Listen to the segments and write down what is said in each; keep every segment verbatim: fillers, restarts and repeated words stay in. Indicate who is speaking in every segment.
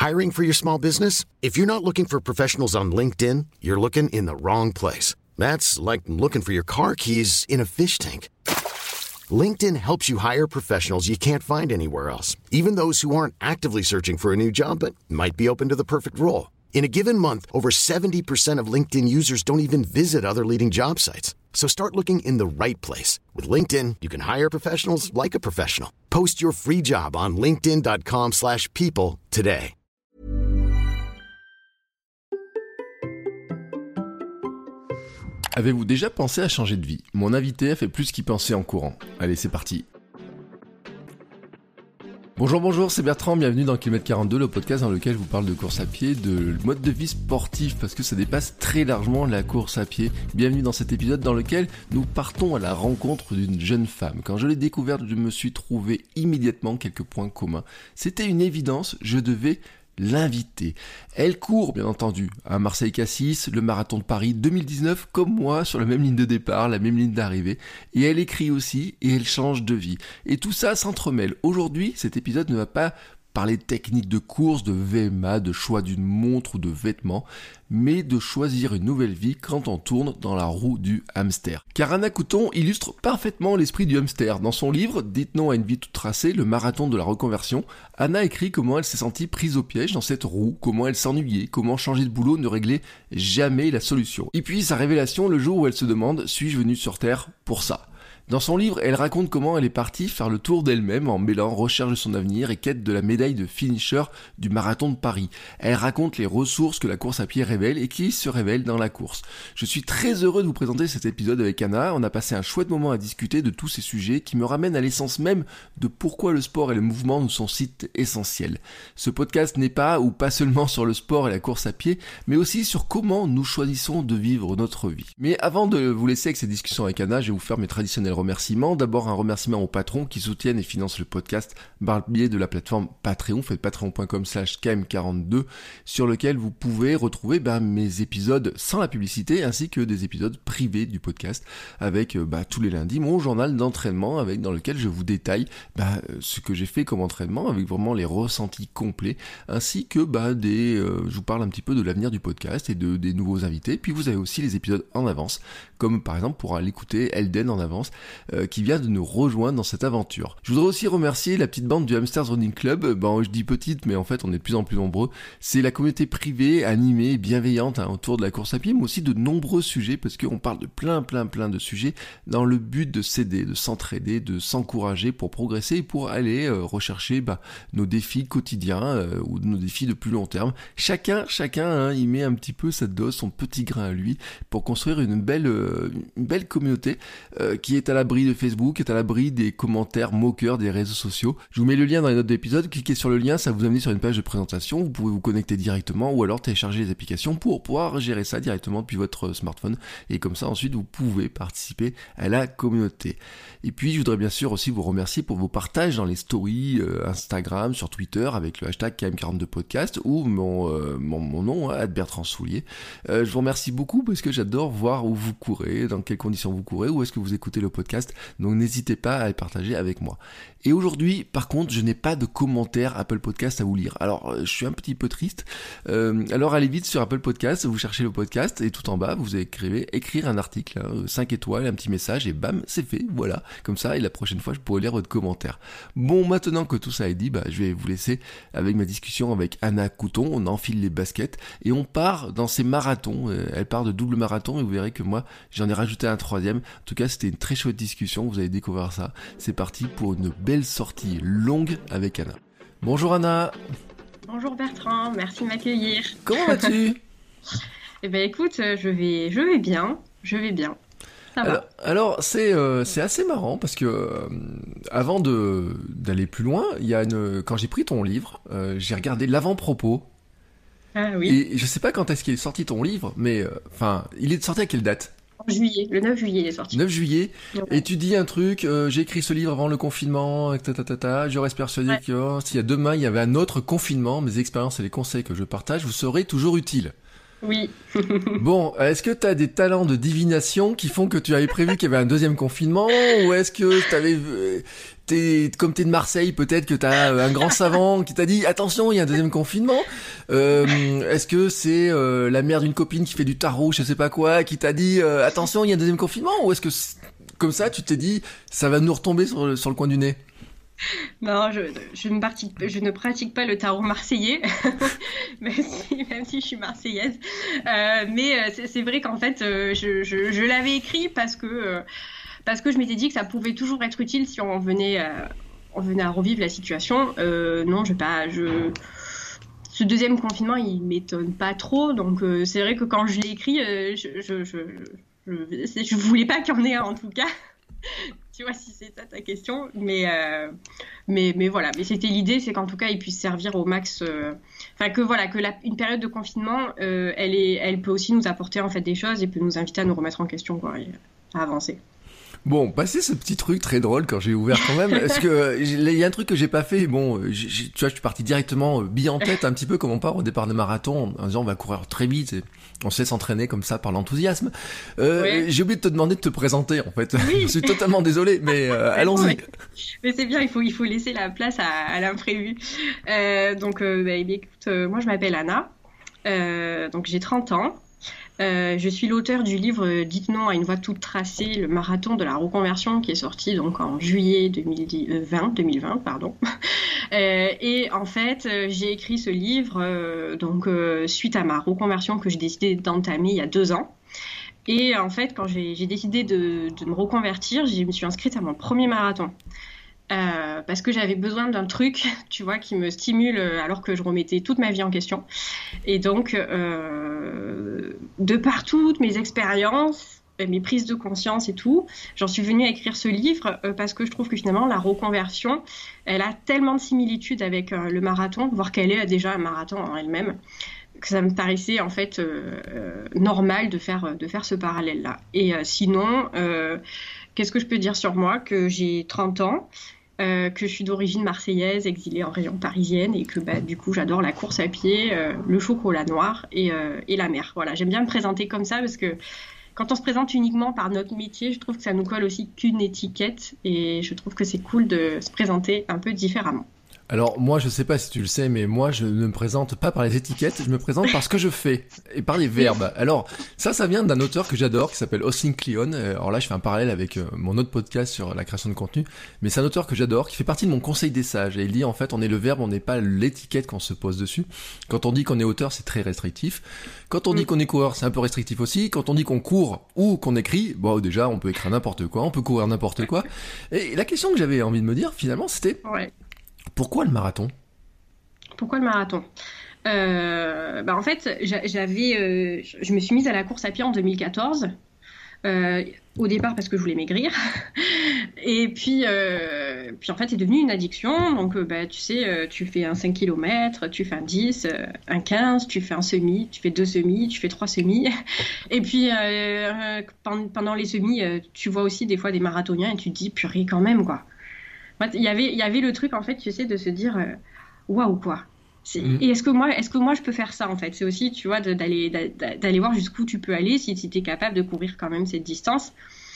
Speaker 1: Hiring for your small business? If you're not looking for professionals on LinkedIn, you're looking in the wrong place. That's like looking for your car keys in a fish tank. LinkedIn helps you hire professionals you can't find anywhere else, even those who aren't actively searching for a new job but might be open to the perfect role. In a given month, over seventy percent of LinkedIn users don't even visit other leading job sites. So start looking in the right place. With LinkedIn, you can hire professionals like a professional. Post your free job on linkedin dot com slash people today.
Speaker 2: Avez-vous déjà pensé à changer de vie ? Mon invité a fait plus qu'y penser en courant. Allez, c'est parti. Bonjour, bonjour, c'est Bertrand, bienvenue dans Kilomètre quarante-deux, le podcast dans lequel je vous parle de course à pied, de mode de vie sportif, parce que ça dépasse très largement la course à pied. Bienvenue dans cet épisode dans lequel nous partons à la rencontre d'une jeune femme. Quand je l'ai découverte, je me suis trouvé immédiatement quelques points communs. C'était une évidence, je devais l'inviter. Elle court, bien entendu, à Marseille-Cassis, le marathon de Paris deux mille dix-neuf, comme moi, sur la même ligne de départ, la même ligne d'arrivée. Et elle écrit aussi, et elle change de vie. Et tout ça s'entremêle. Aujourd'hui, cet épisode ne va pas parler de techniques de course, de V M A, de choix d'une montre ou de vêtements, mais de choisir une nouvelle vie quand on tourne dans la roue du hamster. Car Anna Couton illustre parfaitement l'esprit du hamster. Dans son livre « Dites non à une vie toute tracée, le marathon de la reconversion », Anna écrit comment elle s'est sentie prise au piège dans cette roue, comment elle s'ennuyait, comment changer de boulot ne réglait jamais la solution. Et puis sa révélation le jour où elle se demande « Suis-je venue sur Terre pour ça ?» Dans son livre, elle raconte comment elle est partie faire le tour d'elle-même en mêlant recherche de son avenir et quête de la médaille de finisher du marathon de Paris. Elle raconte les ressources que la course à pied révèle et qui se révèlent dans la course. Je suis très heureux de vous présenter cet épisode avec Anna. On a passé un chouette moment à discuter de tous ces sujets qui me ramènent à l'essence même de pourquoi le sport et le mouvement nous sont si essentiels. Ce podcast n'est pas ou pas seulement sur le sport et la course à pied, mais aussi sur comment nous choisissons de vivre notre vie. Mais avant de vous laisser avec cette discussion avec Anna, je vais vous faire mes traditionnels remerciements. D'abord, un remerciement aux patrons qui soutiennent et financent le podcast par le biais de la plateforme Patreon. Faites patreon point com slash K M quarante-deux sur lequel vous pouvez retrouver bah, mes épisodes sans la publicité ainsi que des épisodes privés du podcast avec bah, tous les lundis mon journal d'entraînement avec dans lequel je vous détaille bah, ce que j'ai fait comme entraînement avec vraiment les ressentis complets ainsi que bah, des, euh, je vous parle un petit peu de l'avenir du podcast et de, des nouveaux invités. Puis vous avez aussi les épisodes en avance comme par exemple pour aller écouter Elden en avance Euh, qui vient de nous rejoindre dans cette aventure. Je voudrais aussi remercier la petite bande du Hamsters Running Club. Bon, je dis petite, mais en fait, on est de plus en plus nombreux. C'est la communauté privée, animée, bienveillante hein, autour de la course à pied, mais aussi de nombreux sujets, parce qu'on parle de plein, plein, plein de sujets dans le but de s'aider, de s'entraider, de s'encourager pour progresser et pour aller euh, rechercher bah, nos défis quotidiens euh, ou nos défis de plus long terme. Chacun, chacun, hein, il met un petit peu sa dose, son petit grain à lui, pour construire une belle, euh, une belle communauté euh, qui est à l'abri de Facebook, est à l'abri des commentaires moqueurs des réseaux sociaux. Je vous mets le lien dans les notes d'épisode, cliquez sur le lien, ça vous amène sur une page de présentation, vous pouvez vous connecter directement ou alors télécharger les applications pour pouvoir gérer ça directement depuis votre smartphone et comme ça ensuite vous pouvez participer à la communauté. Et puis je voudrais bien sûr aussi vous remercier pour vos partages dans les stories euh, Instagram, sur Twitter avec le hashtag K M quarante-deux podcast ou mon, euh, mon, mon nom, hein, arobase Bertrand Soulier. Euh, je vous remercie beaucoup parce que j'adore voir où vous courez, dans quelles conditions vous courez, où est-ce que vous écoutez le podcast. Donc n'hésitez pas à les partager avec moi. Et aujourd'hui, par contre, je n'ai pas de commentaires Apple Podcast à vous lire. Alors, je suis un petit peu triste. Euh, alors allez vite sur Apple Podcast, vous cherchez le podcast et tout en bas, vous écrivez écrire un article, hein, cinq étoiles, un petit message et bam, c'est fait. Voilà, comme ça. Et la prochaine fois, je pourrai lire votre commentaire. Bon, maintenant que tout ça est dit, bah, je vais vous laisser avec ma discussion avec Anna Couton. On enfile les baskets et on part dans ces marathons. Elle part de double marathon et vous verrez que moi, j'en ai rajouté un troisième. En tout cas, c'était une très chouette discussion. Vous allez découvrir ça. C'est parti pour une belle sortie longue avec Anna. Bonjour Anna.
Speaker 3: Bonjour Bertrand, merci de m'accueillir.
Speaker 2: Comment vas-tu?
Speaker 3: Eh ben écoute, je vais, je vais bien, je vais bien. Ça
Speaker 2: alors,
Speaker 3: va.
Speaker 2: alors c'est euh, c'est assez marrant parce que euh, avant de d'aller plus loin, il y a une quand j'ai pris ton livre, euh, j'ai regardé l'avant-propos.
Speaker 3: Ah oui.
Speaker 2: Et je sais pas quand est-ce qu'il est sorti ton livre, mais enfin, euh, il est sorti à quelle date?
Speaker 3: En juillet, le neuf juillet il est sorti.
Speaker 2: neuf juillet,
Speaker 3: ouais.
Speaker 2: Et tu dis un truc, euh, j'ai écrit ce livre avant le confinement, ta, ta, ta, ta, je reste persuadé ouais. que oh, s'il y a demain il y avait un autre confinement, mes expériences et les conseils que je partage vous seraient toujours utiles.
Speaker 3: Oui.
Speaker 2: Bon, est-ce que tu as des talents de divination qui font que tu avais prévu qu'il y avait un deuxième confinement, ou est-ce que t'avais, t'es, comme t'es de Marseille, peut-être que t'as un grand savant qui t'a dit attention, il y a un deuxième confinement. Euh, est-ce que c'est euh, la mère d'une copine qui fait du tarot, je sais pas quoi, qui t'a dit euh, attention, il y a un deuxième confinement, ou est-ce que comme ça tu t'es dit ça va nous retomber sur le, sur le coin du nez?
Speaker 3: Non, je, je, ne pratique, je ne pratique pas le tarot marseillais, même, si, même si je suis marseillaise. Euh, mais euh, c'est, c'est vrai qu'en fait, euh, je, je, je l'avais écrit parce que, euh, parce que je m'étais dit que ça pouvait toujours être utile si on venait, euh, on venait à revivre la situation. Euh, non, je vais pas... Je... Ce deuxième confinement, il m'étonne pas trop. Donc, euh, c'est vrai que quand je l'ai écrit, euh, je, je, je, je, je voulais pas qu'il y en ait un, en tout cas. Tu vois, si c'est ça ta question, mais, euh, mais, mais voilà, mais c'était l'idée, c'est qu'en tout cas, il puisse servir au max, enfin euh, que voilà, que la, une période de confinement, euh, elle, est, elle peut aussi nous apporter en fait des choses et peut nous inviter à nous remettre en question, quoi, et à avancer.
Speaker 2: Bon, passé ce petit truc très drôle quand j'ai ouvert quand même, est-ce que il y a un truc que j'ai pas fait, bon, j'ai, j'ai, tu vois, je suis parti directement euh, bille en tête, un petit peu comme on part au départ de marathon, en disant on va courir très vite, et on se laisse entraîner comme ça par l'enthousiasme. Euh, ouais. J'ai oublié de te demander de te présenter en fait. Oui. Je suis totalement désolé, mais euh, allons-y.
Speaker 3: Ouais. Mais c'est bien, il faut il faut laisser la place à, à l'imprévu. Euh, donc, euh, bah, écoute, euh, moi je m'appelle Anna, euh, donc j'ai trente ans. Euh, je suis l'auteur du livre « Dites non à une voie toute tracée, le marathon de la reconversion » qui est sorti donc en juillet deux mille vingt, pardon. Euh, et en fait, euh, j'ai écrit ce livre euh, donc euh, suite à ma reconversion que j'ai décidé d'entamer il y a deux ans. Et en fait, quand j'ai, j'ai décidé de, de me reconvertir, je me suis inscrite à mon premier marathon. Euh, parce que j'avais besoin d'un truc, tu vois, qui me stimule alors que je remettais toute ma vie en question. Et donc, euh, de par toutes mes expériences, mes prises de conscience et tout, j'en suis venue à écrire ce livre euh, parce que je trouve que finalement, la reconversion, elle a tellement de similitudes avec euh, le marathon, voire qu'elle est déjà un marathon en elle-même, que ça me paraissait en fait euh, euh, normal de faire, de faire ce parallèle-là. Et euh, sinon, euh, qu'est-ce que je peux dire sur moi? Que j'ai trente ans, euh, que je suis d'origine marseillaise, exilée en région parisienne, et que bah, du coup j'adore la course à pied, euh, le chocolat noir et, euh, et la mer. Voilà, j'aime bien me présenter comme ça parce que quand on se présente uniquement par notre métier, je trouve que ça nous colle aussi qu'une étiquette, et je trouve que c'est cool de se présenter un peu différemment.
Speaker 2: Alors moi je sais pas si tu le sais, mais moi je ne me présente pas par les étiquettes, je me présente par ce que je fais et par les verbes. Alors ça ça vient d'un auteur que j'adore qui s'appelle Austin Kleon. Alors là je fais un parallèle avec euh, mon autre podcast sur la création de contenu, mais c'est un auteur que j'adore qui fait partie de mon conseil des sages, et il dit en fait on est le verbe, on n'est pas l'étiquette qu'on se pose dessus. Quand on dit qu'on est auteur, c'est très restrictif. Quand on dit qu'on est coureur, c'est un peu restrictif aussi. Quand on dit qu'on court ou qu'on écrit, bon déjà on peut écrire n'importe quoi, on peut courir n'importe quoi. Et la question que j'avais envie de me dire finalement c'était
Speaker 3: ouais.
Speaker 2: Pourquoi le marathon ?
Speaker 3: Pourquoi le marathon ? euh, bah en fait, j'avais, euh, je me suis mise à la course à pied en deux mille quatorze. Euh, au départ parce que je voulais maigrir. Et puis, euh, puis en fait, c'est devenu une addiction. Donc, euh, bah, tu sais, euh, tu fais un cinq kilomètres, tu fais un dix, euh, un quinze, tu fais un semi, tu fais deux semis, tu fais trois semis. Et puis, euh, pendant les semis, euh, tu vois aussi des fois des marathoniens et tu te dis, purée, quand même, quoi. Il y avait, il y avait le truc, en fait, tu sais, de se dire, waouh, quoi. C'est... Mmh. Et est-ce que, moi, est-ce que moi, je peux faire ça, en fait ? C'est aussi, tu vois, de, d'aller, d'aller voir jusqu'où tu peux aller si, si tu es capable de courir quand même cette distance.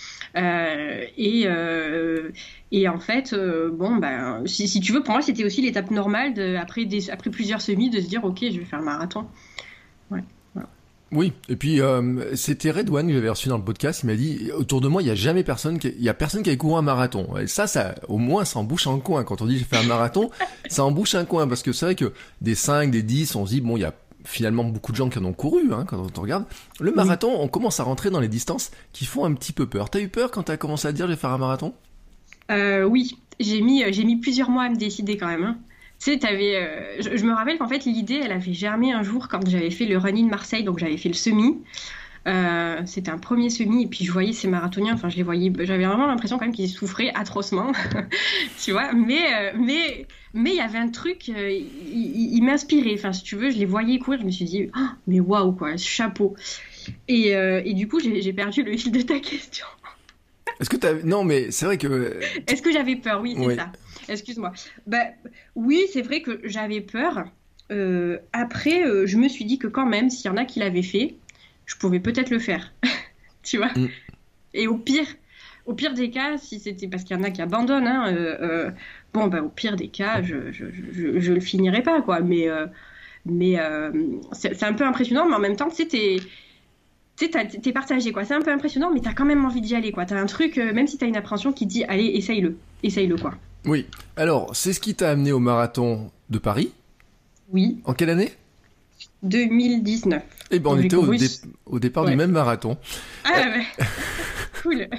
Speaker 3: Euh, et, euh, et en fait, euh, bon, ben, si, si tu veux, pour moi, c'était aussi l'étape normale, de, après, des, après plusieurs semis, de se dire, ok, je vais faire le marathon. Ouais.
Speaker 2: Oui, et puis euh, c'était Redouane que j'avais reçu dans le podcast, il m'a dit autour de moi il y a jamais personne qui, il y a personne qui a couru un marathon. Et ça, ça au moins ça embouche un coin. Quand on dit j'ai fait un marathon, ça embouche un coin parce que c'est vrai que des cinq, des dix, on se dit bon il y a finalement beaucoup de gens qui en ont couru hein, quand on regarde. Le marathon, oui. On commence à rentrer dans les distances qui font un petit peu peur. T'as eu peur quand t'as commencé à te dire je vais faire un marathon ?
Speaker 3: euh, Oui, j'ai mis j'ai mis plusieurs mois à me décider quand même. Hein. Tu sais, t'avais, euh, je, je me rappelle qu'en fait, l'idée, elle avait germé un jour quand j'avais fait le Running Marseille, donc j'avais fait le semi. Euh, c'était un premier semi, et puis je voyais ces marathoniens, enfin, je les voyais, j'avais vraiment l'impression quand même qu'ils souffraient atrocement, tu vois, mais euh, mais mais il y avait un truc, euh, il, il, il m'inspirait, enfin, si tu veux, je les voyais courir, je me suis dit, oh, mais waouh, quoi, chapeau. Et, euh, et du coup, j'ai, j'ai perdu le fil de ta question.
Speaker 2: Est-ce que t'as... Non, mais c'est vrai que...
Speaker 3: Est-ce que j'avais peur ? Oui, c'est
Speaker 2: oui.
Speaker 3: ça. Excuse-moi. Bah, oui, c'est vrai que j'avais peur. Euh, après, euh, je me suis dit que quand même, s'il y en a qui l'avaient fait, je pouvais peut-être le faire. Tu vois ? mm. Et au pire, au pire des cas, si c'était parce qu'il y en a qui abandonnent, hein, euh, euh, bon, bah, au pire des cas, je, je, je, je le finirai pas, quoi. Mais, euh, mais euh, c'est, c'est un peu impressionnant, mais en même temps, tu sais, t'es, t'es, t'es partagé, quoi. C'est un peu impressionnant, mais t'as quand même envie d'y aller, quoi. T'as un truc, euh, même si t'as une appréhension qui te dit, allez, essaye-le, essaye-le, quoi.
Speaker 2: Oui. Alors, c'est ce qui t'a amené au marathon de Paris.
Speaker 3: Oui.
Speaker 2: En quelle année?
Speaker 3: deux mille dix-neuf.
Speaker 2: Eh ben, on était au, dé- au départ ouais. du même marathon.
Speaker 3: Ah, euh... ouais. Cool.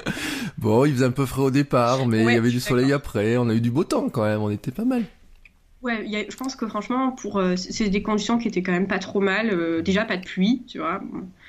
Speaker 2: Bon, il faisait un peu frais au départ, mais ouais, il y avait du soleil d'accord. Après. On a eu du beau temps quand même, on était pas mal.
Speaker 3: Ouais, y a, je pense que franchement, pour euh, c'est des conditions qui étaient quand même pas trop mal. Euh, déjà, pas de pluie, tu vois,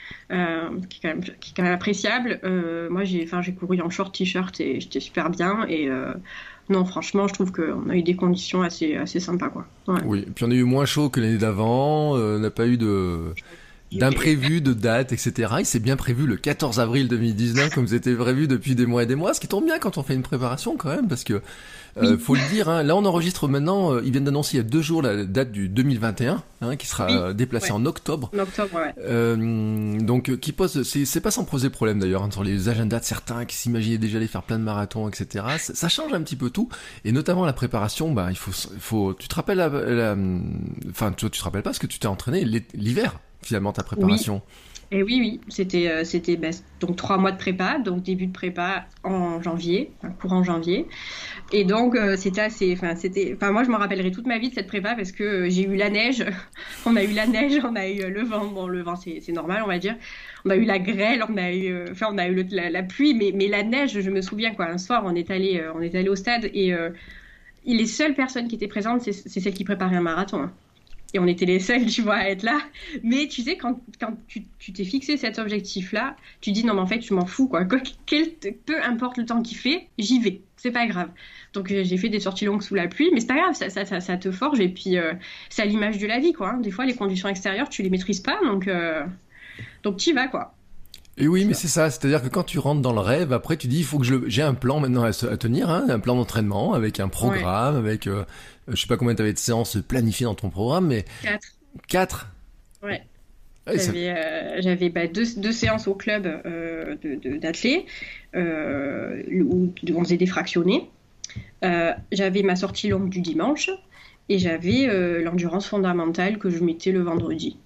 Speaker 3: euh, qui, est quand même, qui est quand même appréciable. Euh, moi, j'ai, j'ai couru en short t-shirt et j'étais super bien. Et euh, non, franchement, je trouve qu'on a eu des conditions assez, assez sympas, quoi. Ouais.
Speaker 2: Oui, et puis on a eu moins chaud que l'année d'avant. Euh, on n'a pas eu de... d'imprévu, de date, et cetera. Il s'est bien prévu le quatorze avril deux mille dix-neuf, comme c'était prévu depuis des mois et des mois, ce qui tombe bien quand on fait une préparation quand même, parce que euh, oui. faut le dire, hein, là on enregistre maintenant, euh, ils viennent d'annoncer il y a deux jours la date du deux mille vingt et un, hein, qui sera oui. euh, déplacée ouais. en octobre.
Speaker 3: En octobre, ouais.
Speaker 2: Euh, donc, qui pose, c'est, c'est pas sans poser problème d'ailleurs, hein, sur les agendas de certains qui s'imaginaient déjà aller faire plein de marathons, et cetera. Ça, ça change un petit peu tout, et notamment la préparation, bah, il faut, il faut, tu te rappelles la, la, enfin, tu, tu te rappelles pas parce que tu t'es entraîné l'hiver. Finalement, ta préparation.
Speaker 3: Oui. Et oui, oui, c'était, euh, c'était bah, donc trois mois de prépa, donc début de prépa en janvier, enfin, courant janvier. Et donc, euh, c'était assez, enfin, c'était, enfin, moi, je m'en rappellerai toute ma vie de cette prépa parce que euh, j'ai eu la neige, on a eu la neige, on a eu euh, le vent, bon, le vent, c'est, c'est normal, on va dire. On a eu la grêle, on a eu, euh, enfin, on a eu le, la, la pluie, mais, mais la neige, je me souviens, quoi. Un soir, on est allé, euh, on est allé au stade et euh, les seules personnes qui étaient présentes, c'est, c'est celles qui préparaient un marathon. Hein. Et on était les seuls, tu vois, à être là. Mais tu sais, quand, quand tu, tu t'es fixé cet objectif-là, tu dis non, mais en fait, je m'en fous, quoi. Quel, peu importe le temps qu'il fait, j'y vais. C'est pas grave. Donc, j'ai fait des sorties longues sous la pluie, mais c'est pas grave, ça, ça, ça, ça te forge. Et puis, euh, c'est à l'image de la vie, quoi. Hein. Des fois, les conditions extérieures, tu les maîtrises pas, donc, euh, donc t'y vas, quoi.
Speaker 2: Et oui, mais c'est ça, c'est-à-dire que quand tu rentres dans le rêve, après tu dis il faut que je le... j'ai un plan maintenant à, à tenir, hein, un plan d'entraînement avec un programme, ouais. avec euh, je sais pas combien tu avais de séances planifiées dans ton programme, mais
Speaker 3: quatre.
Speaker 2: Quatre.
Speaker 3: Ouais.
Speaker 2: ouais
Speaker 3: j'avais ça... euh, j'avais bah, deux, deux séances au club euh, de, de, d'athlètes euh, où on faisait des fractionnés. Euh, j'avais ma sortie longue du dimanche et j'avais euh, l'endurance fondamentale que je mettais le vendredi.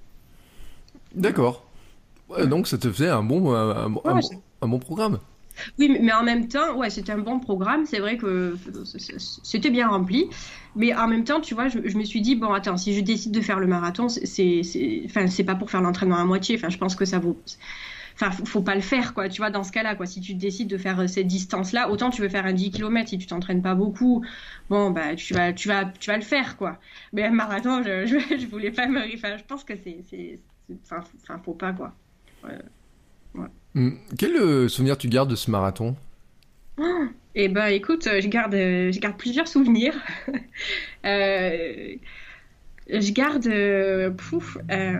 Speaker 2: D'accord. Ouais, donc ça te faisait un bon, un, un, ouais, un, bon, un bon programme.
Speaker 3: Oui, mais, mais en même temps, ouais, c'était un bon programme. C'est vrai que c'était bien rempli. Mais en même temps, tu vois, je, je me suis dit, bon, attends, si je décide de faire le marathon, c'est, c'est, enfin, c'est pas pour faire l'entraînement à moitié. Enfin, je pense que ça vaut... Enfin, faut, faut pas le faire, quoi, tu vois, dans ce cas-là, quoi. Si tu décides de faire cette distance-là, autant tu veux faire un dix kilomètres, si tu t'entraînes pas beaucoup, bon, bah, tu vas, tu vas, tu vas le faire, quoi. Mais un marathon, je, je, je voulais pas me... Enfin, je pense que c'est... c'est, c'est... Enfin, enfin, faut pas, quoi. Ouais. Ouais.
Speaker 2: Mmh. Quel euh, souvenir tu gardes de ce marathon ?
Speaker 3: Oh, eh ben, écoute, je garde, je garde plusieurs souvenirs. euh, je garde... Euh, pouf, euh,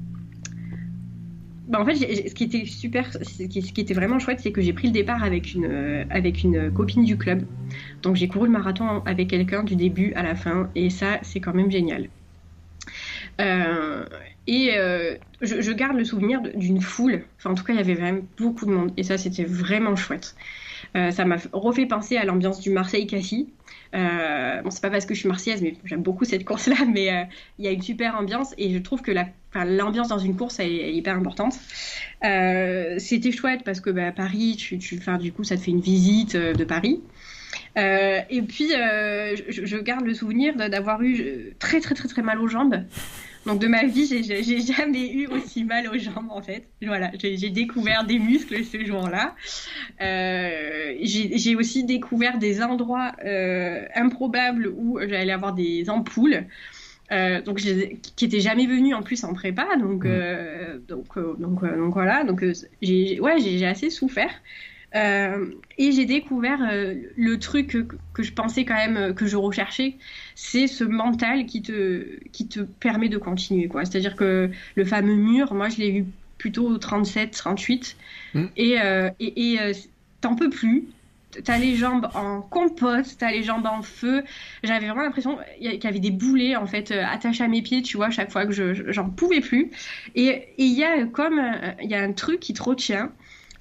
Speaker 3: bah, en fait, j'ai, ce qui était super, ce qui, ce qui était vraiment chouette, c'est que j'ai pris le départ avec une, euh, avec une copine du club. Donc, j'ai couru le marathon avec quelqu'un du début à la fin. Et ça, c'est quand même génial. Euh, et euh, je, je garde le souvenir d'une foule, enfin en tout cas il y avait vraiment beaucoup de monde et ça c'était vraiment chouette. Euh, ça m'a refait penser à l'ambiance du Marseille-Cassis. Euh, bon c'est pas parce que je suis marseillaise mais j'aime beaucoup cette course là, mais euh, il y a une super ambiance et je trouve que la, l'ambiance dans une course elle, elle est hyper importante. Euh, c'était chouette parce que bah, Paris, tu, tu, du coup ça te fait une visite de Paris. Euh, et puis euh, je, je garde le souvenir d'avoir eu très très très très mal aux jambes. Donc de ma vie, j'ai, j'ai jamais eu aussi mal aux jambes en fait. Voilà, j'ai, j'ai découvert des muscles ce jour-là. Euh, j'ai, j'ai aussi découvert des endroits euh, improbables où j'allais avoir des ampoules. Euh, donc j'ai, qui étaient jamais venues en plus en prépa. Donc euh, donc euh, donc, euh, donc voilà. Donc euh, j'ai ouais j'ai, j'ai assez souffert. Euh, et j'ai découvert euh, le truc que, que je pensais quand même que je recherchais, c'est ce mental qui te, qui te permet de continuer, quoi. C'est-à-dire que le fameux mur, moi je l'ai eu plutôt au trente-sept, trente-huit, mmh. et, euh, et, et euh, t'en peux plus. T'as les jambes en compote, t'as les jambes en feu. J'avais vraiment l'impression qu'il y avait des boulets en fait attachés à mes pieds, tu vois, chaque fois que je, j'en pouvais plus. Et il y a comme il y a un truc qui te retient.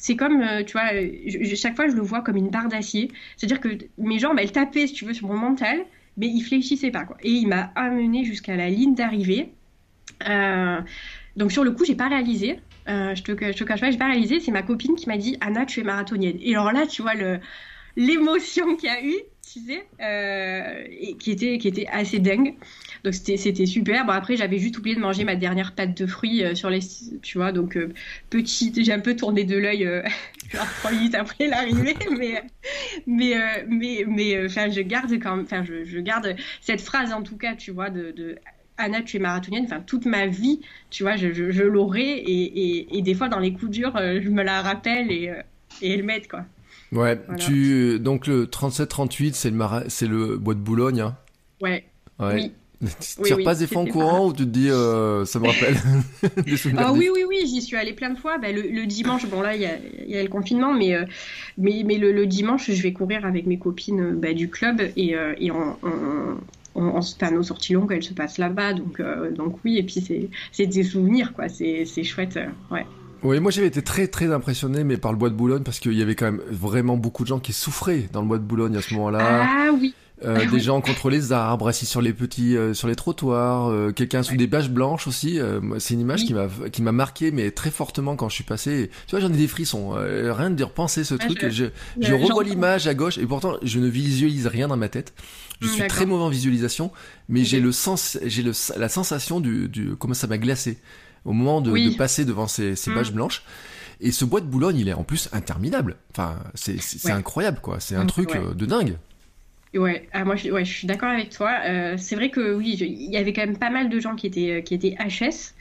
Speaker 3: c'est comme, euh, tu vois, je, je- chaque fois je le vois comme une barre d'acier. C'est-à-dire que mes jambes, elles tapaient, si tu veux, sur mon mental, mais ils fléchissaient pas, quoi. Et il m'a amené jusqu'à la ligne d'arrivée. Euh, donc sur le coup, j'ai pas réalisé. Euh, je te, je te cache pas, j'ai pas réalisé. C'est ma copine qui m'a dit, Anna, tu es marathonienne. Et alors là, tu vois le, l'émotion qu'il y a eu, tu sais, euh, et qui était, qui était assez dingue. Donc c'était, c'était super. Bon après, j'avais juste oublié de manger ma dernière pâte de fruits euh, sur les, tu vois, donc euh, petite, j'ai un peu tourné de l'œil, euh, genre trois minutes après l'arrivée, mais, mais, euh, mais, mais, enfin, je garde quand même, enfin, je, je garde cette phrase en tout cas, tu vois, de, de Anna, tu es marathonienne, enfin, toute ma vie, tu vois, je, je, je l'aurai, et, et, et des fois, dans les coups durs, euh, je me la rappelle, et, euh, et elle m'aide, quoi.
Speaker 2: Ouais,
Speaker 3: Voilà.
Speaker 2: tu donc le trente-sept trente-huit, c'est le mara... c'est le bois de Boulogne, hein.
Speaker 3: Ouais.
Speaker 2: Ouais.
Speaker 3: Oui.
Speaker 2: Tu
Speaker 3: Oui,
Speaker 2: tires
Speaker 3: oui,
Speaker 2: pas des fonds
Speaker 3: c'était
Speaker 2: courants ou tu te dis euh, ça me rappelle des souvenirs
Speaker 3: Ah
Speaker 2: des-
Speaker 3: oui, oui, oui, j'y suis allée plein de fois. Ben, le, le dimanche, bon là, il y a, il y a le confinement, mais, euh, mais, mais le, le dimanche, je vais courir avec mes copines euh, ben, du club, et, euh, et on, on, on, on se fait nos sorties longues, elles se passent là-bas, donc, euh, donc oui, et puis c'est, c'est des souvenirs, quoi, c'est, c'est chouette, euh, ouais.
Speaker 2: Oui, moi j'avais été très très impressionné mais par le bois de Boulogne parce qu'il y avait quand même vraiment beaucoup de gens qui souffraient dans le bois de Boulogne à ce moment-là.
Speaker 3: Ah oui,
Speaker 2: Euh,
Speaker 3: ah
Speaker 2: des
Speaker 3: oui,
Speaker 2: gens contre les arbres, assis sur les petits, euh, sur les trottoirs, euh, quelqu'un sous
Speaker 3: ouais.
Speaker 2: des bâches blanches aussi. Euh, moi, c'est une image
Speaker 3: Oui,
Speaker 2: qui m'a qui m'a marqué, mais très fortement quand je suis passé. Tu vois, j'en ai des frissons. Euh, rien de repenser ce
Speaker 3: ouais,
Speaker 2: truc.
Speaker 3: je,
Speaker 2: Je,
Speaker 3: je-
Speaker 2: je revois
Speaker 3: j'entends.
Speaker 2: l'image à gauche et pourtant je ne visualise rien dans ma tête. Je
Speaker 3: Hum,
Speaker 2: suis très
Speaker 3: D'accord,
Speaker 2: mauvais en visualisation, mais j'ai
Speaker 3: ok.
Speaker 2: le sens, j'ai le la sensation du, du comment ça m'a glacé au moment de, de
Speaker 3: Oui,
Speaker 2: passer devant ces, ces bâches
Speaker 3: hum,
Speaker 2: blanches. Et ce bois de Boulogne, il est en plus interminable. Enfin, c'est c'est c'est
Speaker 3: ouais,
Speaker 2: incroyable quoi. C'est un
Speaker 3: hum,
Speaker 2: truc
Speaker 3: ouais.
Speaker 2: euh, de dingue.
Speaker 3: Ouais, ah, moi je, ouais, je suis d'accord avec toi. Euh, c'est vrai que oui, je- il y avait quand même pas mal de gens qui étaient, qui étaient H S.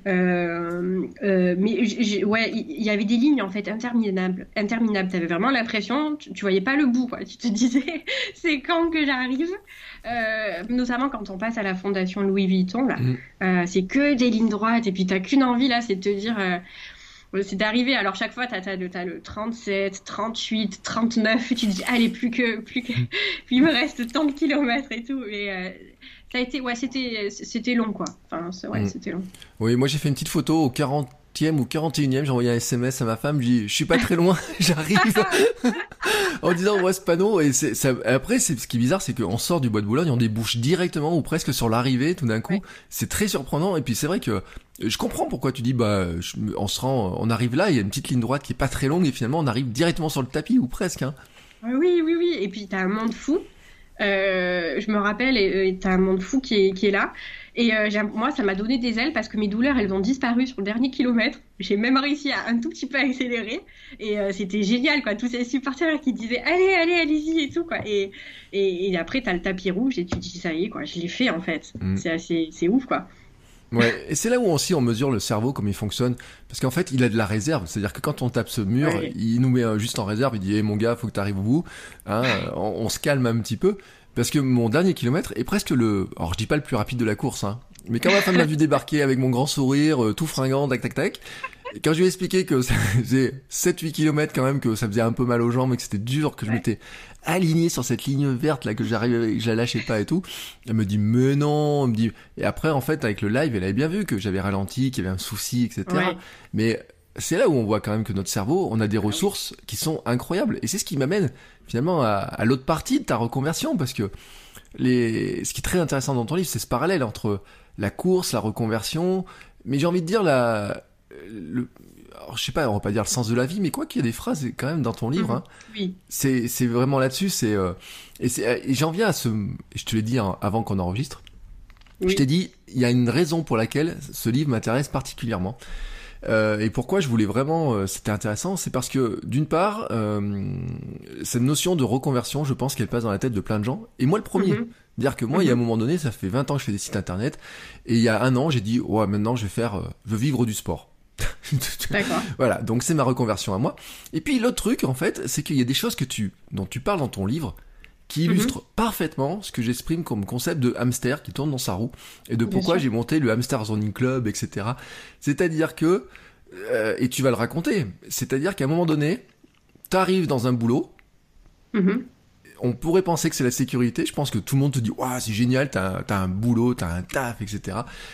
Speaker 3: Euh, euh, mais j- j- ouais, il il y avait des lignes en fait interminables. Interminables. T'avais vraiment l'impression, tu, tu voyais pas le bout, quoi. Tu te disais, c'est quand que j'arrive? Euh, notamment quand on passe à la fondation Louis Vuitton, là.
Speaker 2: Mm.
Speaker 3: Euh, c'est que des lignes droites et puis t'as qu'une envie là, c'est de te dire. euh, Ouais, c'est d'arriver. Alors, chaque fois, t'as, t'as le, t'as le trente-sept, trente-huit, trente-neuf. Et tu te dis, allez, plus que, plus que, il me reste tant de kilomètres et tout. Et euh, ça a été, ouais, c'était, c'était long, quoi. Enfin, c'est- ouais,
Speaker 2: Mm.
Speaker 3: c'était long.
Speaker 2: Oui, moi j'ai fait une petite photo au quarantième ou quarante et unième, j'ai envoyé un S M S à ma femme, je dis je suis pas très loin, j'arrive en disant on voit ce panneau et c'est ça, après c'est ce qui est bizarre c'est qu'on sort du bois de Boulogne, on débouche directement ou presque sur l'arrivée tout d'un coup,
Speaker 3: Ouais.
Speaker 2: c'est très surprenant et puis c'est vrai que je comprends pourquoi tu dis bah je- on se rend on arrive là, il y a une petite ligne droite qui est pas très longue et finalement on arrive directement sur le tapis ou presque hein.
Speaker 3: Ouais, Oui, oui, oui. Et puis, t'as un monde fou. Euh, je me rappelle, et et t'as un monde fou qui est, qui est là. Et euh, j'ai- moi, ça m'a donné des ailes parce que mes douleurs, elles ont disparu sur le dernier kilomètre. J'ai même réussi à un tout petit peu accélérer. Et euh, c'était génial, quoi. Tous ces supporters qui disaient allez, allez, allez-y et tout, quoi. Et, et, et après, t'as le tapis rouge et tu te dis ça y est, quoi. Je l'ai fait, en fait.
Speaker 2: Mm.
Speaker 3: C'est assez, c'est ouf, quoi.
Speaker 2: Ouais, et c'est là où aussi on mesure le cerveau, comme il fonctionne, parce qu'en fait il a de la réserve, c'est-à-dire que quand on tape ce mur,
Speaker 3: Ouais.
Speaker 2: il nous met euh, juste en réserve, il dit hey, mon gars, faut que t'arrives au bout, hein, euh, on, on se calme un petit peu, parce que mon dernier kilomètre est presque le, alors je dis pas le plus rapide de la course, hein, mais quand ma femme m'a vu débarquer avec mon grand sourire, euh, tout fringant, tac tac tac, et quand je lui ai expliqué que ça faisait sept huit kilomètres quand même, que ça faisait un peu mal aux jambes, et que c'était dur, que je
Speaker 3: Ouais.
Speaker 2: m'étais aligné sur cette ligne verte là, que j'arrivais, que je la lâchais pas et tout, elle me dit mais non, elle me dit, et après en fait avec le live elle avait bien vu que j'avais ralenti, qu'il y avait un souci, et cetera.
Speaker 3: Ouais.
Speaker 2: Mais c'est là où on voit quand même que notre cerveau, on a des
Speaker 3: Ah oui.
Speaker 2: ressources qui sont incroyables, et c'est ce qui m'amène finalement à, à l'autre partie de ta reconversion, parce que les, ce qui est très intéressant dans ton livre, c'est ce parallèle entre la course, la reconversion, mais j'ai envie de dire la, le, alors, je sais pas, on va pas dire le sens de la vie, mais quoi qu'il y a des phrases quand même dans ton livre,
Speaker 3: Mhm.
Speaker 2: hein,
Speaker 3: Oui.
Speaker 2: c'est c'est vraiment là-dessus, c'est euh, et, c'est- et j'en viens à ce, je te l'ai dit hein, avant qu'on enregistre, je
Speaker 3: Oui.
Speaker 2: t'ai dit il y a une raison pour laquelle ce livre m'intéresse particulièrement. Euh, et pourquoi je voulais vraiment, euh, c'était intéressant, c'est parce que d'une part, euh, cette notion de reconversion, je pense qu'elle passe dans la tête de plein de gens, et moi le premier.
Speaker 3: Mhm.
Speaker 2: Dire que moi, il y a un
Speaker 3: Mhm.
Speaker 2: moment donné, ça fait vingt ans que je fais des sites internet, et il y a un an, j'ai dit, ouais, maintenant je vais faire, euh, je veux vivre du sport.
Speaker 3: D'accord.
Speaker 2: Voilà, donc c'est ma reconversion à moi. Et puis l'autre truc, en fait, c'est qu'il y a des choses que tu, dont tu parles dans ton livre, qui illustrent parfaitement ce que j'exprime comme concept de hamster qui tourne dans sa roue, et de
Speaker 3: Bien
Speaker 2: pourquoi
Speaker 3: sûr.
Speaker 2: j'ai monté le Hamster Zoning Club, et cetera. C'est-à-dire que, euh, et tu vas le raconter, c'est-à-dire qu'à un moment donné, t'arrives dans un boulot,
Speaker 3: Mhm.
Speaker 2: on pourrait penser que c'est la sécurité, je pense que tout le monde te dit, waouh, c'est génial, t'as un, t'as un boulot, t'as un taf, et cetera.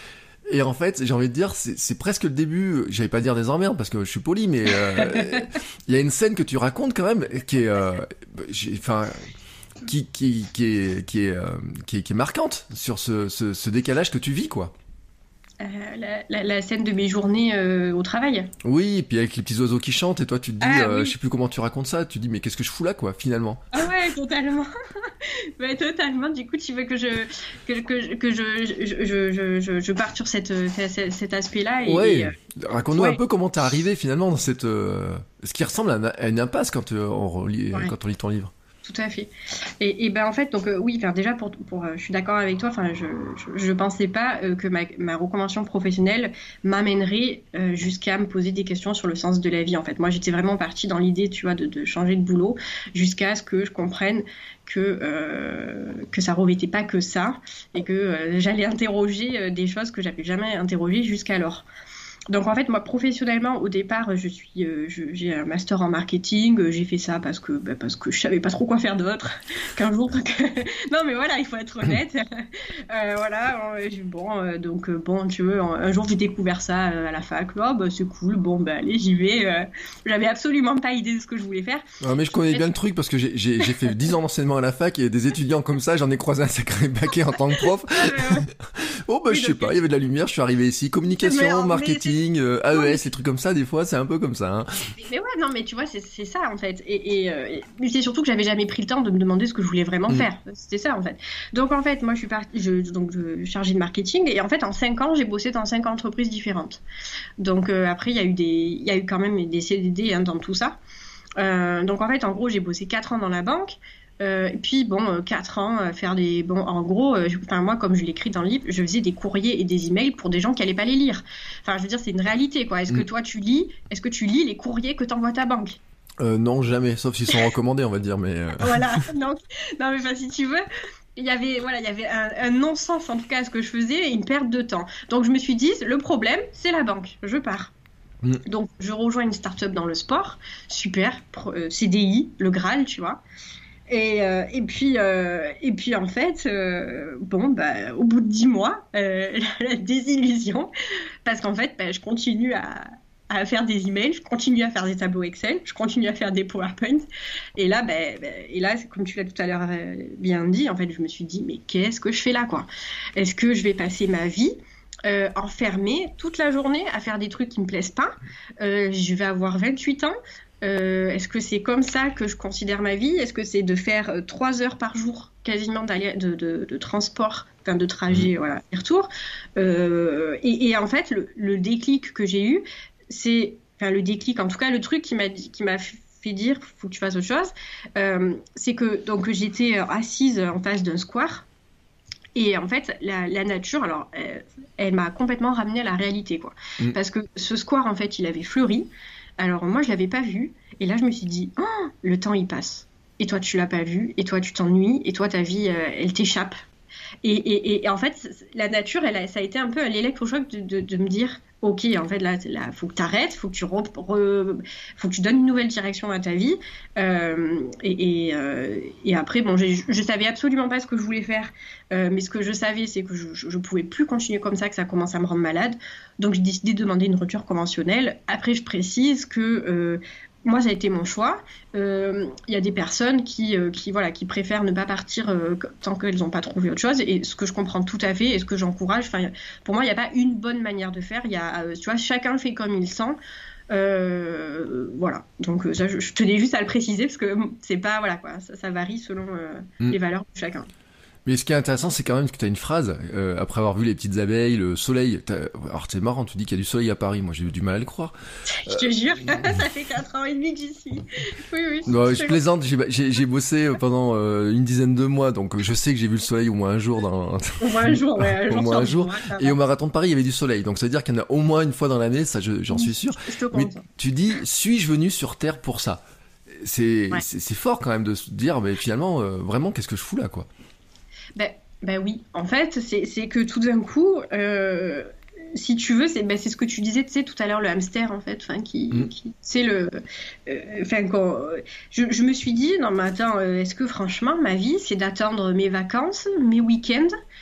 Speaker 2: Et en fait, j'ai envie de dire, c'est, c'est presque le début, j'allais pas dire des emmerdes parce que je suis poli, mais euh, il y a une scène que tu racontes quand même qui est, euh, enfin, qui qui qui est qui est euh, qui est qui est marquante sur ce, ce ce décalage que tu vis, quoi.
Speaker 3: Euh, la, la, la scène de mes journées euh, au travail.
Speaker 2: Oui, et puis avec les petits oiseaux qui chantent, et toi tu te dis,
Speaker 3: Ah,
Speaker 2: euh,
Speaker 3: oui.
Speaker 2: je sais plus comment tu racontes ça, tu te dis mais qu'est-ce que je fous là, quoi, finalement.
Speaker 3: Ah ouais, totalement. Ouais, totalement. Du coup, tu veux que je que, que, que je, je, je, je, je, je parte sur cette, cette, cet aspect-là. Et,
Speaker 2: Ouais.
Speaker 3: et, euh,
Speaker 2: Raconte-nous
Speaker 3: ouais.
Speaker 2: un peu comment t'es arrivé finalement dans cette, euh, ce qui ressemble à, à une impasse quand euh, on relit,
Speaker 3: Ouais.
Speaker 2: quand on lit ton livre.
Speaker 3: Tout à fait. Et, et ben en fait, donc euh, oui, enfin, déjà pour, pour, euh, je suis d'accord avec toi. Enfin, je, je, je pensais pas euh, que ma, ma reconversion professionnelle m'amènerait euh, jusqu'à me poser des questions sur le sens de la vie. En fait, moi, j'étais vraiment partie dans l'idée, tu vois, de, de changer de boulot jusqu'à ce que je comprenne que euh, que ça revêtait pas que ça et que euh, j'allais interroger euh, des choses que j'avais jamais interrogées jusqu'alors. Donc en fait, moi professionnellement, au départ, je suis, euh, je, j'ai un master en marketing. euh, J'ai fait ça parce que, bah, parce que je savais pas trop quoi faire d'autre qu'un jour. Donc... non, mais voilà, il faut être honnête. euh, voilà, euh, bon, euh, donc euh, bon, tu veux, un, un jour j'ai découvert ça euh, à la fac. Oh, bah, c'est cool. Bon, bah allez, j'y vais. Euh, j'avais absolument pas idée de ce que je voulais faire.
Speaker 2: Ah, mais je connais bien le truc parce que j'ai, j'ai, j'ai fait dix ans d'enseignement à la fac et des étudiants comme ça, j'en ai croisé un sacré paquet en tant que prof.
Speaker 3: Euh,
Speaker 2: Oh bah
Speaker 3: Oui,
Speaker 2: je sais
Speaker 3: donc,
Speaker 2: pas, il y avait de la lumière, je suis arrivé ici,
Speaker 3: mais
Speaker 2: communication,
Speaker 3: en-
Speaker 2: marketing, euh, A
Speaker 3: Non,
Speaker 2: E
Speaker 3: mais-
Speaker 2: S, les trucs comme ça, des fois c'est un peu comme ça. Hein.
Speaker 3: Mais ouais, non, mais tu vois, c'est, c'est ça en fait. Et, et, euh, et- mais c'est surtout que j'avais jamais pris le temps de me demander ce que je voulais vraiment
Speaker 2: Mm.
Speaker 3: faire. C'était ça en fait. Donc en fait, moi je suis partie, je, donc je suis chargée de marketing et en fait en cinq ans j'ai bossé dans cinq entreprises différentes. Donc euh, après il y a eu des, il y a eu quand même des C D D hein, dans tout ça. Euh, donc en fait en gros j'ai bossé quatre ans dans la banque. Euh, et puis bon, euh, quatre ans à faire des bon, en gros, euh, je- enfin moi comme je l'écris dans le livre, je faisais des courriers et des emails pour des gens qui allaient pas les lire. Enfin, je veux dire, c'est une réalité quoi. Est-ce que
Speaker 2: Mm.
Speaker 3: toi tu lis, est-ce que tu lis les courriers que t'envoie ta banque?
Speaker 2: Euh, non, jamais, sauf s'ils sont recommandés, on va dire, mais... euh,
Speaker 3: Voilà. Donc, non mais enfin, si tu veux, il y avait voilà, il y avait un, un non-sens en tout cas à ce que je faisais et une perte de temps. Donc je me suis dit, le problème, c'est la banque. Je pars.
Speaker 2: Mm.
Speaker 3: Donc je rejoins une start-up dans le sport, super, pro- euh, C D I, le Graal, tu vois. Et, euh, et puis euh, et puis en fait euh, bon bah au bout de dix mois euh, la, la désillusion parce qu'en fait bah, je continue à à faire des emails, je continue à faire des tableaux Excel, je continue à faire des PowerPoint et là bah, bah, et là comme tu l'as tout à l'heure euh, bien dit en fait je me suis dit mais qu'est-ce que je fais là quoi? Est-ce que je vais passer ma vie euh, enfermée toute la journée à faire des trucs qui me plaisent pas? Euh, je vais avoir vingt-huit ans. Euh, est-ce que c'est comme ça que je considère ma vie? Est-ce que c'est de faire euh, trois heures par jour quasiment d'aller, de, de, de transport, enfin de trajet, voilà, et retour euh, et, et en fait, le, le déclic que j'ai eu, c'est, enfin le déclic, en tout cas le truc qui m'a, dit- qui m'a fait dire, faut que tu fasses autre chose, euh, c'est que donc j'étais assise en face d'un square. Et en fait, la, la nature, alors, elle, elle m'a complètement ramenée à la réalité, quoi.
Speaker 2: Mm.
Speaker 3: Parce que ce square, en fait, il avait fleuri. Alors moi, je l'avais pas vu. Et là, je me suis dit, oh, le temps, il passe. Et toi, tu l'as pas vu. Et toi, tu t'ennuies. Et toi, ta vie, euh, elle t'échappe. Et, et, et en fait, la nature, elle a, ça a été un peu l'électrochoc de, de, de me dire, ok, en fait, là, là, faut que tu arrêtes, faut que tu re, re- faut que tu donnes une nouvelle direction à ta vie. Euh, et, et, euh, et après, bon, j'ai- je savais absolument pas ce que je voulais faire, euh, mais ce que je savais, c'est que je, je, je pouvais plus continuer comme ça, que ça commence à me rendre malade. Donc, j'ai décidé de demander une rupture conventionnelle. Après, je précise que euh, moi, ça a été mon choix. Il euh, y a des personnes qui, euh, qui, voilà, qui préfèrent ne pas partir euh, tant qu'elles n'ont pas trouvé autre chose. Et ce que je comprends tout à fait et ce que j'encourage, pour moi, il n'y a pas une bonne manière de faire. Y a, euh, tu vois, chacun fait comme il sent. Euh, voilà. Donc, ça, je, je tenais juste à le préciser parce que c'est pas, voilà, quoi, ça, ça varie selon euh,
Speaker 2: Mm.
Speaker 3: les valeurs de chacun.
Speaker 2: Mais ce qui est intéressant, c'est quand même que tu as une phrase, euh, après avoir vu les petites abeilles, le soleil. t'as- Alors c'est marrant, tu dis qu'il y a du soleil à Paris, moi j'ai eu du mal à le croire.
Speaker 3: Je te jure, ça fait quatre ans et demi que j'y suis. Oui, oui.
Speaker 2: Non, je
Speaker 3: te-
Speaker 2: plaisante, j'ai, j'ai, j'ai bossé pendant euh, une dizaine de mois, donc je sais que j'ai vu le soleil au moins un jour dans...
Speaker 3: Au moins un jour, ouais, un
Speaker 2: Au
Speaker 3: jour
Speaker 2: moins
Speaker 3: sur
Speaker 2: un
Speaker 3: deux,
Speaker 2: jour.
Speaker 3: ouais, ça
Speaker 2: Et
Speaker 3: va.
Speaker 2: au marathon de Paris, il y avait du soleil, donc ça veut dire qu'il y en a au moins une fois dans l'année, ça je- j'en suis sûr.
Speaker 3: Je te
Speaker 2: Mais
Speaker 3: compte.
Speaker 2: tu dis, suis-je venu sur Terre pour ça? C'est,
Speaker 3: Ouais.
Speaker 2: c'est, c'est fort quand même de se dire, mais finalement, euh, vraiment, qu'est-ce que je fous là, quoi?
Speaker 3: Ben, ben oui, en fait, c'est c'est que tout d'un coup, euh, si tu veux, c'est ben, c'est ce que tu disais, tu sais, tout à l'heure, le hamster, en fait, enfin, qui,
Speaker 2: Mm.
Speaker 3: qui c'est le, euh, enfin, quand je, je me suis dit, non, mais attends, euh, est-ce que franchement, ma vie, c'est d'attendre mes vacances, mes week-ends,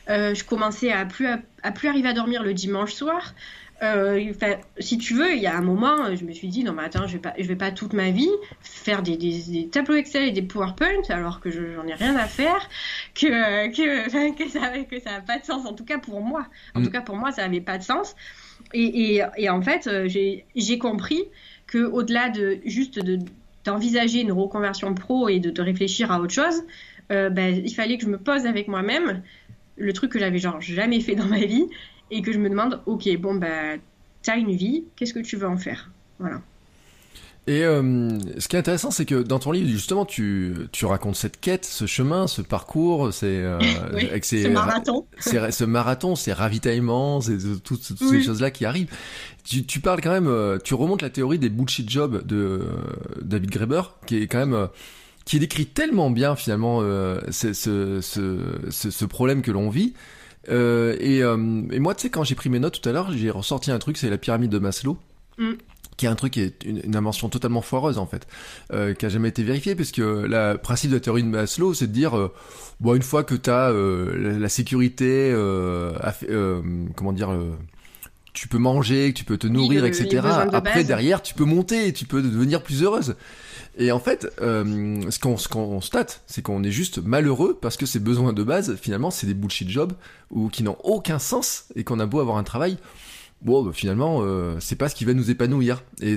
Speaker 3: Euh, je commençais à plus, à, à plus arriver à dormir le dimanche soir. Euh, si tu veux, il y a un moment, je me suis dit non mais attends, je vais pas, je vais pas toute ma vie faire des, des, des tableaux Excel et des PowerPoint alors que je, j'en ai rien à faire, que que que ça que ça a pas de sens. En tout cas pour moi, en mmh. tout cas pour moi ça avait pas de sens. Et, et, et en fait, j'ai, j'ai compris que au-delà de juste de, d'envisager une reconversion pro et de, de réfléchir à autre chose, euh, ben, il fallait que je me pose avec moi-même, le truc que j'avais genre jamais fait dans ma vie. Et que je me demande, ok, bon, bah, t'as une vie, qu'est-ce que tu veux en faire? Voilà.
Speaker 2: Et euh, ce qui est intéressant, c'est que dans ton livre, justement, tu, tu racontes cette quête, ce chemin, ce parcours, c'est, euh,
Speaker 3: oui,
Speaker 2: avec ces,
Speaker 3: ce marathon.
Speaker 2: C'est, ce marathon, ces ravitaillements, c'est, toutes, toutes oui. ces choses-là qui arrivent. Tu, tu parles quand même, tu remontes la théorie des bullshit jobs de euh, David Graeber, qui est quand même... Euh, qui décrit tellement bien, finalement, euh, ce, ce, ce, ce, ce problème que l'on vit. Euh, et, euh, et moi, tu sais, quand j'ai pris mes notes tout à l'heure, j'ai ressorti un truc, c'est la pyramide de Maslow, mm. qui est un truc qui est une, une invention totalement foireuse en fait, euh, qui a jamais été vérifiée, parce que le principe de la théorie de Maslow, c'est de dire, euh, bon, une fois que t'as euh, la, la sécurité, euh, aff- euh, comment dire, euh, tu peux manger, tu peux te nourrir, oui, le, et cetera. Après, base. Derrière, tu peux monter, et tu peux devenir plus heureuse. Et en fait, euh, ce qu'on, ce qu'on constate, c'est qu'on est juste malheureux parce que ces besoins de base, finalement, c'est des bullshit jobs ou qui n'ont aucun sens, et qu'on a beau avoir un travail, bon, bah, finalement, euh, c'est pas ce qui va nous épanouir. Et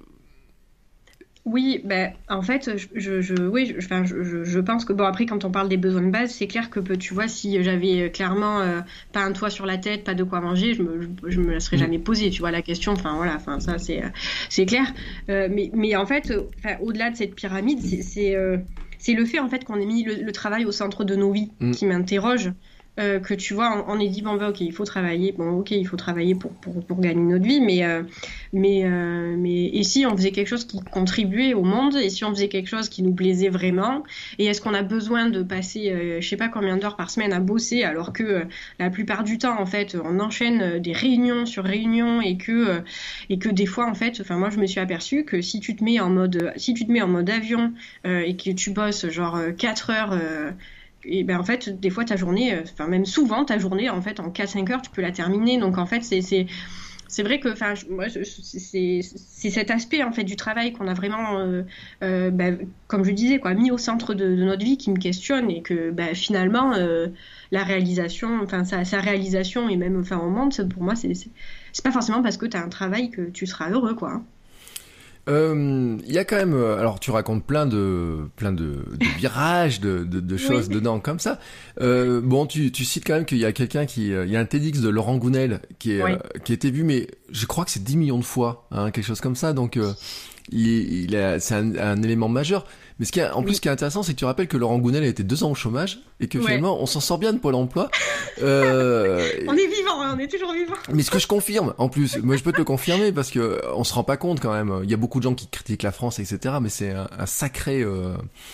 Speaker 3: oui, ben, en fait, je, je, je, oui, je, enfin, je, je pense que, bon, après, quand on parle des besoins de base, c'est clair que, tu vois, si j'avais clairement euh, pas un toit sur la tête, pas de quoi manger, je me, je, je me la serais jamais posée, tu vois, la question, enfin, voilà, enfin, ça, c'est, c'est clair. Euh, mais, mais en fait, euh, au-delà de cette pyramide, c'est, c'est, euh, c'est le fait, en fait, qu'on ait mis le, le travail au centre de nos vies mmh. qui m'interroge. Euh, que tu vois, on, on est dit bon bah ok, il faut travailler, bon ok, il faut travailler pour pour, pour gagner notre vie, mais euh, mais euh, mais et si on faisait quelque chose qui contribuait au monde, et si on faisait quelque chose qui nous plaisait vraiment, et est-ce qu'on a besoin de passer, euh, je sais pas combien d'heures par semaine à bosser, alors que euh, la plupart du temps en fait, on enchaîne des réunions sur réunions, et que euh, et que des fois en fait, enfin moi je me suis aperçue que si tu te mets en mode si tu te mets en mode avion euh, et que tu bosses genre quatre heures euh, et ben en fait des fois ta journée, enfin même souvent ta journée en fait en quatre cinq heures tu peux la terminer, donc en fait c'est c'est c'est vrai que enfin moi je, c'est c'est cet aspect en fait du travail qu'on a vraiment euh, euh, ben, comme je disais quoi, mis au centre de, de notre vie, qui me questionne, et que ben, finalement euh, la réalisation, enfin sa, sa réalisation, et même enfin au monde, pour moi c'est c'est, c'est pas forcément parce que tu as un travail que tu seras heureux quoi, hein.
Speaker 2: Il euh, y a quand même, alors tu racontes plein de plein de, de virages, de, de, de choses oui. dedans comme ça. Euh, bon, tu, tu cites quand même qu'il y a quelqu'un qui, il y a un TEDx de Laurent Gounel qui est oui. euh, qui a été vu, mais je crois que c'est dix millions de fois, hein, quelque chose comme ça. Donc euh, il, il a, c'est un, un élément majeur. Mais ce qui est, en plus, oui. ce qui est intéressant, c'est que tu rappelles que Laurent Gounel a été deux ans au chômage, et que ouais. finalement, on s'en sort bien de Pôle emploi. Euh,
Speaker 3: on est vivant, hein, on est toujours vivant.
Speaker 2: Mais ce que je confirme, en plus, moi je peux te le confirmer, parce que on se rend pas compte quand même. Il y a beaucoup de gens qui critiquent la France, et cetera. Mais c'est un, un sacré, euh,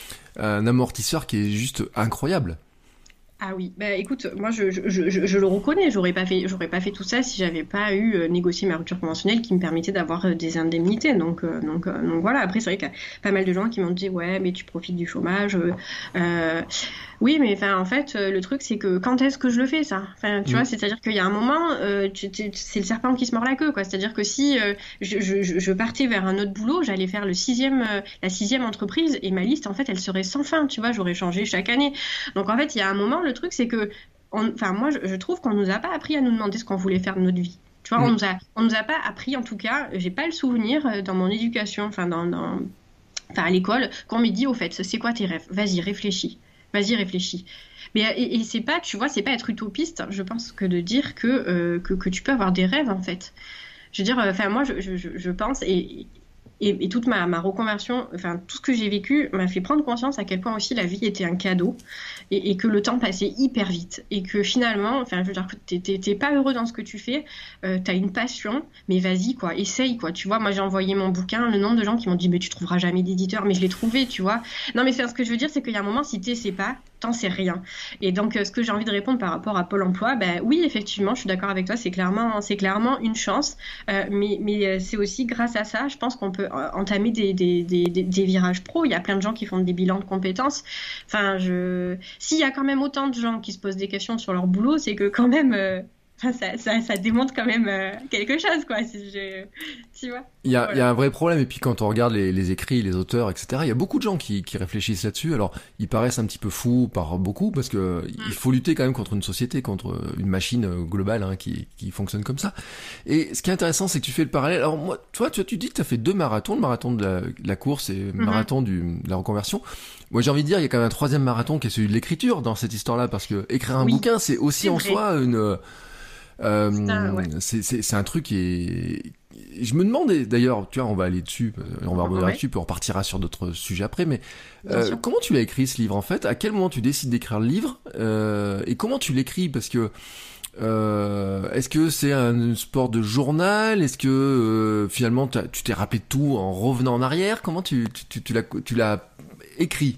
Speaker 2: un amortisseur qui est juste incroyable.
Speaker 3: Ah oui, bah écoute, moi je, je, je, je le reconnais, j'aurais pas fait, j'aurais pas fait tout ça si j'avais pas eu euh, négocié ma rupture conventionnelle qui me permettait d'avoir euh, des indemnités. Donc, euh, donc, euh, donc voilà. Après c'est vrai qu'il y a pas mal de gens qui m'ont dit ouais, mais tu profites du chômage. Euh, euh, oui, mais enfin en fait euh, le truc c'est que quand est-ce que je le fais ça? Enfin tu mmh. vois, c'est-à-dire qu'il y a un moment, euh, tu, tu, c'est le serpent qui se mord la queue quoi. C'est-à-dire que si euh, je, je, je partais vers un autre boulot, j'allais faire le sixième, euh, la sixième entreprise, et ma liste en fait elle serait sans fin. Tu vois, j'aurais changé chaque année. Donc en fait il y a un moment, le truc c'est que enfin moi je, je trouve qu'on nous a pas appris à nous demander ce qu'on voulait faire de notre vie, tu vois. mmh. on nous a on nous a pas appris, en tout cas j'ai pas le souvenir dans mon éducation, enfin dans, dans enfin à l'école, qu'on m'ait dit au fait c'est quoi tes rêves, vas-y réfléchis vas-y réfléchis mais et, et c'est pas, tu vois, c'est pas être utopiste, je pense, que de dire que euh, que, que tu peux avoir des rêves en fait. Je veux dire, enfin moi je, je, je pense, et Et, et toute ma, ma reconversion, enfin tout ce que j'ai vécu m'a fait prendre conscience à quel point aussi la vie était un cadeau, et, et que le temps passait hyper vite, et que finalement, enfin je veux dire, t'es, t'es, t'es pas heureux dans ce que tu fais, euh, t'as une passion, mais vas-y quoi, essaye quoi, tu vois. Moi j'ai envoyé mon bouquin, le nombre de gens qui m'ont dit mais tu trouveras jamais d'éditeur, mais je l'ai trouvé, tu vois. Non mais c'est ce que je veux dire, c'est qu'il y a un moment, si t'essaies pas, t'en sais rien. Et donc euh, ce que j'ai envie de répondre par rapport à Pôle emploi, ben oui effectivement, je suis d'accord avec toi, c'est clairement, c'est clairement une chance, euh, mais, mais c'est aussi grâce à ça, je pense qu'on peut entamer des, des, des, des, des virages pro. Il y a plein de gens qui font des bilans de compétences. Enfin, je... s'il y a quand même autant de gens qui se posent des questions sur leur boulot, c'est que quand même... Euh... Enfin, ça, ça, ça démontre quand même euh, quelque chose, quoi. Si je... Tu vois.
Speaker 2: Il y a,
Speaker 3: voilà.
Speaker 2: il y a un vrai problème. Et puis quand on regarde les, les écrits, les auteurs, et cetera, il y a beaucoup de gens qui, qui réfléchissent là-dessus. Alors, ils paraissent un petit peu fous par beaucoup parce que mm. il faut lutter quand même contre une société, contre une machine globale hein, qui, qui fonctionne comme ça. Et ce qui est intéressant, c'est que tu fais le parallèle. Alors moi, toi, tu, tu dis que tu as fait deux marathons, le marathon de la, de la course et le mm-hmm. marathon du, de la reconversion. Moi, j'ai envie de dire, il y a quand même un troisième marathon qui est celui de l'écriture dans cette histoire-là, parce que écrire un
Speaker 3: oui.
Speaker 2: bouquin, c'est aussi
Speaker 3: c'est
Speaker 2: en
Speaker 3: vrai.
Speaker 2: soi une Euh,
Speaker 3: c'est, un, ouais.
Speaker 2: c'est, c'est, c'est un truc qui est... Je me demandais, d'ailleurs, tu vois, on va aller dessus, on va revenir
Speaker 3: ouais.
Speaker 2: dessus, puis on repartira sur d'autres sujets après, mais euh, comment tu l'as écrit ce livre en fait? À quel moment tu décides d'écrire le livre euh, et comment tu l'écris? Parce que euh, est-ce que c'est un sport de journal? Est-ce que euh, finalement tu t'es rappelé de tout en revenant en arrière? Comment tu, tu, tu, tu, l'as, tu l'as écrit?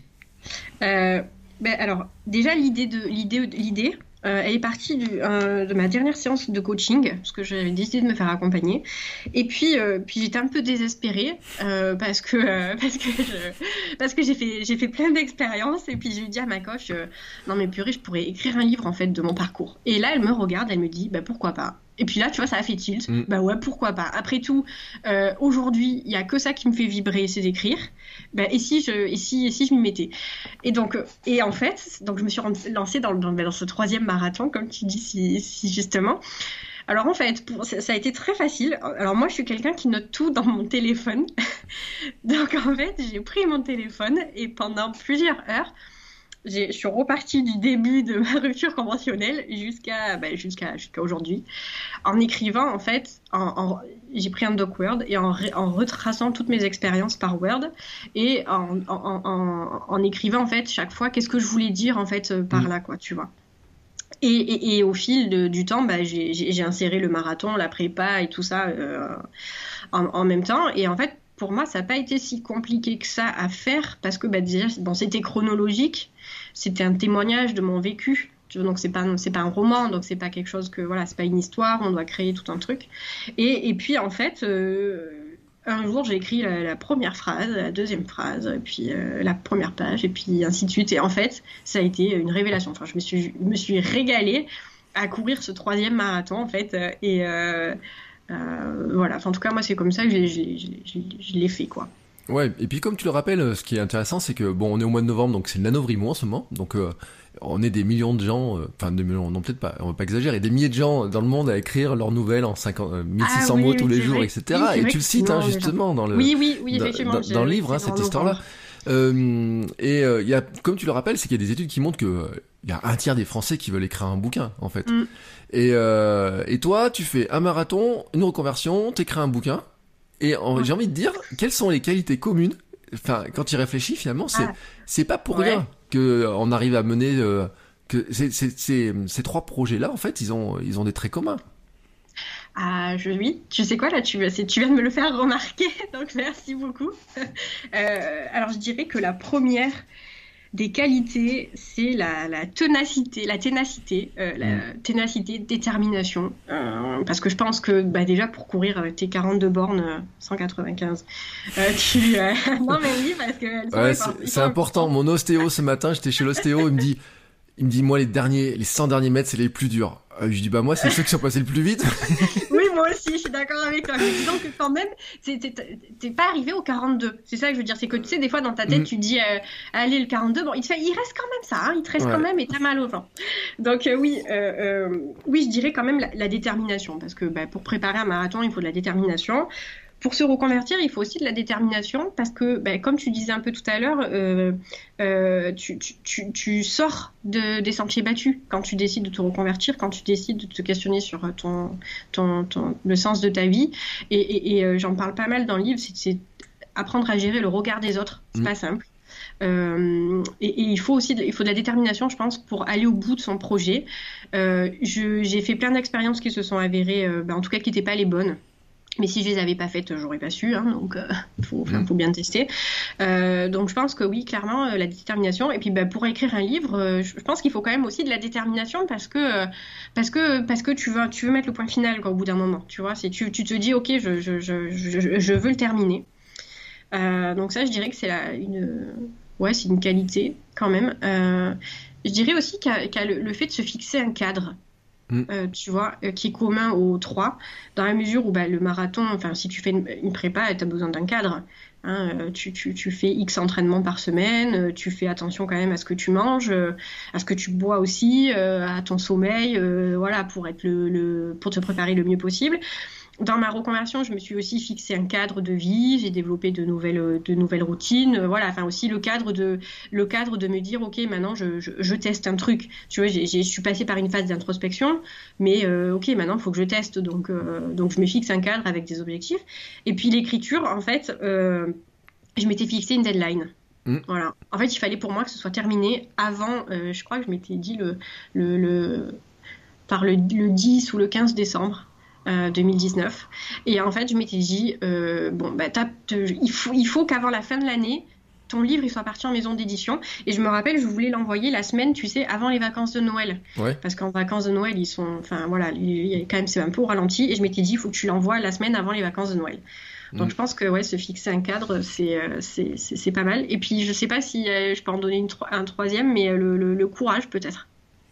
Speaker 3: euh, ben alors, déjà l'idée de l'idée, l'idée Euh, elle est partie du, euh, de ma dernière séance de coaching, parce que j'avais décidé de me faire accompagner. Et puis, euh, puis j'étais un peu désespérée, euh, parce que, euh, parce que, je, parce que j'ai, fait, j'ai fait plein d'expériences. Et puis j'ai dit à ma coach, euh, non mais purée, je pourrais écrire un livre en fait de mon parcours. Et là, elle me regarde, elle me dit, bah pourquoi pas. Et puis là, tu vois, ça a fait tilt. Mm. Bah ouais, pourquoi pas. Après tout, euh, aujourd'hui, il y a que ça qui me fait vibrer, c'est d'écrire. Bah, et si je, et si, et si je m'y mettais. Et donc, et en fait, donc je me suis lancée dans, dans, dans ce troisième marathon, comme tu dis si, si justement. Alors en fait, pour, ça, ça a été très facile. Alors moi, je suis quelqu'un qui note tout dans mon téléphone. Donc en fait, j'ai pris mon téléphone et pendant plusieurs heures, J'ai, je suis repartie du début de ma rupture conventionnelle jusqu'à, bah, jusqu'à, jusqu'à aujourd'hui, en écrivant en fait, en, en, j'ai pris un doc Word et en, en retraçant toutes mes expériences par Word et en, en, en, en écrivant en fait chaque fois qu'est-ce que je voulais dire en fait par là, quoi, tu vois. Et, et, et au fil de, du temps, bah, j'ai, j'ai, j'ai inséré le marathon, la prépa et tout ça euh, en, en même temps. Et en fait, pour moi, ça n'a pas été si compliqué que ça à faire parce que bah, déjà, bon, c'était chronologique, c'était un témoignage de mon vécu. Donc c'est pas c'est pas un roman, donc c'est pas quelque chose que voilà, c'est pas une histoire, on doit créer tout un truc. Et, et puis en fait, euh, un jour j'ai écrit la, la première phrase, la deuxième phrase, et puis euh, la première page, et puis ainsi de suite. Et en fait, ça a été une révélation. Enfin, je me suis je me suis régalée à courir ce troisième marathon en fait, et euh, Euh, voilà, enfin, en tout cas moi c'est comme ça que je, je, je, je, je l'ai fait quoi.
Speaker 2: Ouais, et puis comme tu le rappelles, ce qui est intéressant c'est que bon on est au mois de novembre donc c'est le Nanovrimo en ce moment, donc euh, on est des millions de gens, enfin euh, des millions, non peut-être pas, on va pas exagérer, des milliers de gens dans le monde à écrire leurs nouvelles en cinquante, euh, mille six cents ah, oui, mots tous les jours, vrai. et cetera. Oui, et tu le cites hein, justement dans le,
Speaker 3: oui, oui, oui, effectivement,
Speaker 2: dans, dans, dans le livre hein, cette histoire-là. Euh, et euh, y a, comme tu le rappelles, c'est qu'il y a des études qui montrent que euh, y a un tiers des Français qui veulent écrire un bouquin en fait. Mm. Et, euh, et toi, tu fais un marathon, une reconversion, t'écris un bouquin. Et en, j'ai envie de dire, quelles sont les qualités communes? Enfin, quand tu y réfléchis, finalement, c'est ah. c'est pas pour ouais. rien que on arrive à mener euh, que c'est, c'est, c'est, ces trois projets-là. En fait, ils ont ils ont des traits communs.
Speaker 3: Ah, je, oui, tu sais quoi, là, tu, tu viens de me le faire remarquer, donc merci beaucoup. Euh, alors, je dirais que la première des qualités, c'est la, la ténacité, la ténacité, euh, la mmh. ténacité, détermination. Euh, parce que je pense que, bah, déjà, pour courir tes quarante-deux bornes, euh, cent quatre-vingt-quinze, euh, tu... Euh... non, mais oui, parce que... Elles sont
Speaker 2: ouais, c'est, c'est important. Mon ostéo, ce matin, j'étais chez l'ostéo, il me dit... Il me dit, moi, les derniers, les cent derniers mètres, c'est les plus durs. Euh, je dis, bah, moi, c'est ceux qui sont passés le plus vite.
Speaker 3: Oui, moi aussi, je suis d'accord avec toi. Mais disons que quand même, t'es, t'es, t'es pas arrivé au quarante-deux. C'est ça que je veux dire. C'est que, tu sais, des fois, dans ta tête, mmh. tu dis, euh, allez, le quarante-deux, bon, il, te fait, il reste quand même ça, hein, il te reste ouais. quand même et t'as mal aux jambes. Donc, euh, oui, euh, euh, oui, je dirais quand même la, la détermination. Parce que, bah, pour préparer un marathon, il faut de la détermination. Pour se reconvertir, il faut aussi de la détermination parce que, ben, comme tu disais un peu tout à l'heure, euh, euh, tu, tu, tu, tu sors de, des sentiers battus quand tu décides de te reconvertir, quand tu décides de te questionner sur ton, ton, ton, le sens de ta vie. Et, et, et euh, j'en parle pas mal dans le livre, c'est, c'est apprendre à gérer le regard des autres. C'est mmh. pas simple. Euh, et, et il faut aussi de, il faut de la détermination, je pense, pour aller au bout de son projet. Euh, je, j'ai fait plein d'expériences qui se sont avérées, euh, ben, en tout cas, qui n'étaient pas les bonnes. Mais si je les avais pas faites, j'aurais pas su, hein, donc il euh, faut, mmh. faut bien tester. Euh, donc je pense que oui, clairement, euh, la détermination. Et puis bah, pour écrire un livre, euh, je pense qu'il faut quand même aussi de la détermination parce que euh, parce que parce que tu veux tu veux mettre le point final quoi, au bout d'un moment. Tu vois, c'est tu tu te dis ok, je je je je, je veux le terminer. Euh, donc ça, je dirais que c'est la, une, ouais, c'est une qualité quand même. Euh, je dirais aussi qu'il y a, qu'il y a le, le fait de se fixer un cadre.
Speaker 2: Mm.
Speaker 3: Euh, tu vois, euh, qui est commun aux trois, dans la mesure où bah, le marathon, enfin, si tu fais une, une prépa, tu as besoin d'un cadre. Hein, euh, tu, tu, tu fais X entraînements par semaine, euh, tu fais attention quand même à ce que tu manges, euh, à ce que tu bois aussi, euh, à ton sommeil, euh, voilà, pour être le, le, pour te préparer le mieux possible. Dans ma reconversion, je me suis aussi fixé un cadre de vie, j'ai développé de nouvelles, de nouvelles routines, voilà, enfin aussi le cadre de, le cadre de me dire, ok, maintenant je, je, je teste un truc. Tu vois, j'ai, j'ai, je suis passée par une phase d'introspection, mais euh, ok, maintenant il faut que je teste, donc, euh, donc je me fixe un cadre avec des objectifs. Et puis l'écriture, en fait, euh, je m'étais fixé une deadline. Mmh. Voilà. En fait, il fallait pour moi que ce soit terminé avant, euh, je crois que je m'étais dit le, le, le par le, le dix ou le quinze décembre. Euh, deux mille dix-neuf. Et en fait, je m'étais dit, euh, bon, bah, t'as, il faut, il faut qu'avant la fin de l'année, ton livre il soit parti en maison d'édition. Et je me rappelle, je voulais l'envoyer la semaine, tu sais, avant les vacances de Noël.
Speaker 2: Ouais.
Speaker 3: Parce qu'en vacances de Noël, ils sont, enfin voilà, il y a quand même, c'est un peu au ralenti. Et je m'étais dit, il faut que tu l'envoies la semaine avant les vacances de Noël. Donc mmh. je pense que ouais, se fixer un cadre, c'est, c'est, c'est, c'est pas mal. Et puis, je sais pas si euh, je peux en donner une, un troisième, mais le, le, le courage peut-être.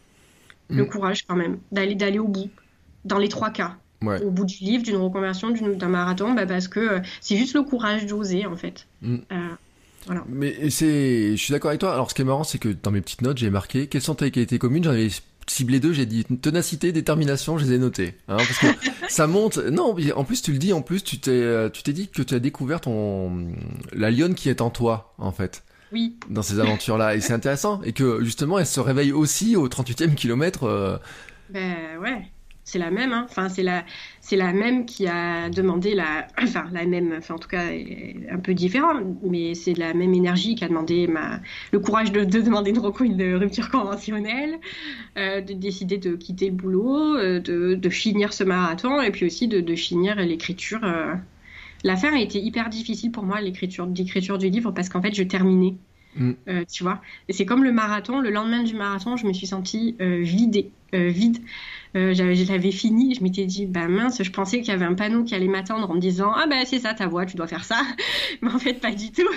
Speaker 3: Mmh. Le courage quand même, d'aller, d'aller au bout, dans les trois cas. Ouais. Au bout du livre, d'une reconversion, d'une, d'un marathon, bah parce que euh, c'est juste le courage d'oser en fait. Mm. Euh, voilà.
Speaker 2: Mais c'est, je suis d'accord avec toi. Alors ce qui est marrant, c'est que dans mes petites notes, j'ai marqué quelles sont tes qualités communes. J'en avais ciblé deux. J'ai dit ténacité, détermination. Je les ai notées. Hein, parce que ça monte. Non, en plus tu le dis. En plus tu t'es, tu t'es dit que tu as découvert ton la lionne qui est en toi en fait.
Speaker 3: Oui.
Speaker 2: Dans ces aventures-là, et c'est intéressant, et que justement elle se réveille aussi au trente-huitième kilomètre. Euh...
Speaker 3: Ben ouais. C'est la même, hein. Enfin, c'est la, c'est la même qui a demandé la, enfin, la même, enfin, en tout cas, un peu différent, mais c'est la même énergie qui a demandé ma, le courage de, de demander une, une rupture conventionnelle, euh, de décider de quitter le boulot, euh, de, de finir ce marathon, et puis aussi de, de finir l'écriture. Euh. La fin a été hyper difficile pour moi, l'écriture, l'écriture du livre, parce qu'en fait, je terminais. Mm. Euh, tu vois, et c'est comme le marathon. Le lendemain du marathon, je me suis sentie euh, vidée, euh, vide. Euh, j'avais, je l'avais fini. Je m'étais dit, bah mince, je pensais qu'il y avait un panneau qui allait m'attendre en me disant, ah bah c'est ça ta voix, tu dois faire ça. Mais en fait, pas du tout.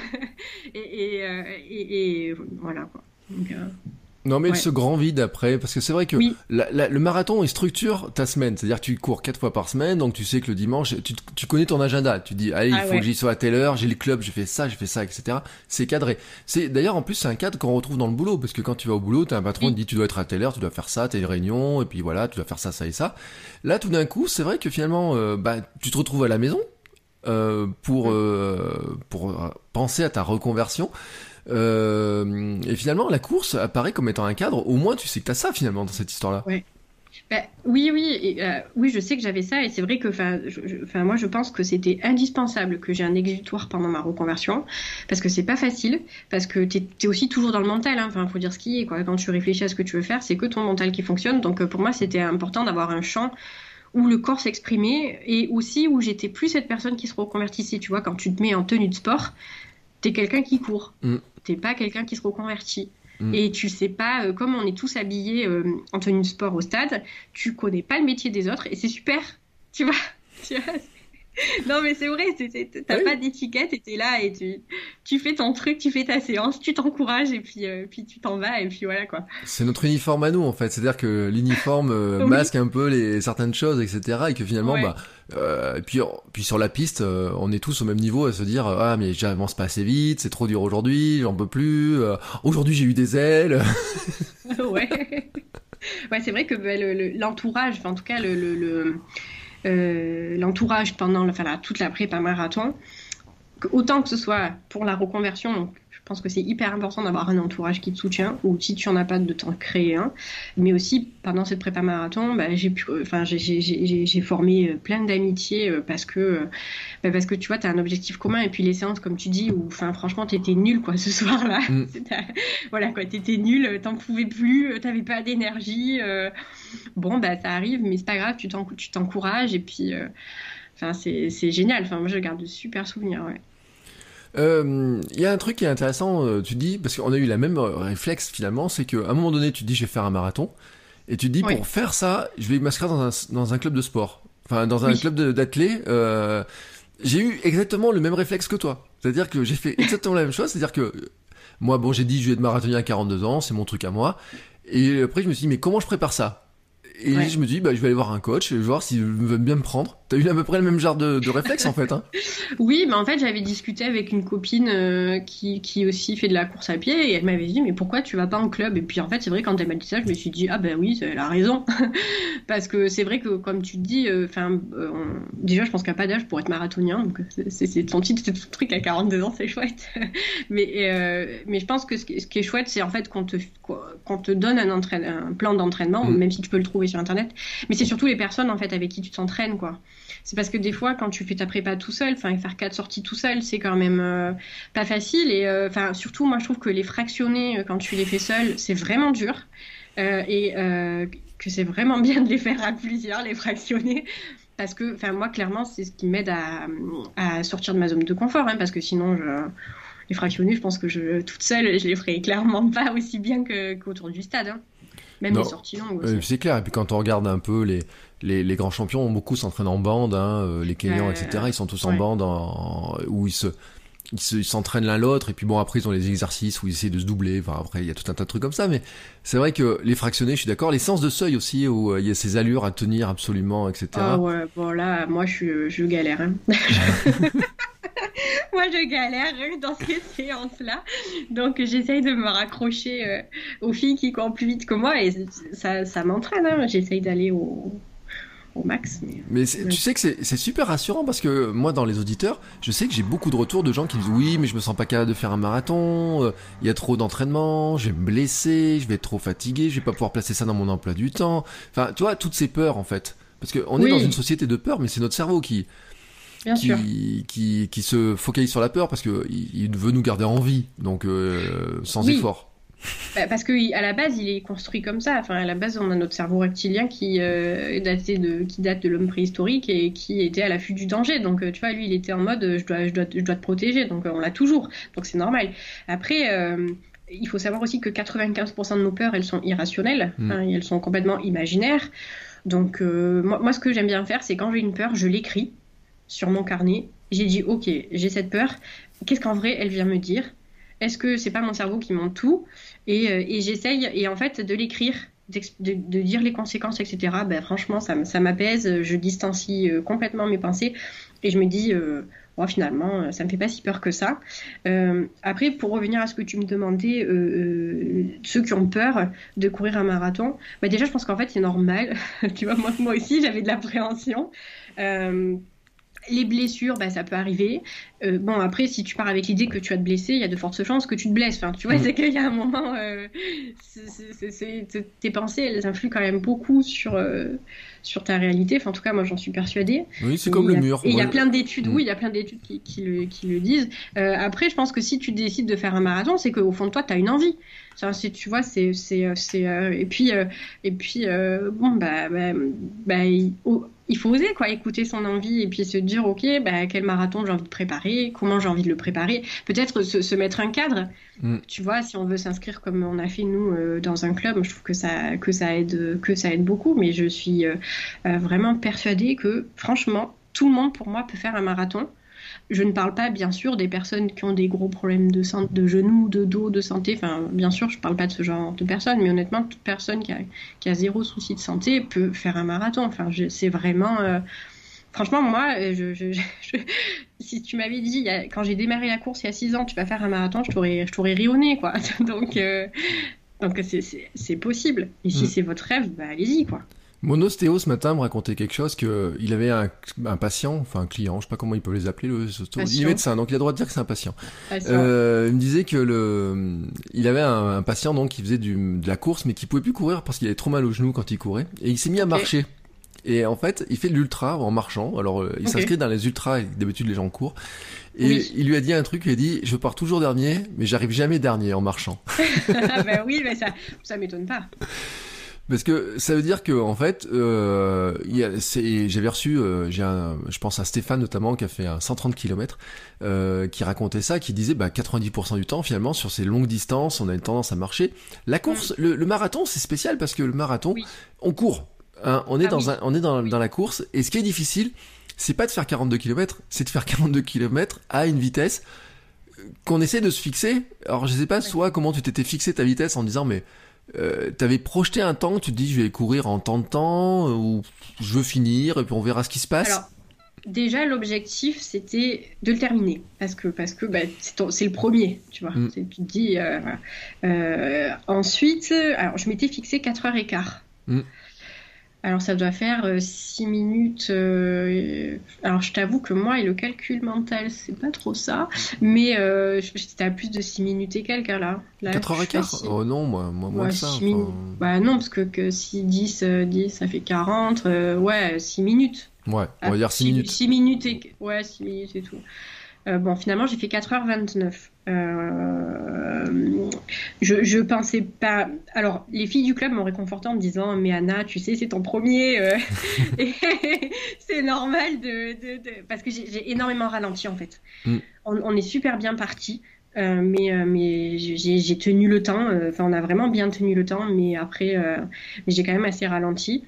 Speaker 3: et, et, euh, et, et voilà quoi. Donc, euh...
Speaker 2: Non mais
Speaker 3: ouais.
Speaker 2: ce grand vide après, parce que c'est vrai que
Speaker 3: oui.
Speaker 2: la, la, le marathon il structure ta semaine, c'est-à-dire que tu cours quatre fois par semaine, donc tu sais que le dimanche, tu, tu connais ton agenda, tu dis allez il ah faut ouais. que j'y sois à telle heure, j'ai le club, j'ai fait ça, j'ai fait ça, et cetera. C'est cadré. C'est d'ailleurs en plus c'est un cadre qu'on retrouve dans le boulot, parce que quand tu vas au boulot, t'as un patron oui. qui dit tu dois être à telle heure, tu dois faire ça, t'as une réunion, et puis voilà, tu dois faire ça, ça et ça. Là tout d'un coup c'est vrai que finalement euh, bah tu te retrouves à la maison euh, pour euh, pour euh, penser à ta reconversion. Euh, et finalement, la course apparaît comme étant un cadre. Au moins, tu sais que t'as ça finalement dans cette histoire-là.
Speaker 3: Ouais. Bah, oui, oui, et, euh, oui, je sais que j'avais ça, et c'est vrai que, enfin, moi, je pense que c'était indispensable que j'ai un exutoire pendant ma reconversion, parce que c'est pas facile, parce que t'es, t'es aussi toujours dans le mental. Enfin, hein, faut dire ce qui est, quoi. Quand tu réfléchis à ce que tu veux faire, c'est que ton mental qui fonctionne. Donc, pour moi, c'était important d'avoir un champ où le corps s'exprimait, et aussi où j'étais plus cette personne qui se reconvertissait. Tu vois, quand tu te mets en tenue de sport, t'es quelqu'un qui court. Mm. T'es pas quelqu'un qui se reconvertit. Mmh. Et tu sais pas, euh, comme on est tous habillés euh, en tenue de sport au stade, tu connais pas le métier des autres et c'est super, tu vois. Tu vois non mais c'est vrai, c'est, c'est, t'as oui. pas d'étiquette et t'es là et tu, tu fais ton truc, tu fais ta séance, tu t'encourages et puis, euh, puis tu t'en vas et puis voilà quoi.
Speaker 2: C'est notre uniforme à nous en fait, c'est-à-dire que l'uniforme euh, oui. masque un peu les, certaines choses, et cetera. Et que finalement, ouais. bah, euh, et puis, puis sur la piste, euh, on est tous au même niveau à se dire ah mais j'avance pas assez vite, c'est trop dur aujourd'hui, j'en peux plus, euh, aujourd'hui j'ai eu des ailes.
Speaker 3: ouais. Ouais, c'est vrai que bah, le, le, l'entourage, enfin en tout cas le, le, le... Euh, l'entourage pendant enfin, la, toute la prépa marathon, autant que ce soit pour la reconversion, donc je pense que c'est hyper important d'avoir un entourage qui te soutient, ou si tu en as pas, de t'en créer un, mais aussi pendant cette prépa marathon, bah, j'ai, pu, enfin, j'ai, j'ai, j'ai, j'ai formé plein d'amitiés parce que, bah, parce que tu vois, tu as un objectif commun, et puis les séances, comme tu dis, où enfin, franchement, tu étais nul quoi, ce soir-là. Mm. Voilà, quoi, tu étais nul, t'en pouvais plus, tu n'avais pas d'énergie. Euh... Bon, bah, ça arrive, mais c'est pas grave, tu, t'en, tu t'encourages, et puis euh... enfin, c'est, c'est génial. Enfin, moi, je garde de super souvenirs. Ouais.
Speaker 2: Il euh, y a un truc qui est intéressant, euh, tu dis, parce qu'on a eu la même réflexe finalement, c'est qu'à un moment donné, tu te dis je vais faire un marathon, et tu te dis oui. pour faire ça, je vais m'inscrire dans un, dans un club de sport, enfin dans un oui. club de, d'athlètes. Euh, j'ai eu exactement le même réflexe que toi. C'est-à-dire que j'ai fait exactement la même chose. C'est-à-dire que moi, bon, j'ai dit je vais être marathonien à quarante-deux ans, c'est mon truc à moi. Et après, je me suis dit mais comment je prépare ça? Et ouais. je me dis, bah, je vais aller voir un coach, je vais voir s'il veut bien me prendre. T'as eu à peu près le même genre de, de réflexe, en fait, hein?
Speaker 3: Oui, mais en fait, j'avais discuté avec une copine euh, qui, qui aussi fait de la course à pied, et elle m'avait dit, mais pourquoi tu vas pas en club? Et puis, en fait, c'est vrai, quand elle m'a dit ça, je me suis dit, ah ben oui, elle a raison. Parce que c'est vrai que, comme tu te dis, enfin, euh, euh, déjà, je pense qu'il n'y a pas d'âge pour être marathonien, donc c'est, c'est ton titre, c'est ton truc à quarante-deux ans, c'est chouette. mais, euh, mais je pense que ce qui, ce qui est chouette, c'est en fait qu'on te, qu'on te donne un, entraîne, un plan d'entraînement, mmh. même si tu peux le trouver sur Internet. Mais c'est surtout les personnes en fait avec qui tu t'entraînes, quoi. C'est parce que des fois quand tu fais ta prépa tout seul, enfin faire quatre sorties tout seul, c'est quand même euh, pas facile. Et enfin euh, surtout moi je trouve que les fractionnés quand tu les fais seul, c'est vraiment dur. Euh, et euh, que c'est vraiment bien de les faire à plusieurs, les fractionnés. Parce que enfin moi clairement c'est ce qui m'aide à, à sortir de ma zone de confort, hein, parce que sinon je... les fractionnés, je pense que je toute seule, je les ferais clairement pas aussi bien que, qu'autour du stade, hein. Même non. les sorties longues aussi.
Speaker 2: Euh, c'est clair, et puis quand on regarde un peu les, les, les grands champions, beaucoup s'entraînent en bande, hein, euh, les Kenyans, euh, et cetera. Ils sont tous ouais. en bande, en, en, où ils, se, ils, se, ils s'entraînent l'un l'autre, et puis bon, après ils ont les exercices où ils essaient de se doubler, enfin après il y a tout un tas de trucs comme ça, mais c'est vrai que les fractionnés, je suis d'accord, les séances de seuil aussi, où euh, il y a ces allures à tenir absolument, et cetera.
Speaker 3: Ah ouais, bon là, moi je, je galère, hein. Moi, je galère dans ces séances-là. Donc, j'essaye de me raccrocher euh, aux filles qui courent plus vite que moi. Et ça, ça m'entraîne. Hein. J'essaye d'aller au, au max. Mais,
Speaker 2: mais c'est, ouais. tu sais que c'est, c'est super rassurant parce que moi, dans les auditeurs, je sais que j'ai beaucoup de retours de gens qui me disent « Oui, mais je me sens pas capable de faire un marathon. Il euh, y a trop d'entraînement. Je vais me blesser. Je vais être trop fatigué. Je vais pas pouvoir placer ça dans mon emploi du temps. » Enfin, tu vois, toutes ces peurs, en fait. Parce qu'on oui. est dans une société de peur, mais c'est notre cerveau qui...
Speaker 3: Bien
Speaker 2: qui,
Speaker 3: sûr.
Speaker 2: qui, qui se focalise sur la peur parce que il, il veut nous garder en vie, donc euh, sans
Speaker 3: oui.
Speaker 2: effort.
Speaker 3: Bah, parce que à la base, il est construit comme ça. Enfin, à la base, on a notre cerveau reptilien qui euh, daté de qui date de l'homme préhistorique et qui était à l'affût du danger. Donc, tu vois, lui, il était en mode je dois, je dois, je dois te protéger. Donc, on l'a toujours. Donc, c'est normal. Après. Euh, il faut savoir aussi que quatre-vingt-quinze pour cent de nos peurs, elles sont irrationnelles. Mmh. Hein, elles sont complètement imaginaires. Donc, euh, moi, moi, ce que j'aime bien faire, c'est quand j'ai une peur, je l'écris sur mon carnet, j'ai dit ok, j'ai cette peur, qu'est-ce qu'en vrai elle vient me dire? Est-ce que c'est pas mon cerveau qui monte tout? Et, euh, et j'essaye, et en fait, de l'écrire, de, de dire les conséquences, et cetera. Ben, franchement, ça, ça m'apaise, je distancie euh, complètement mes pensées, et je me dis, euh, oh, finalement, ça me fait pas si peur que ça. Euh, après, pour revenir à ce que tu me demandais, euh, euh, ceux qui ont peur de courir un marathon, ben, déjà, je pense qu'en fait, c'est normal. Tu vois, moi, moi aussi, j'avais de l'appréhension. Euh, Les blessures, bah, ça peut arriver. Euh, bon, après, si tu pars avec l'idée que tu vas te blesser, il y a de fortes chances que tu te blesses. Enfin, tu vois, mmh. c'est qu'il y a un moment, euh, c'est, c'est, c'est, c'est, tes pensées, elles influent quand même beaucoup sur, euh, sur ta réalité. Enfin, en tout cas, moi, j'en suis persuadée.
Speaker 2: Oui, c'est
Speaker 3: et
Speaker 2: comme le
Speaker 3: a,
Speaker 2: mur.
Speaker 3: Et il
Speaker 2: ouais.
Speaker 3: y a plein d'études, mmh. oui, il y a plein d'études qui, qui, le, qui le disent. Euh, après, je pense que si tu décides de faire un marathon, c'est qu'au fond de toi, tu as une envie. C'est, tu vois, c'est... c'est, c'est euh, et puis, euh, et puis euh, bon, bah... bah, bah il, oh, il faut oser, quoi, écouter son envie et puis se dire, ok, bah, quel marathon j'ai envie de préparer, comment j'ai envie de le préparer. Peut-être se, se mettre un cadre. Mm. Tu vois, si on veut s'inscrire comme on a fait nous euh, dans un club, je trouve que ça, que ça aide, que ça aide beaucoup. Mais je suis euh, euh, vraiment persuadée que, franchement, tout le monde, pour moi, peut faire un marathon. Je ne parle pas, bien sûr, des personnes qui ont des gros problèmes de, san- de genoux, de dos, de santé. Enfin, bien sûr, je ne parle pas de ce genre de personnes, mais honnêtement, toute personne qui a, qui a zéro souci de santé peut faire un marathon. Enfin, je, c'est vraiment... Euh... Franchement, moi, je, je, je, je... si tu m'avais dit, il y a... quand j'ai démarré la course il y a six ans, tu vas faire un marathon, je t'aurais, je t'aurais ri au nez, quoi. Donc, euh... Donc c'est, c'est, c'est possible. Et si mmh. c'est votre rêve, bah, allez-y, quoi.
Speaker 2: Mon ostéo ce matin me racontait quelque chose, qu'il avait un, un patient, enfin un client, je sais pas comment ils peuvent les appeler, le, il est médecin, donc il a le droit de dire que c'est un patient. Euh, il me disait que le, il avait un, un patient donc qui faisait du, de la course, mais qui pouvait plus courir parce qu'il avait trop mal aux genoux quand il courait, et il s'est mis à okay. marcher. Et en fait, il fait de l'ultra en marchant. Alors, il okay. s'inscrit dans les ultras, et d'habitude les gens courent. Et oui. il lui a dit un truc, il a dit, je pars toujours dernier, mais j'arrive jamais dernier en marchant.
Speaker 3: Ah ben oui, mais ça, ça m'étonne pas.
Speaker 2: Parce que ça veut dire que en fait, euh, y a, c'est, j'avais reçu, euh, j'ai un, je pense à Stéphane notamment qui a fait un cent trente kilomètres, euh, qui racontait ça, qui disait bah quatre-vingt-dix pour cent du temps finalement sur ces longues distances, on a une tendance à marcher. La course, mmh. le, le marathon, c'est spécial parce que le marathon, oui. on court, hein, on est ah, dans oui. un, on est dans, oui. dans la course, et ce qui est difficile, c'est pas de faire quarante-deux kilomètres, c'est de faire quarante-deux kilomètres à une vitesse qu'on essaie de se fixer. Alors je sais pas, soit comment tu t'étais fixé ta vitesse en disant mais euh, t'avais projeté un temps, tu te dis je vais courir en tant de temps ou je veux finir et puis on verra ce qui se passe.
Speaker 3: Alors, déjà, l'objectif, c'était de le terminer. Parce que, parce que bah, c'est, ton, c'est le premier, tu vois. Mm. C'est, tu te dis... Euh, euh, ensuite, alors, je m'étais fixé quatre heures quinze. Mm. Alors, ça doit faire euh, six minutes... Euh, alors, je t'avoue que moi, et le calcul mental, c'est pas trop ça. Mais euh, j'étais à plus de six minutes et quelques, là. là
Speaker 2: quatre heures quinze. Oh non, moi, moi, moi
Speaker 3: ouais,
Speaker 2: que ça. Enfin...
Speaker 3: Min... Bah non, parce que, que si dix, dix, ça fait quarante. Euh, ouais, six minutes.
Speaker 2: Ouais, on va dire six minutes.
Speaker 3: six minutes et... Ouais, six minutes et tout. Euh, bon, finalement, j'ai fait quatre heures vingt-neuf. Euh... Je, je pensais pas... Alors, les filles du club m'ont réconforté en me disant « Mais Anna, tu sais, c'est ton premier. Euh... et c'est normal de... de, de... » Parce que j'ai, j'ai énormément ralenti, en fait. Mm. On, on est super bien partis. Euh, mais euh, mais j'ai, j'ai tenu le temps. Enfin, euh, on a vraiment bien tenu le temps. Mais après, euh... mais j'ai quand même assez ralenti.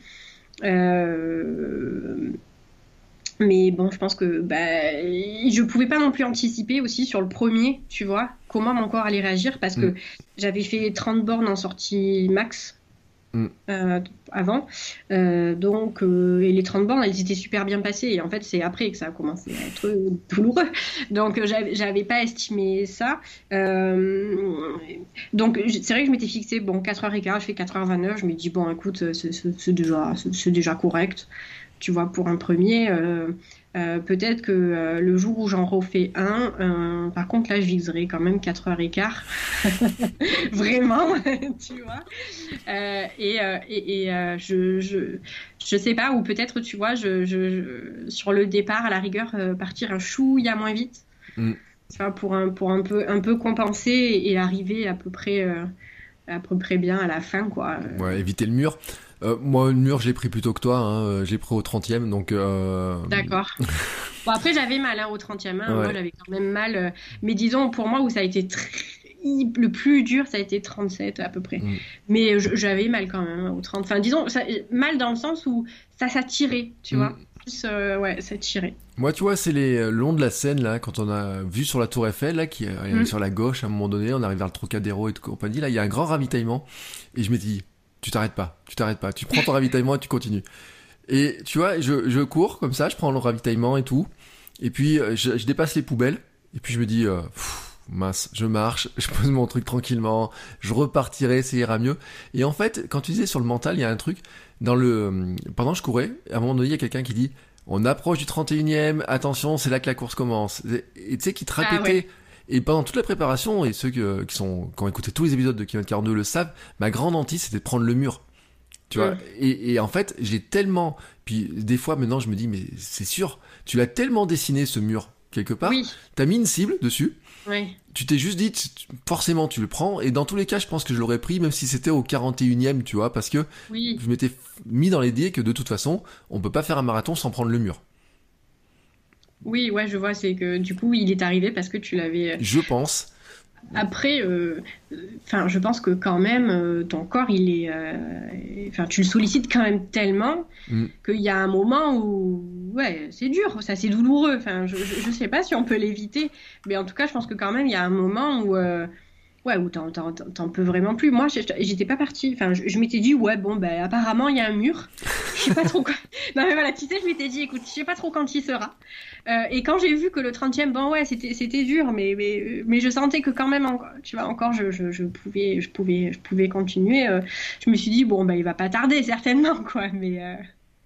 Speaker 3: Euh... Mais bon, je pense que bah, je pouvais pas non plus anticiper aussi sur le premier, tu vois, comment mon corps allait réagir parce que mm. j'avais fait trente bornes en sortie max mm. euh, avant. Euh, donc, euh, et les trente bornes, elles étaient super bien passées. Et en fait, c'est après que ça a commencé à être douloureux. Donc, euh, j'avais, j'avais pas estimé ça. Euh, donc, c'est vrai que je m'étais fixé, bon, quatre heures quinze, je fais quatre heures vingt-neuf. Je me dis, bon, écoute, c'est, c'est, c'est, déjà, c'est, c'est déjà correct. Tu vois, pour un premier, euh, euh, peut-être que euh, le jour où j'en refais un, euh, par contre, là, je viserai quand même quatre heures quinze. Vraiment, tu vois. Euh, et euh, et, et euh, je, je, je sais pas, ou peut-être, tu vois, je, je, je, sur le départ, à la rigueur, euh, partir un chouïa moins vite. Mm. Tu vois, pour, un, pour un, peu, un peu compenser et, et arriver à peu près, euh, à peu près bien à la fin, quoi.
Speaker 2: Ouais, éviter le mur. Euh, moi, le mur, je l'ai pris plus tôt que toi. Hein. Je l'ai pris au trentième, donc... Euh...
Speaker 3: D'accord. Bon, après, j'avais mal hein, au trentième. Hein. Ouais. Moi, j'avais quand même mal. Euh... Mais disons, pour moi, où ça a été très... le plus dur, ça a été trente-sept à peu près. Mm. Mais je, j'avais mal quand même hein, au trente. Enfin, disons, ça, mal dans le sens où ça s'attirait, tu mm. vois. Plus, euh, ouais, ça tirait.
Speaker 2: Moi, tu vois, c'est les longs de la Seine, là, quand on a vu sur la Tour Eiffel, là, qui est mm. sur la gauche, à un moment donné, on arrive vers le Trocadéro et compagnie, là, il y a un grand ravitaillement. Et je m'étais dit... Tu t'arrêtes pas, tu t'arrêtes pas, tu prends ton ravitaillement et tu continues. Et tu vois, je, je cours comme ça, je prends le ravitaillement et tout, et puis je, je dépasse les poubelles, et puis je me dis, euh, pff, mince, je marche, je pose mon truc tranquillement, je repartirai, ça ira mieux. Et en fait, quand tu disais sur le mental, il y a un truc, dans le, pendant que je courais, à un moment donné, il y a quelqu'un qui dit, on approche du trente et unième, attention, c'est là que la course commence. Et tu sais, qui te répétait... Ah ouais. Et pendant toute la préparation, et ceux que, qui, sont, qui ont écouté tous les épisodes de kilomètre quarante-deux le savent, ma grande hantise, c'était de prendre le mur. Tu vois, ouais. et, et en fait, j'ai tellement... Puis des fois, maintenant, je me dis, mais c'est sûr, tu l'as tellement dessiné, ce mur, quelque part. Oui. T'as mis une cible dessus.
Speaker 3: Oui.
Speaker 2: Tu t'es juste dit, forcément, tu le prends. Et dans tous les cas, je pense que je l'aurais pris, même si c'était au quarante et unième, tu vois, parce que oui. je m'étais mis dans l'idée que de toute façon, on peut pas faire un marathon sans prendre le mur.
Speaker 3: Oui, ouais, je vois, c'est que du coup, il est arrivé parce que tu l'avais...
Speaker 2: Je pense.
Speaker 3: Après, enfin, euh, je pense que quand même, euh, ton corps, il est... Enfin, euh, tu le sollicites quand même tellement mm. qu'il y a un moment où, ouais, c'est dur, ça, c'est douloureux. Enfin, je, je, je sais pas si on peut l'éviter, mais en tout cas, je pense que quand même, il y a un moment où... Euh, Ouais, où t'en, t'en, t'en peux vraiment plus. Moi, j'étais pas partie. Enfin, je, je m'étais dit, ouais, bon, ben, apparemment, il y a un mur. Je sais pas trop quoi. Non, mais voilà, tu sais, je m'étais dit, écoute, je sais pas trop quand il sera. Euh, et quand j'ai vu que le trentième, bon, ouais, c'était, c'était dur, mais, mais, mais je sentais que quand même, encore, tu vois, encore, je, je, je pouvais, je pouvais, je pouvais continuer. Euh, je me suis dit, bon, ben, il va pas tarder, certainement, quoi. Mais, euh...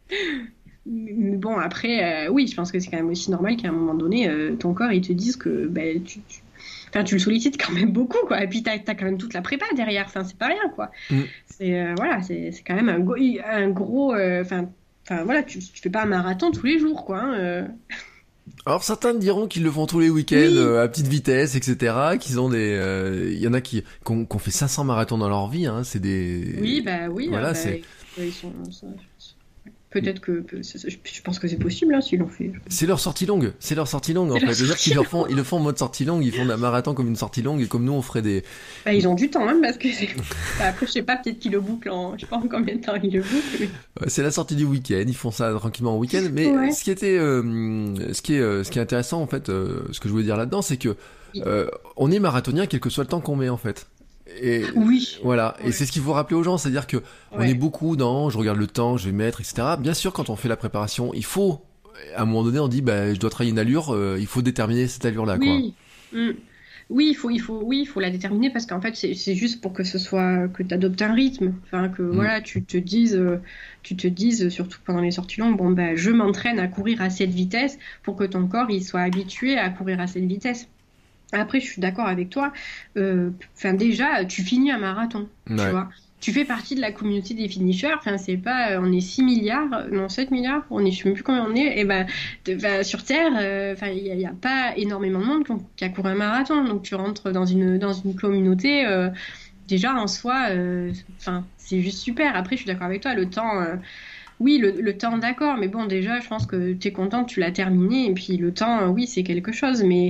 Speaker 3: mais bon, après, euh, oui, je pense que c'est quand même aussi normal qu'à un moment donné, euh, ton corps, il te dise que, ben, tu, tu Enfin, tu le sollicites quand même beaucoup, quoi. Et puis, t'as, t'as quand même toute la prépa derrière. Enfin, c'est pas rien, quoi. Mm. C'est, euh, voilà, c'est, c'est quand même un, go- un gros... Enfin, euh, voilà, tu, tu fais pas un marathon tous les jours, quoi. Hein, euh.
Speaker 2: Alors, certains diront qu'ils le font tous les week-ends, oui. euh, à petite vitesse, et cetera. Qu'ils ont des... Il euh, y en a qui, qui, ont, qui ont fait cinq cents marathons dans leur vie, hein. C'est des...
Speaker 3: Oui, bah oui.
Speaker 2: Voilà,
Speaker 3: bah,
Speaker 2: c'est...
Speaker 3: Ils sont... Peut-être que, que je pense que c'est possible, hein, s'ils l'ont fait.
Speaker 2: C'est leur sortie longue, c'est leur sortie longue en fait. C'est-à-dire qu'ils le font, ils le font en mode sortie longue, ils font un marathon comme une sortie longue et comme nous on ferait des.
Speaker 3: Bah, ils ont du temps même parce que c'est... Bah, après je sais pas, peut-être qu'ils le bouclent en, je sais pas en combien de temps ils le bouclent. Mais...
Speaker 2: Ouais, c'est la sortie du week-end, ils font ça tranquillement au week-end. Mais ouais. ce qui était, euh, ce qui est, euh, ce qui est intéressant en fait, euh, ce que je voulais dire là-dedans, c'est que euh, on est marathonien quel que soit le temps qu'on met en fait. Et
Speaker 3: oui.
Speaker 2: Voilà.
Speaker 3: Ouais.
Speaker 2: Et c'est ce qu'il faut rappeler aux gens, c'est-à-dire que ouais. on est beaucoup dans, je regarde le temps, je vais mettre, et cetera. Bien sûr, quand on fait la préparation, il faut, à un moment donné, on dit, bah, je dois travailler une allure, euh, il faut déterminer cette allure-là,
Speaker 3: oui.
Speaker 2: quoi.
Speaker 3: Mmh. Oui, il faut, il faut, oui, il faut la déterminer parce qu'en fait, c'est, c'est juste pour que ce soit, que tu adoptes un rythme. Enfin, que mmh. voilà, tu te dises, euh, tu te dises, surtout pendant les sorties longues, bon, ben, je m'entraîne à courir à cette vitesse pour que ton corps, il soit habitué à courir à cette vitesse. Après, je suis d'accord avec toi. Euh, enfin, déjà, tu finis un marathon, ouais. tu vois. Tu fais partie de la communauté des finishers. Enfin, c'est pas, on est six milliards, non sept milliards. On est, je sais même plus combien on est. Et ben, ben sur Terre, enfin, euh, il y, y a pas énormément de monde qui a couru un marathon. Donc, tu rentres dans une dans une communauté. Euh, déjà en soi, enfin, euh, c'est juste super. Après, je suis d'accord avec toi. Le temps. Euh, Oui, le, le temps, d'accord, mais bon, déjà, je pense que tu es contente, tu l'as terminé, et puis le temps, oui, c'est quelque chose, mais,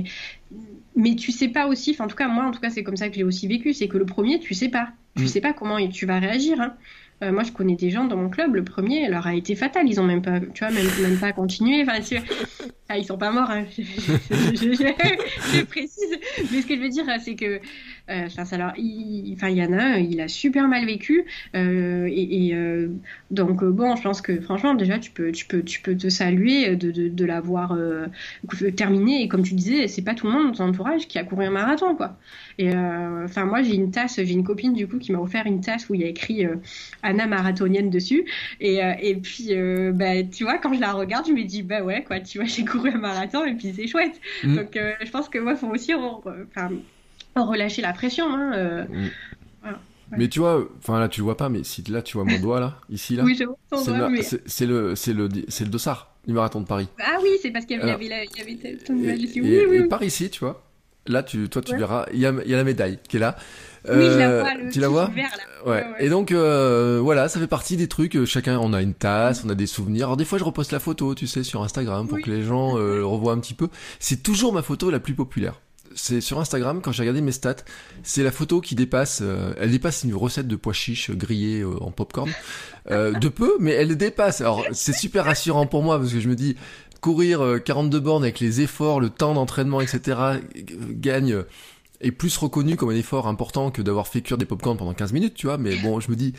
Speaker 3: mais tu sais pas aussi, enfin, en tout cas, moi, en tout cas, c'est comme ça que j'ai aussi vécu, c'est que le premier, tu sais pas, tu mmh. sais pas comment tu vas réagir, hein. Euh, moi, je connais des gens dans mon club, le premier, leur a été fatal, ils ont même pas, tu vois, même, même pas continué, enfin, tu... ah, ils sont pas morts, hein. je, je, je, je, je précise, mais ce que je veux dire, c'est que, enfin, euh, alors, il, enfin, il y en a un, il a super mal vécu, euh, et, et euh, donc euh, bon, je pense que franchement, déjà, tu peux, tu peux, tu peux te saluer de, de, de l'avoir euh, terminé, et comme tu disais, c'est pas tout le monde dans ton entourage qui a couru un marathon, quoi. Et enfin, euh, moi, j'ai une tasse, j'ai une copine du coup qui m'a offert une tasse où il y a écrit euh, Anna marathonienne dessus, et, euh, et puis, euh, bah, tu vois, quand je la regarde, je me dis, bah ouais, quoi, tu vois, j'ai couru un marathon, et puis c'est chouette. Mmh. Donc, euh, je pense que moi, faut aussi, enfin. relâcher la pression, hein. Euh,
Speaker 2: mmh. voilà, ouais. Mais tu vois, enfin là tu le vois pas, mais si là tu vois mon doigt là, ici là,
Speaker 3: oui, je vois ton
Speaker 2: c'est,
Speaker 3: doigt,
Speaker 2: le,
Speaker 3: mais...
Speaker 2: c'est, c'est le c'est le c'est le dossard du marathon de Paris.
Speaker 3: Ah oui, c'est parce qu'il y avait, Alors, il y avait, il y avait ton image ici. Oui,
Speaker 2: et,
Speaker 3: oui,
Speaker 2: et
Speaker 3: oui.
Speaker 2: par ici, tu vois. Là, tu, toi, tu
Speaker 3: ouais.
Speaker 2: verras, il y a, il y a la médaille qui est là.
Speaker 3: Euh, oui, je la vois, le
Speaker 2: tu la vois
Speaker 3: vert, là.
Speaker 2: Ouais.
Speaker 3: Ouais, ouais.
Speaker 2: Et donc, euh, voilà, ça fait partie des trucs. Chacun, on a une tasse, on a des souvenirs. Alors des fois, je reposte la photo, tu sais, sur Instagram pour oui. que les gens euh, le revoient un petit peu. C'est toujours ma photo la plus populaire. C'est sur Instagram, quand j'ai regardé mes stats, c'est la photo qui dépasse, euh, elle dépasse une recette de pois chiches grillés euh, en popcorn, euh, de peu, mais elle dépasse. Alors c'est super rassurant pour moi parce que je me dis, courir euh, quarante-deux bornes avec les efforts, le temps d'entraînement, et cetera, gagne, euh, est plus reconnu comme un effort important que d'avoir fait cuire des popcorn pendant quinze minutes, tu vois. Mais bon, je me dis,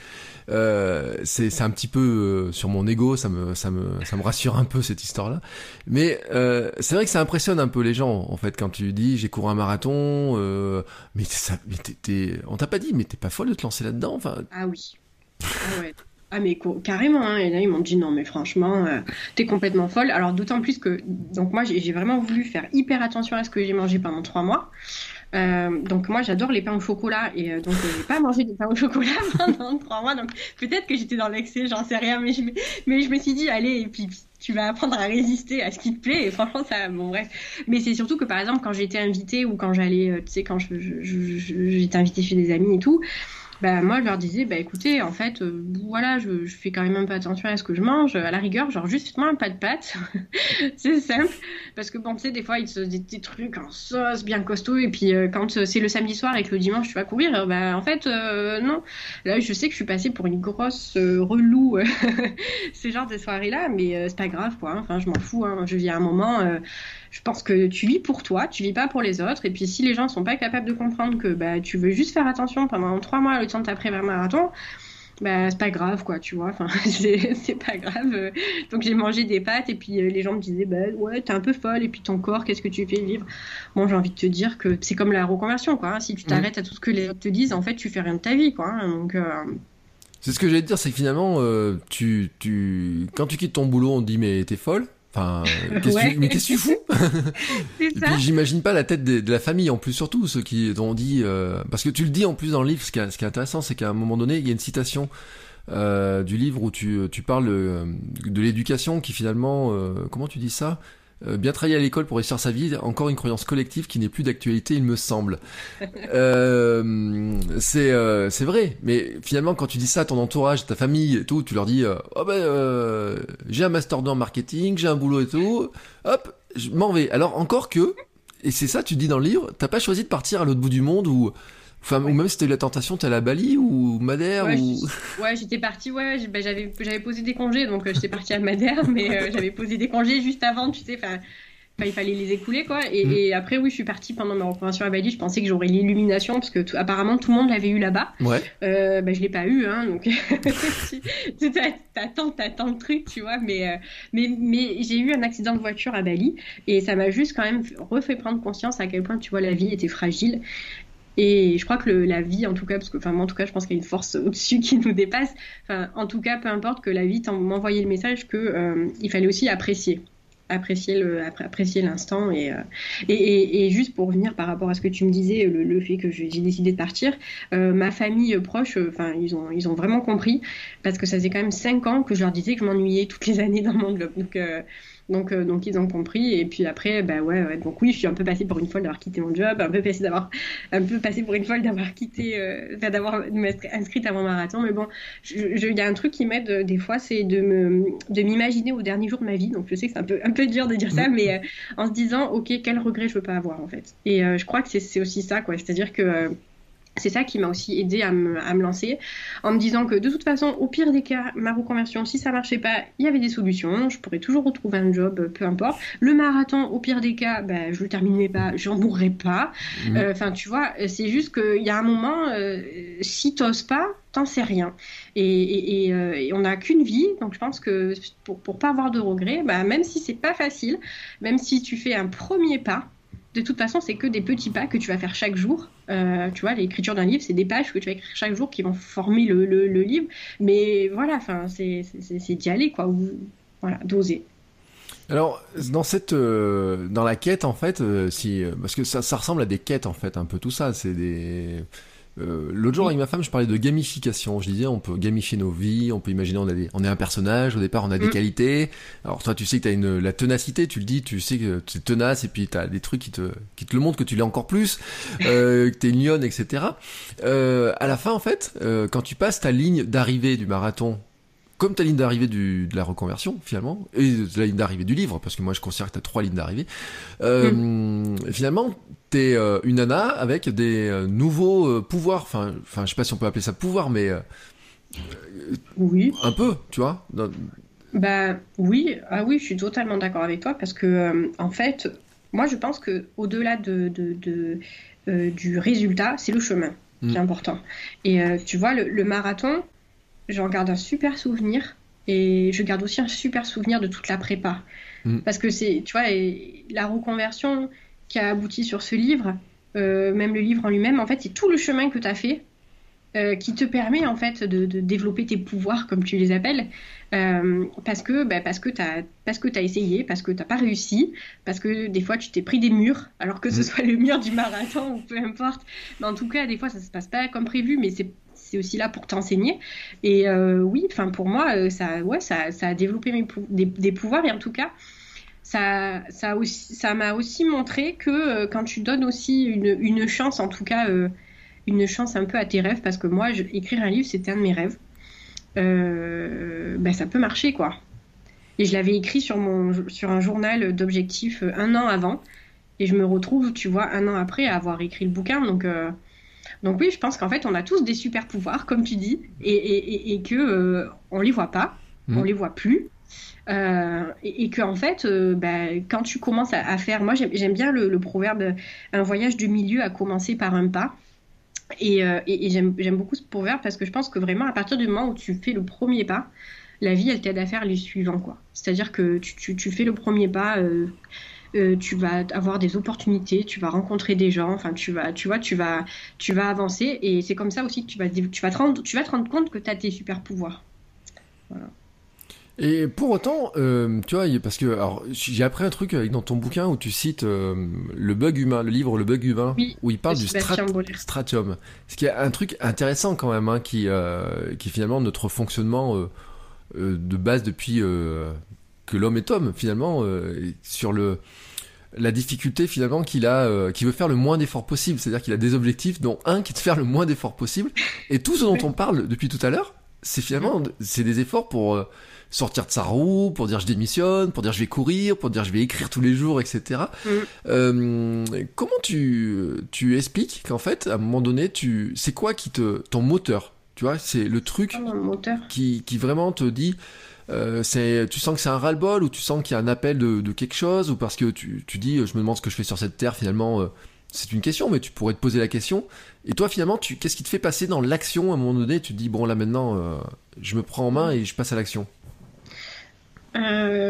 Speaker 2: euh, c'est, c'est un petit peu euh, sur mon ego, ça me, ça me, ça me rassure un peu cette histoire-là. Mais euh, c'est vrai que ça impressionne un peu les gens, en fait, quand tu dis j'ai couru un marathon, euh, mais, ça, mais t'es, t'es, on t'a pas dit, mais t'es pas folle de te lancer là-dedans, enfin.
Speaker 3: Ah oui. Ah ouais. Ah mais carrément, hein. Et là ils m'ont dit non mais franchement euh, t'es complètement folle. Alors d'autant plus que donc moi j'ai, j'ai vraiment voulu faire hyper attention à ce que j'ai mangé pendant trois mois. Euh, donc moi j'adore les pains au chocolat et euh, donc euh, j'ai pas mangé de pain au chocolat pendant trois mois, donc peut-être que j'étais dans l'excès, j'en sais rien, mais je, mais je me suis dit allez, et puis tu vas apprendre à résister à ce qui te plaît, et franchement ça, bon bref. Mais c'est surtout que par exemple quand j'étais invitée ou quand j'allais, euh, tu sais, quand je, je, je, je, j'étais invitée chez des amis et tout, bah moi je leur disais bah écoutez en fait euh, voilà je, je fais quand même un peu attention à ce que je mange, à la rigueur genre juste moi un pas de pâtes c'est simple parce que bon tu sais des fois ils te disent des trucs en sauce bien costaud et puis euh, quand euh, c'est le samedi soir et que le dimanche tu vas courir euh, bah en fait euh, non, là je sais que je suis passée pour une grosse euh, relou ce genre de soirée là, mais euh, c'est pas grave quoi, hein. Enfin je m'en fous, hein. Je vis à un moment, euh, je pense que tu vis pour toi, tu vis pas pour les autres, et puis si les gens sont pas capables de comprendre que bah tu veux juste faire attention pendant trois mois le temps de ta pré-marathon, bah c'est pas grave quoi, tu vois, enfin c'est, c'est pas grave. Donc j'ai mangé des pâtes et puis euh, les gens me disaient bah ouais t'es un peu folle, et puis ton corps qu'est-ce que tu fais vivre. Bon j'ai envie de te dire que c'est comme la reconversion quoi, hein. Si tu t'arrêtes mmh. à tout ce que les autres te disent, en fait tu fais rien de ta vie quoi, hein. Donc euh...
Speaker 2: c'est ce que j'allais te dire, c'est que finalement euh, tu, tu quand tu quittes ton boulot on te dit mais t'es folle. Enfin, qu'est-ce ouais. tu, mais qu'est-ce que tu fous?
Speaker 3: C'est
Speaker 2: Et
Speaker 3: ça.
Speaker 2: puis j'imagine pas la tête de, de la famille en plus, surtout ceux qui t'ont dit euh, parce que tu le dis en plus dans le livre. Ce qui est, ce qui est intéressant, c'est qu'à un moment donné, il y a une citation euh, du livre où tu, tu parles euh, de l'éducation qui finalement, euh, comment tu dis ça? Euh, bien travailler à l'école pour réussir sa vie, encore une croyance collective qui n'est plus d'actualité, il me semble. euh, c'est euh, c'est vrai, mais finalement quand tu dis ça à ton entourage, à ta famille et tout, tu leur dis euh, oh ben euh, j'ai un master deux en marketing, j'ai un boulot et tout, hop, je m'en vais. Alors encore que, et c'est ça tu dis dans le livre, t'as pas choisi de partir à l'autre bout du monde ou Enfin, ouais. Ou même si t'as eu la tentation, t'es allé à Bali ou Madère
Speaker 3: ouais,
Speaker 2: ou...
Speaker 3: ouais, j'étais partie, ouais, bah, j'avais, j'avais posé des congés, donc euh, j'étais partie à Madère, mais euh, j'avais posé des congés juste avant, tu sais, enfin, il fallait les écouler, quoi. Et, mmh. et après, oui, je suis partie pendant ma reconversion à Bali, je pensais que j'aurais l'illumination, parce que tout, apparemment, tout le monde l'avait eu là-bas.
Speaker 2: Ouais.
Speaker 3: Euh, bah, je l'ai pas eu, hein, donc tu t'attends, t'attends le truc, tu vois, mais, euh, mais, mais j'ai eu un accident de voiture à Bali, et ça m'a juste quand même refait prendre conscience à quel point, tu vois, la vie était fragile. Et je crois que le, la vie, en tout cas, parce que, enfin, moi, en tout cas, je pense qu'il y a une force au-dessus qui nous dépasse. Enfin, en tout cas, peu importe que la vie m'envoyait le message que euh, il fallait aussi apprécier, apprécier le, apprécier l'instant. Et, euh, et, et, et juste pour revenir par rapport à ce que tu me disais, le, le fait que j'ai décidé de partir, euh, ma famille proche, enfin, euh, ils ont, ils ont vraiment compris parce que ça faisait quand même cinq ans que je leur disais que je m'ennuyais toutes les années dans mon job. Donc euh, Donc, euh, donc ils ont compris et puis après bah ouais, ouais donc oui je suis un peu passée pour une folle d'avoir quitté mon job, un peu passée d'avoir un peu passée pour une folle d'avoir quitté euh, enfin d'avoir de m'être inscrite à mon marathon, mais bon il y a un truc qui m'aide euh, des fois, c'est de me de m'imaginer au dernier jour de ma vie, donc je sais que c'est un peu un peu dur de dire ça, mais euh, en se disant ok quel regret je veux pas avoir en fait, et euh, je crois que c'est c'est aussi ça quoi, c'est-à-dire que euh, c'est ça qui m'a aussi aidé à me, à me lancer, en me disant que de toute façon, au pire des cas, ma reconversion, si ça marchait pas, il y avait des solutions, je pourrais toujours retrouver un job, peu importe. Le marathon, au pire des cas, ben, je le terminerai pas, j'en mourrai pas. Enfin, mmh. euh, tu vois, c'est juste qu'il y a un moment, euh, si t'oses pas, t'en sais rien. Et, et, et, euh, et on n'a qu'une vie, donc je pense que pour, pour pas avoir de regrets, ben, même si c'est pas facile, même si tu fais un premier pas, de toute façon, c'est que des petits pas que tu vas faire chaque jour. Euh, tu vois, l'écriture d'un livre, c'est des pages que tu vas écrire chaque jour qui vont former le, le, le livre. Mais voilà, c'est, c'est, c'est d'y aller, quoi. Ou, voilà, d'oser.
Speaker 2: Alors, dans cette, euh, dans la quête, en fait, euh, si, parce que ça, ça ressemble à des quêtes, en fait, un peu tout ça. C'est des... Euh, l'autre jour, oui. Avec ma femme, je parlais de gamification. Je disais, on peut gamifier nos vies, on peut imaginer, on, a des, on est un personnage, au départ, on a des mmh. qualités. Alors, toi, tu sais que t'as une, la ténacité, tu le dis, tu sais que tu es tenace, et puis t'as des trucs qui te, qui te le montrent que tu l'es encore plus, euh, que t'es une lionne, et cetera. Euh, à la fin, en fait, euh, quand tu passes ta ligne d'arrivée du marathon, comme ta ligne d'arrivée du, de la reconversion, finalement, et de la ligne d'arrivée du livre, parce que moi, je considère que t'as trois lignes d'arrivée, euh, mmh. finalement, t'es euh, une nana avec des euh, nouveaux euh, pouvoirs, enfin, enfin, je sais pas si on peut appeler ça pouvoir, mais euh,
Speaker 3: oui,
Speaker 2: un peu, tu vois. Dans...
Speaker 3: Bah oui, ah oui, je suis totalement d'accord avec toi parce que euh, en fait, moi, je pense que au-delà de, de, de euh, du résultat, c'est le chemin mmh. qui est important. Et euh, tu vois, le, le marathon, j'en garde un super souvenir et je garde aussi un super souvenir de toute la prépa, mmh. parce que c'est, tu vois, et la reconversion qui a abouti sur ce livre, euh, même le livre en lui-même, en fait, c'est tout le chemin que tu as fait euh, qui te permet, en fait, de, de développer tes pouvoirs, comme tu les appelles, euh, parce que, bah, parce que tu as parce que tu as essayé, parce que tu n'as pas réussi, parce que des fois, tu t'es pris des murs, alors que ce soit le mur du marathon ou peu importe. Mais en tout cas, des fois, ça ne se passe pas comme prévu, mais c'est c'est aussi là pour t'enseigner. Et euh, oui, pour moi, ça, ouais, ça, ça a développé mes pou- des, des pouvoirs, et en tout cas, Ça, ça, aussi, ça m'a aussi montré que euh, quand tu donnes aussi une, une chance, en tout cas euh, une chance un peu à tes rêves, parce que moi, je, écrire un livre, c'était un de mes rêves, euh, ben, ça peut marcher, quoi. Et je l'avais écrit sur, mon, sur un journal d'objectifs un an avant, et je me retrouve, tu vois, un an après à avoir écrit le bouquin. Donc, euh, donc oui, je pense qu'en fait, on a tous des super pouvoirs, comme tu dis, et, et, et, et qu'on euh, ne les voit pas, mmh. on ne les voit plus. Euh, et, et que en fait, euh, bah, quand tu commences à, à faire, moi j'aime, j'aime bien le, le proverbe un voyage du milieu a commencé par un pas, et, euh, et, et j'aime, j'aime beaucoup ce proverbe parce que je pense que vraiment à partir du moment où tu fais le premier pas, la vie elle t'aide à faire les suivants, quoi. C'est-à-dire que tu, tu, tu fais le premier pas, euh, euh, tu vas avoir des opportunités, tu vas rencontrer des gens, enfin tu vas, tu vois, tu vas, tu vas avancer, et c'est comme ça aussi que tu vas, tu vas te rendre, tu vas te rendre compte que tu as tes super pouvoirs. Voilà.
Speaker 2: Et pour autant, euh, tu vois, parce que alors, j'ai appris un truc dans ton bouquin où tu cites euh, le bug humain, le livre Le Bug Humain, oui, où il parle du strat- stratium. Ce qui est un truc intéressant quand même, hein, qui, euh, qui est finalement notre fonctionnement euh, euh, de base depuis, euh, que l'homme est homme finalement, euh, sur le la difficulté finalement qu'il a, euh, qu'il veut faire le moins d'efforts possible. C'est-à-dire qu'il a des objectifs, dont un qui est de faire le moins d'efforts possible. Et tout ce dont on parle depuis tout à l'heure, c'est finalement c'est des efforts pour euh, sortir de sa roue, pour dire je démissionne, pour dire je vais courir, pour dire je vais écrire tous les jours, et cetera. Mm. Euh, comment tu tu expliques qu'en fait à un moment donné tu c'est quoi qui te ton moteur, tu vois, c'est le truc
Speaker 3: oh, moteur.
Speaker 2: qui qui vraiment te dit euh, c'est tu sens que c'est un ras-le-bol, ou tu sens qu'il y a un appel de, de quelque chose, ou parce que tu tu dis je me demande ce que je fais sur cette terre finalement. Euh, c'est une question, mais tu pourrais te poser la question. Et toi, finalement, tu, qu'est-ce qui te fait passer dans l'action à un moment donné? Tu te dis, bon, là, maintenant, euh, je me prends en main et je passe à l'action.
Speaker 3: Euh,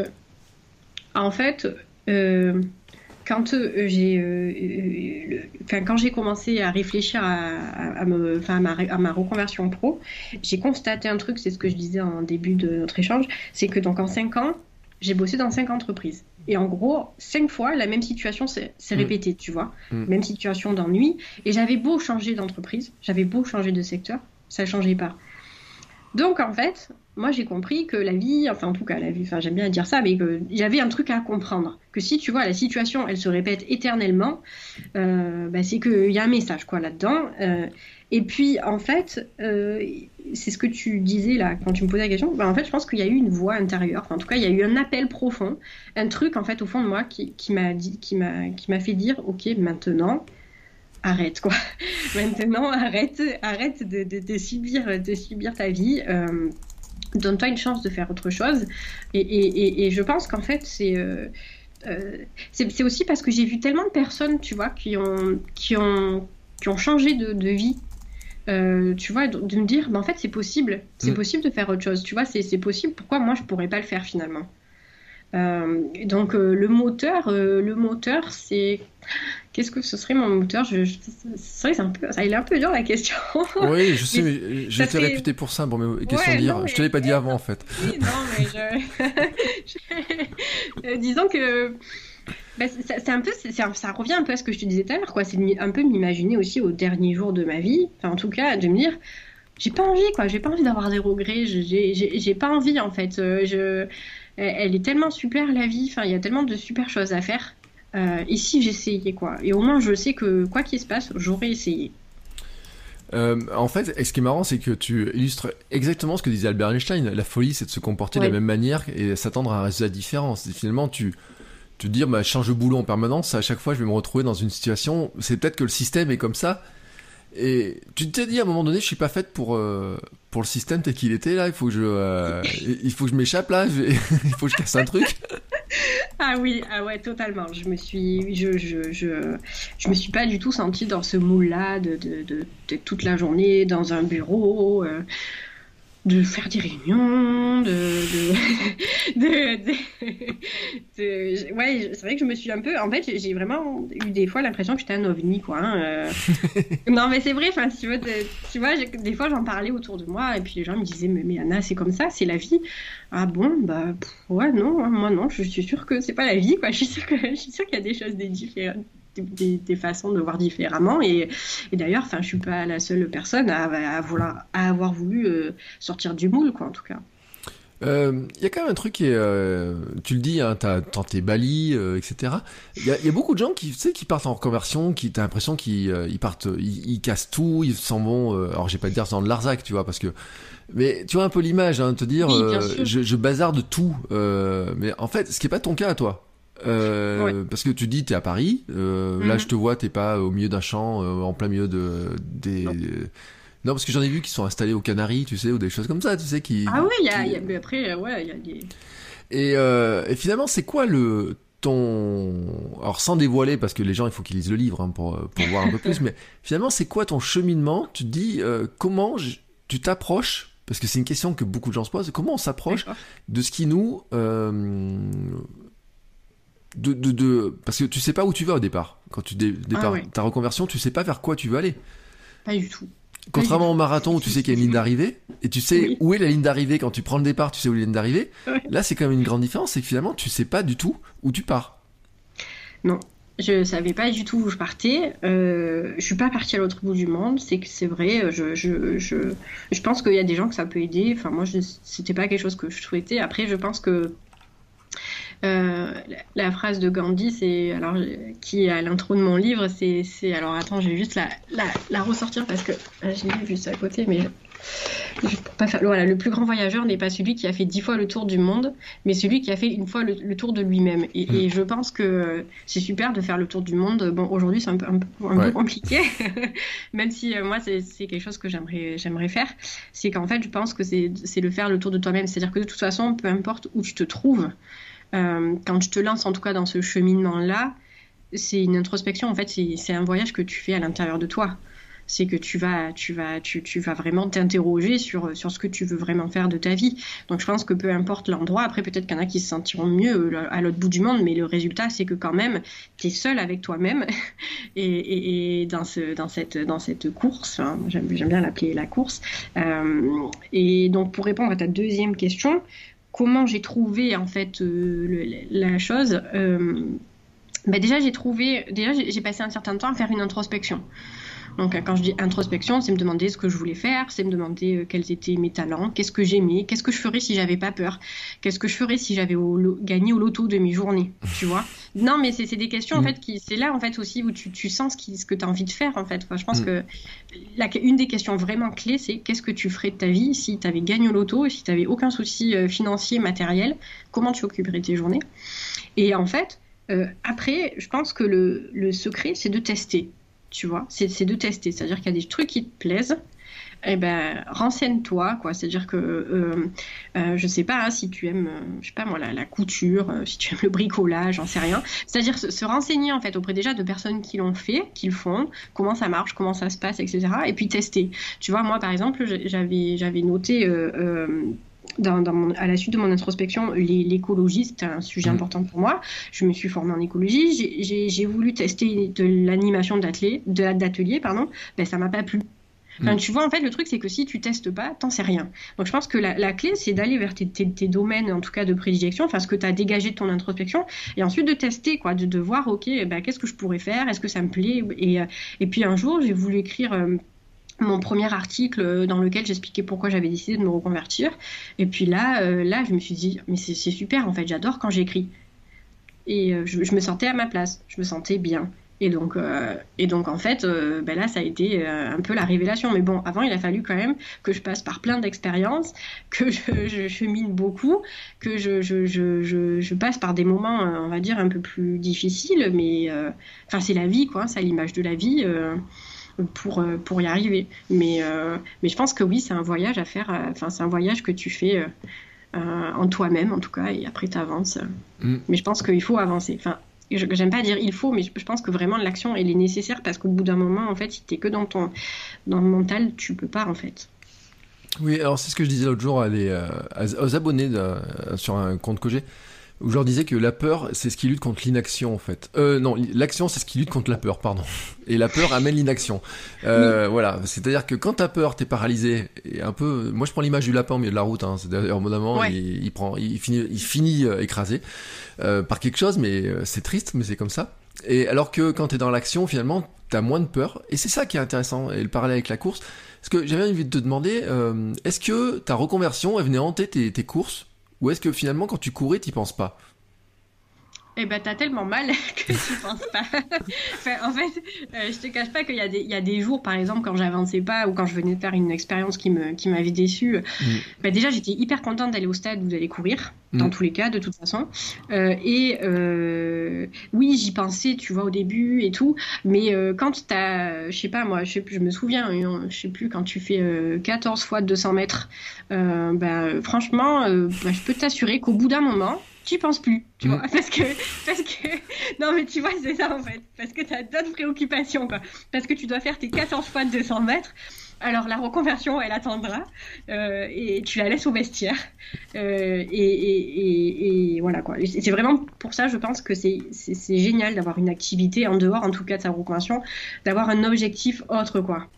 Speaker 3: en fait, euh, quand, euh, j'ai, euh, euh, le, quand j'ai commencé à réfléchir à, à, à, me, à, ma, à ma reconversion pro, j'ai constaté un truc, c'est ce que je disais en début de notre échange, c'est que donc en cinq ans, j'ai bossé dans cinq entreprises. Et en gros, cinq fois, la même situation s'est, s'est répétée, mmh. tu vois. Mmh. Même situation d'ennui. Et j'avais beau changer d'entreprise, j'avais beau changer de secteur, ça ne changeait pas. Donc, en fait, moi, j'ai compris que la vie, enfin, en tout cas, la vie, enfin, j'aime bien dire ça, mais qu'il y avait un truc à comprendre. Que si, tu vois, la situation, elle se répète éternellement, euh, bah, c'est qu'il y a un message, quoi, là-dedans. Euh, et puis, en fait, euh, c'est ce que tu disais, là, quand tu me posais la question. Bah, en fait, je pense qu'il y a eu une voix intérieure. Enfin, en tout cas, il y a eu un appel profond. Un truc, en fait, au fond de moi, qui, qui, m'a, dit, qui, m'a, qui m'a fait dire, OK, maintenant... arrête quoi. Maintenant arrête, arrête de, de, de subir, de subir ta vie. Euh, donne-toi une chance de faire autre chose. Et, et, et, et je pense qu'en fait c'est, euh, euh, c'est, c'est aussi parce que j'ai vu tellement de personnes, tu vois, qui ont, qui ont, qui ont changé de, de vie. Euh, tu vois, de, de me dire, bah, en fait c'est possible, c'est mmh. possible de faire autre chose. Tu vois, c'est, c'est possible. Pourquoi moi je pourrais pas le faire finalement? Euh, donc euh, le moteur, euh, le moteur, c'est qu'est-ce que ce serait mon moteur? Je, je, c'est vrai, c'est un peu, ça, il est un peu dur la question.
Speaker 2: Oui, je sais, mais, mais j'étais fait... réputé pour ça. Bon, mais question ouais, de dire, non, mais... je te l'ai pas dit avant en fait.
Speaker 3: Oui, non, mais je, je... Euh, disons que bah, c'est, c'est un peu, c'est, ça revient un peu à ce que je te disais tout à l'heure, quoi. C'est un peu m'imaginer aussi au dernier jour de ma vie, enfin en tout cas de me dire. J'ai pas envie, quoi. J'ai pas envie d'avoir des regrets. J'ai, j'ai, j'ai pas envie, en fait. Euh, je, elle est tellement super, la vie. Enfin, il y a tellement de super choses à faire. Euh, et si j'essayais, quoi. Et au moins, je sais que, quoi qu'il se passe, j'aurais essayé.
Speaker 2: Euh, en fait, ce qui est marrant, c'est que tu illustres exactement ce que disait Albert Einstein. La folie, c'est de se comporter ouais. de la même manière et s'attendre à un résultat différent. C'est finalement, tu te dire, bah, je change de boulot en permanence. À chaque fois, je vais me retrouver dans une situation. C'est peut-être que le système est comme ça. Et tu t'es dit à un moment donné, je suis pas faite pour euh, pour le système tel qu'il était là. Il faut que je euh, il faut que je m'échappe là. Je, il faut que je casse un truc.
Speaker 3: Ah oui, ah ouais, totalement. Je me suis, je je je je me suis pas du tout sentie dans ce moule là de de de, de toute la journée dans un bureau. Euh... de faire des réunions, de, de, de, de, de, ouais, c'est vrai que je me suis un peu, en fait, j'ai vraiment eu des fois l'impression que j'étais un ovni, quoi. Hein, euh... non, mais c'est vrai, enfin, si tu veux, de, tu vois, des fois j'en parlais autour de moi et puis les gens me disaient, mais, mais Anna, c'est comme ça, c'est la vie. Ah bon, bah, pff, ouais, non, moi non, je suis sûre que c'est pas la vie, quoi. Je suis sûre que, je suis sûre qu'il y a des choses des différentes. Des, des façons de voir différemment et, et d'ailleurs enfin je suis pas la seule personne à, à, vouloir, à avoir voulu euh, sortir du moule, quoi, en tout cas.
Speaker 2: Il euh, y a quand même un truc qui est, euh, tu le dis, hein, t'as tenté Bali, euh, et cetera. Il y a, y a beaucoup de gens qui, tu sais, qui partent en reconversion, qui t'as l'impression qu'ils euh, ils partent, ils, ils cassent tout, ils s'en vont. Euh, alors j'ai pas de dire c'est dans le Larzac, tu vois, parce que, mais tu vois un peu l'image, hein, de te dire, oui, euh, je, je bazarde tout, euh, mais en fait, ce qui est pas ton cas à toi. Euh, ouais. Parce que tu dis t'es à Paris, euh, mm-hmm. là je te vois t'es pas au milieu d'un champ, euh, en plein milieu de des. Non. non parce que j'en ai vu qui sont installés aux Canaries, tu sais, ou des choses comme ça, tu sais qui.
Speaker 3: Ah oui, il y a, qui... y a, mais après ouais il y a des.
Speaker 2: Et, euh, et finalement c'est quoi le ton, alors sans dévoiler parce que les gens il faut qu'ils lisent le livre hein, pour pour voir un peu plus, mais finalement c'est quoi ton cheminement? Tu te dis euh, comment je... tu t'approches? Parce que c'est une question que beaucoup de gens se posent. Comment on s'approche D'accord. de ce qui nous euh, De, de, de, parce que tu sais pas où tu vas au départ. Quand tu dé, départ, ah ouais. ta reconversion, tu sais pas vers quoi tu veux aller.
Speaker 3: Pas du tout.
Speaker 2: Contrairement au marathon où tu sais qu'il y a une ligne d'arrivée et tu sais oui. où est la ligne d'arrivée quand tu prends le départ, tu sais où est la ligne d'arrivée. Ouais. Là, c'est quand même une grande différence, c'est que finalement, tu sais pas du tout où tu pars.
Speaker 3: Non, je savais pas du tout où je partais. Euh, je suis pas partie à l'autre bout du monde. C'est que c'est vrai. Je, je, je, je pense qu'il y a des gens que ça peut aider. Enfin, moi, je, c'était pas quelque chose que je souhaitais. Après, je pense que Euh, la, la phrase de Gandhi, c'est alors qui est à l'intro de mon livre, c'est, c'est alors attends, je vais juste la, la, la ressortir parce que euh, je l'ai juste à côté, mais je, je, pour pas faire, voilà, le plus grand voyageur n'est pas celui qui a fait dix fois le tour du monde, mais celui qui a fait une fois le, le tour de lui-même. Et, mmh. et je pense que c'est super de faire le tour du monde. Bon, aujourd'hui c'est un peu, un peu, un ouais. peu compliqué, même si euh, moi c'est, c'est quelque chose que j'aimerais, j'aimerais faire. C'est qu'en fait, je pense que c'est, c'est le faire le tour de toi-même. C'est-à-dire que de toute façon, peu importe où tu te trouves. Euh, quand tu te lances en tout cas dans ce cheminement-là, c'est une introspection, en fait, c'est, c'est un voyage que tu fais à l'intérieur de toi. C'est que tu vas, tu vas, tu, tu vas vraiment t'interroger sur, sur ce que tu veux vraiment faire de ta vie. Donc je pense que peu importe l'endroit, après peut-être qu'il y en a qui se sentiront mieux à l'autre bout du monde, mais le résultat c'est que quand même, tu es seul avec toi-même et, et, et dans, ce, dans, cette, dans cette course, hein, j'aime, j'aime bien l'appeler la course. Euh, et donc pour répondre à ta deuxième question, comment j'ai trouvé en fait euh, le, la chose euh, ben déjà j'ai trouvé déjà j'ai, j'ai passé un certain temps à faire une introspection. Donc quand je dis introspection, c'est me demander ce que je voulais faire, c'est me demander euh, quels étaient mes talents, qu'est-ce que j'aimais, qu'est-ce que je ferais si j'avais pas peur, qu'est-ce que je ferais si j'avais au, lo, gagné au loto de mes journées, tu vois. Non mais c'est, c'est des questions en fait qui c'est là en fait aussi où tu, tu sens ce, qui, ce que tu as envie de faire en fait. Enfin, je pense mmh. que la, une des questions vraiment clés c'est qu'est-ce que tu ferais de ta vie si tu avais gagné au loto et si tu avais aucun souci euh, financier, matériel, comment tu occuperais tes journées. Et en fait, euh, après, je pense que le, le secret c'est de tester. Tu vois, c'est, c'est de tester, c'est-à-dire qu'il y a des trucs qui te plaisent, eh ben renseigne-toi, quoi. C'est-à-dire que euh, euh, je sais pas hein, si tu aimes, euh, je sais pas moi la, la couture, euh, si tu aimes le bricolage, j'en sais rien. C'est-à-dire se, se renseigner en fait auprès déjà de personnes qui l'ont fait, qui le font, comment ça marche, comment ça se passe, et cetera. Et puis tester. Tu vois, moi par exemple, j'avais j'avais noté. Euh, euh, Dans, dans mon, à la suite de mon introspection, les, l'écologie, c'était un sujet mmh. important pour moi. Je me suis formée en écologie. J'ai, j'ai, j'ai voulu tester de l'animation d'atelier, de, d'atelier pardon. Ben, ça m'a pas plu. Enfin, mmh. Tu vois, en fait, le truc, c'est que si tu testes pas, t'en sais rien. Donc, je pense que la, la clé, c'est d'aller vers tes, tes, tes domaines, en tout cas, de prédilection, enfin, ce que tu as dégagé de ton introspection, et ensuite de tester, quoi, de, de voir, OK, ben, qu'est-ce que je pourrais faire? Est-ce que ça me plaît? Et, et puis, un jour, j'ai voulu écrire... Euh, mon premier article dans lequel j'expliquais pourquoi j'avais décidé de me reconvertir. Et puis là, euh, là je me suis dit, mais c'est, c'est super, en fait, j'adore quand j'écris. Et euh, je, je me sentais à ma place, je me sentais bien. Et donc, euh, et donc en fait, euh, ben là, ça a été euh, un peu la révélation. Mais bon, avant, il a fallu quand même que je passe par plein d'expériences, que je, je chemine beaucoup, que je, je, je, je, je passe par des moments, on va dire, un peu plus difficiles. Mais enfin, euh, c'est la vie, quoi, c'est l'image de la vie. Euh, pour euh, pour y arriver, mais euh, mais je pense que oui, c'est un voyage à faire, enfin euh, c'est un voyage que tu fais euh, euh, en toi-même en tout cas, et après t'avances. Mm. Mais je pense qu'il faut avancer. Enfin, je, j'aime pas dire il faut, mais je, je pense que vraiment l'action elle est nécessaire parce qu'au bout d'un moment en fait, si t'es que dans ton dans le mental, tu peux pas en fait.
Speaker 2: Oui, alors c'est ce que je disais l'autre jour à les, euh, aux abonnés de, euh, sur un compte que j'ai. Où je leur disais que la peur, c'est ce qui lutte contre l'inaction, en fait. Euh, non, l'action, c'est ce qui lutte contre la peur, pardon. Et la peur amène l'inaction. Euh, oui. Voilà. C'est-à-dire que quand t'as peur, t'es paralysé. Et un peu, moi, je prends l'image du lapin au milieu de la route, hein. C'est d'ailleurs, au bout d'un moment, ouais. il, il prend, il finit, il finit euh, écrasé, euh, par quelque chose, mais euh, c'est triste, mais c'est comme ça. Et alors que quand t'es dans l'action, finalement, t'as moins de peur. Et c'est ça qui est intéressant. Et le parallèle avec la course. Parce que j'avais envie de te demander, euh, est-ce que ta reconversion, elle venait hanter tes, tes courses? Ou est-ce que finalement, quand tu courais, t'y penses pas?
Speaker 3: Eh ben, t'as tellement mal que tu penses pas. Enfin, en fait, euh, je te cache pas qu'il y a des, il y a des jours, par exemple, quand j'avançais pas ou quand je venais de faire une expérience qui me, qui m'avait déçue. Mm. Ben déjà, j'étais hyper contente d'aller au stade ou d'aller courir, mm. dans tous les cas, de toute façon. Euh, et euh, oui, j'y pensais, tu vois, au début et tout. Mais euh, quand t'as, je sais pas, moi, je, sais, je me souviens, je sais plus, quand tu fais euh, quatorze fois deux cents mètres, euh, ben, franchement, euh, ben, je peux t'assurer qu'au bout d'un moment, tu penses plus, tu mmh. vois, parce que, parce que, non mais tu vois, c'est ça en fait, parce que t'as d'autres préoccupations, quoi, parce que tu dois faire tes quatorze fois de deux cents mètres, alors la reconversion, elle attendra, euh, et tu la laisses au vestiaire, euh, et, et, et, et voilà, quoi, et c'est vraiment pour ça, je pense que c'est, c'est, c'est génial d'avoir une activité en dehors, en tout cas de sa reconversion, d'avoir un objectif autre, quoi.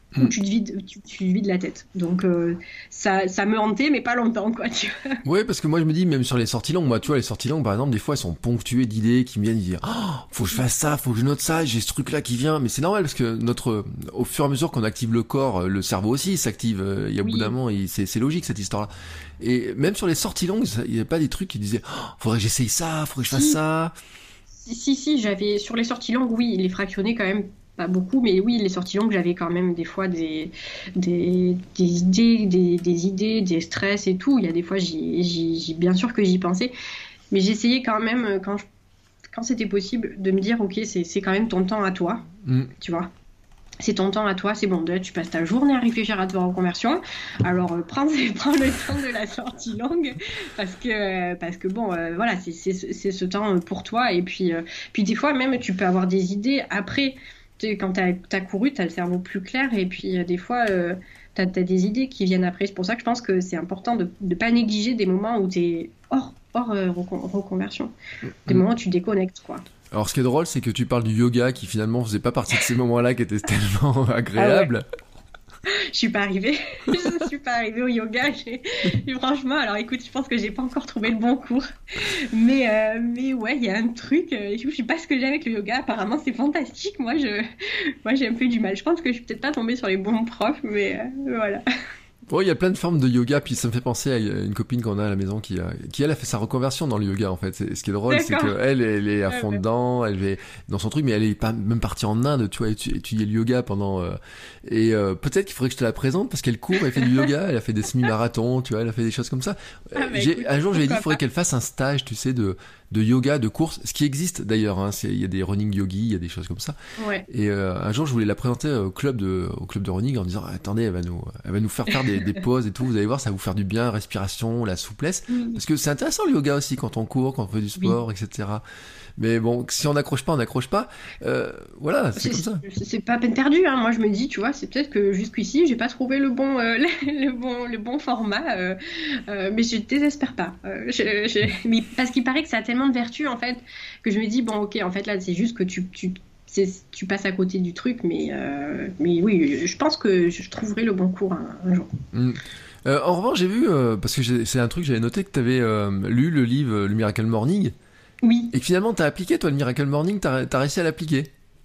Speaker 3: où mmh. tu te vides, tu, tu vides la tête. Donc euh, ça, ça me hantait, mais pas longtemps, quoi. Tu vois.
Speaker 2: Ouais, parce que moi je me dis, même sur les sorties longues, moi tu vois, les sorties longues par exemple, des fois elles sont ponctuées d'idées qui me viennent dire, oh, faut que je fasse ça, faut que je note ça, j'ai ce truc là qui vient. Mais c'est normal parce que notre, au fur et à mesure qu'on active le corps, le cerveau aussi s'active. Il y a au
Speaker 3: Oui.
Speaker 2: bout d'un moment, et c'est, c'est logique cette histoire-là. Et même sur les sorties longues, il n'y a pas des trucs qui disaient, oh, faudrait que j'essaye ça, faudrait que je fasse
Speaker 3: Si.
Speaker 2: ça.
Speaker 3: Si, si, si, j'avais sur les sorties longues, oui, les fractionnés quand même. Pas beaucoup, mais oui, les sorties longues, j'avais quand même des fois des, des, des idées, des, des idées, des stress et tout. Il y a des fois, j'y, j'y, j'y, bien sûr que j'y pensais, mais j'essayais quand même, quand, je, quand c'était possible, de me dire, ok, c'est, c'est quand même ton temps à toi, mm. tu vois. C'est ton temps à toi, c'est bon, tu passes ta journée à réfléchir à ta reconversion, alors euh, prends, prends le temps de la sortie longue, parce que, parce que bon, euh, voilà, c'est, c'est, c'est ce temps pour toi, et puis, euh, puis des fois même, tu peux avoir des idées après. Quand t'as, t'as couru, t'as le cerveau plus clair et puis euh, des fois euh, t'as, t'as des idées qui viennent après. C'est pour ça que je pense que c'est important de ne pas négliger des moments où t'es hors, hors euh, recon- reconversion, des mmh. moments où tu déconnectes, quoi.
Speaker 2: Alors ce qui est drôle, c'est que tu parles du yoga qui finalement faisait pas partie de ces moments-là qui étaient tellement agréables.
Speaker 3: Ah ouais. Je suis pas arrivée, je suis pas arrivée au yoga. J'ai... Et franchement, alors écoute, je pense que j'ai pas encore trouvé le bon cours, mais euh, mais ouais, il y a un truc. Euh, je sais pas ce que j'ai avec le yoga. Apparemment, c'est fantastique. Moi, je, moi, j'ai un peu du mal. Je pense que je suis peut-être pas tombée sur les bons profs, mais euh, voilà.
Speaker 2: Bon, il y a plein de formes de yoga, puis ça me fait penser à une copine qu'on a à la maison qui a, qui elle a fait sa reconversion dans le yoga, en fait. C'est, ce qui est drôle, D'accord. c'est qu'elle, elle est à fond ouais, dedans, elle est dans son truc, mais elle est pas même partie en Inde, tu vois, étudier le yoga pendant, euh, et, euh, peut-être qu'il faudrait que je te la présente, parce qu'elle court, elle fait du yoga, elle a fait des semi-marathons, tu vois, elle a fait des choses comme ça. Ah, bah, J'ai, écoute, un jour, je lui ai dit, il faudrait pas. qu'elle fasse un stage, tu sais, de, de yoga, de course, ce qui existe d'ailleurs, hein, c'est, il y a des running yogis, il y a des choses comme ça.
Speaker 3: Ouais.
Speaker 2: Et, euh, un jour, je voulais la présenter au club de, au club de running en disant, attendez, elle va nous, elle va nous faire faire des, des pauses et tout, vous allez voir, ça va vous faire du bien, respiration, la souplesse. Mmh. Parce que c'est intéressant le yoga aussi, quand on court, quand on fait du sport, oui. et cetera. Mais bon, si on n'accroche pas, on n'accroche pas. Euh, voilà, c'est, c'est comme ça.
Speaker 3: C'est pas peine perdue, hein. Moi je me dis, tu vois, c'est peut-être que jusqu'ici, j'ai pas trouvé le bon, euh, le bon, le bon format, euh, euh, mais je désespère pas. Euh, je, je... Mais parce qu'il paraît que ça a tellement de vertus, en fait, que je me dis, bon, ok, en fait, là, c'est juste que tu, tu, c'est, tu passes à côté du truc, mais, euh, mais oui, je pense que je trouverai le bon cours un, un jour.
Speaker 2: Mmh. Euh, en revanche, j'ai vu, euh, parce que j'ai, c'est un truc, j'avais noté que tu avais euh, lu le livre Le Miracle Morning.
Speaker 3: Oui.
Speaker 2: Et que finalement, tu as appliqué, toi, le Miracle Morning, tu as réussi à l'appliquer.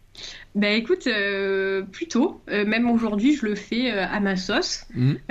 Speaker 3: Ben écoute, euh, plutôt. Euh, même aujourd'hui, je le fais euh, à ma sauce. Mmh. Euh,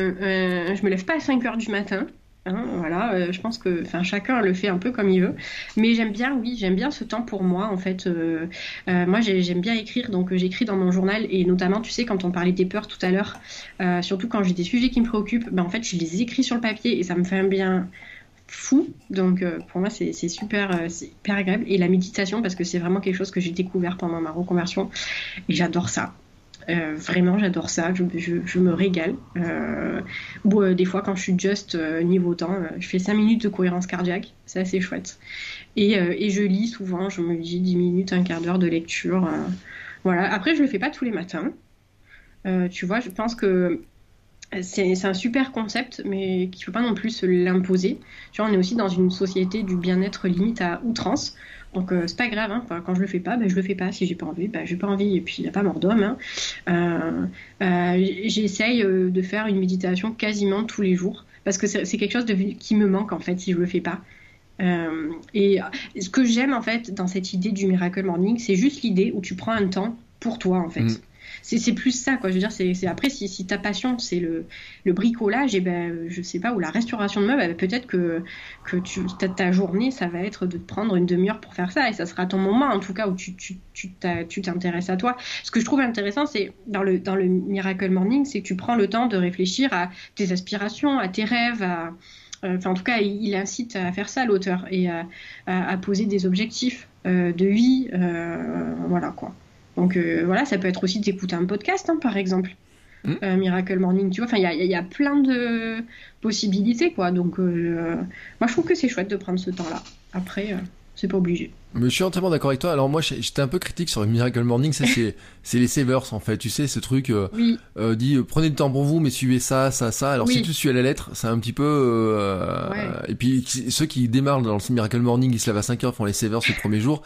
Speaker 3: euh, je me lève pas à cinq heures du matin. Hein, voilà, euh, je pense que chacun le fait un peu comme il veut. Mais j'aime bien, oui, j'aime bien ce temps pour moi, en fait. Euh, euh, moi, j'ai, j'aime bien écrire, donc euh, j'écris dans mon journal. Et notamment, tu sais, quand on parlait des peurs tout à l'heure, euh, surtout quand j'ai des sujets qui me préoccupent, ben, en fait, je les écris sur le papier et ça me fait un bien fou. Donc euh, pour moi, c'est, c'est, super, euh, c'est hyper agréable. Et la méditation, parce que c'est vraiment quelque chose que j'ai découvert pendant ma reconversion. Et j'adore ça. Euh, vraiment, j'adore ça. Je, je, je me régale. Euh, ou euh, des fois, quand je suis juste euh, niveau temps, euh, je fais cinq minutes de cohérence cardiaque. C'est assez chouette. Et, euh, et je lis souvent. Je me dis dix minutes, un quart d'heure de lecture. Euh, voilà. Après, je le fais pas tous les matins. Euh, tu vois, je pense que C'est, c'est un super concept, mais qu'il ne faut pas non plus se l'imposer. Tu vois, on est aussi dans une société du bien-être limite à outrance. Donc, euh, c'est pas grave. Hein. Enfin, quand je le fais pas, ben, je le fais pas. Si j'ai pas envie, ben, j'ai pas envie. Et puis, il n'y a pas mort d'homme. Hein. Euh, euh, j'essaye de faire une méditation quasiment tous les jours. Parce que c'est, c'est quelque chose de, qui me manque, en fait, si je le fais pas. Euh, et ce que j'aime, en fait, dans cette idée du Miracle Morning, c'est juste l'idée où tu prends un temps pour toi, en fait. Mmh. C'est, c'est plus ça, quoi. Je veux dire, c'est, c'est après, si, si ta passion, c'est le, le bricolage, et ben, je sais pas, ou la restauration de meubles, ben, peut-être que, que tu, ta, ta journée, ça va être de te prendre une demi-heure pour faire ça, et ça sera ton moment, en tout cas, où tu, tu, tu, tu t'intéresses à toi. Ce que je trouve intéressant, c'est, dans le, dans le Miracle Morning, c'est que tu prends le temps de réfléchir à tes aspirations, à tes rêves, à, enfin, en tout cas, il incite à faire ça, l'auteur, et à, à, à poser des objectifs euh, de vie, euh, voilà, quoi. Donc euh, voilà, ça peut être aussi d'écouter un podcast, hein, par exemple, mmh. euh, Miracle Morning, tu vois. Enfin, il y a, y a plein de possibilités, quoi. Donc, euh, moi, je trouve que c'est chouette de prendre ce temps-là. Après, euh, c'est pas obligé.
Speaker 2: Mais je suis entièrement d'accord avec toi. Alors moi, j'étais un peu critique sur le Miracle Morning. Ça, c'est, c'est les savers, en fait. Tu sais, ce truc euh, oui. euh, dit euh, prenez du temps pour vous, mais suivez ça, ça, ça. Alors oui. si tu suis à la lettre, c'est un petit peu. Euh, ouais. Et puis ceux qui démarrent dans le Miracle Morning, ils se lèvent à cinq heures, font les savers le premier jour.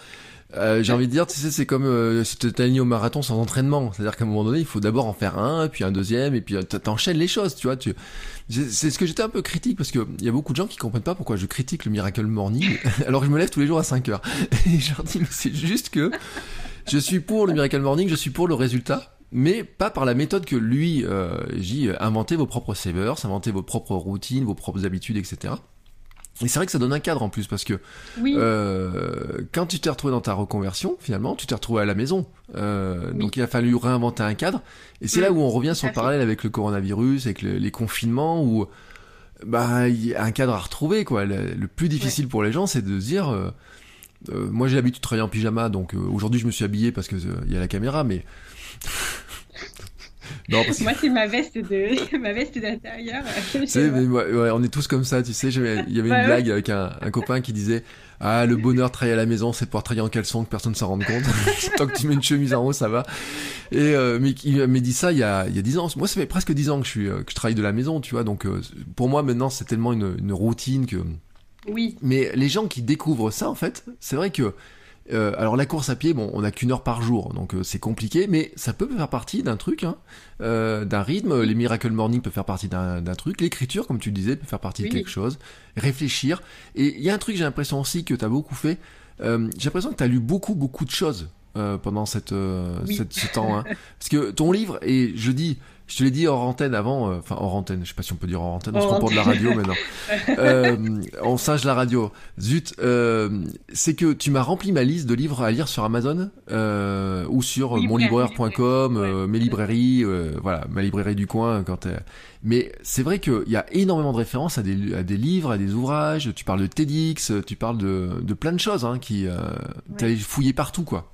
Speaker 2: Euh, j'ai envie de dire, tu sais, c'est comme euh, si tu t'alignes au marathon sans entraînement. C'est-à-dire qu'à un moment donné, il faut d'abord en faire un, puis un deuxième, et puis t'enchaînes les choses, tu vois. Tu... C'est ce que j'étais un peu critique, parce que il y a beaucoup de gens qui comprennent pas pourquoi je critique le Miracle Morning, alors que je me lève tous les jours à cinq heures. Et je leur dis, mais c'est juste que je suis pour le Miracle Morning, je suis pour le résultat, mais pas par la méthode que lui, euh, j'ai inventé vos propres savers, inventez vos propres routines, vos propres habitudes, et cetera. Et c'est vrai que ça donne un cadre en plus, parce que
Speaker 3: oui.
Speaker 2: euh, quand tu t'es retrouvé dans ta reconversion, finalement, tu t'es retrouvé à la maison. Euh,
Speaker 3: oui.
Speaker 2: Donc il a fallu réinventer un cadre. Et c'est mmh, là où on revient sur le parallèle avec le coronavirus, avec le, les confinements, où bah il y a un cadre à retrouver, quoi. Le, le plus difficile ouais. pour les gens, c'est de se dire... Euh, euh, moi j'ai l'habitude de travailler en pyjama, donc euh, aujourd'hui je me suis habillé parce que il euh, y a la caméra, mais...
Speaker 3: Non, parce que... Moi, c'est ma veste de ma veste d'intérieur.
Speaker 2: Tu sais, mais ouais, ouais, on est tous comme ça, tu sais. Il y avait une ouais, blague ouais. avec un, un copain qui disait ah, le bonheur de travailler à la maison, c'est de pouvoir travailler en caleçon, que personne ne s'en rende compte. Tant que tu mets une chemise en haut, ça va. Et euh, mais il m'a dit ça il y a il y a dix ans. Moi, ça fait presque dix ans que je suis que je travaille de la maison, tu vois. Donc euh, pour moi maintenant, c'est tellement une, une routine que.
Speaker 3: Oui.
Speaker 2: Mais les gens qui découvrent ça, en fait, c'est vrai que. Euh, alors la course à pied, bon, on a qu'une heure par jour, donc euh, c'est compliqué, mais ça peut faire partie d'un truc, hein, euh, d'un rythme. Les Miracle Morning peuvent faire partie d'un, d'un truc. L'écriture, comme tu le disais, peut faire partie oui. de quelque chose. Réfléchir. Et il y a un truc, j'ai l'impression aussi que t'as beaucoup fait. Euh, j'ai l'impression que t'as lu beaucoup, beaucoup de choses euh, pendant cette, euh, oui. cette, ce temps. Hein. Parce que ton livre, et je dis... Je te l'ai dit hors antenne avant, enfin euh, hors antenne, je sais pas si on peut dire hors antenne, on se prend pour de la radio maintenant. euh, on singe la radio. Zut, euh, c'est que tu m'as rempli ma liste de livres à lire sur Amazon euh, ou sur oui, mon libraire point com, ouais. euh, mes librairies, euh, voilà, ma librairie du coin. Quand t'es... Mais c'est vrai qu'il y a énormément de références à des, à des livres, à des ouvrages. Tu parles de TEDx, tu parles de, de plein de choses hein, qui euh, ouais. t'as fouillé partout quoi.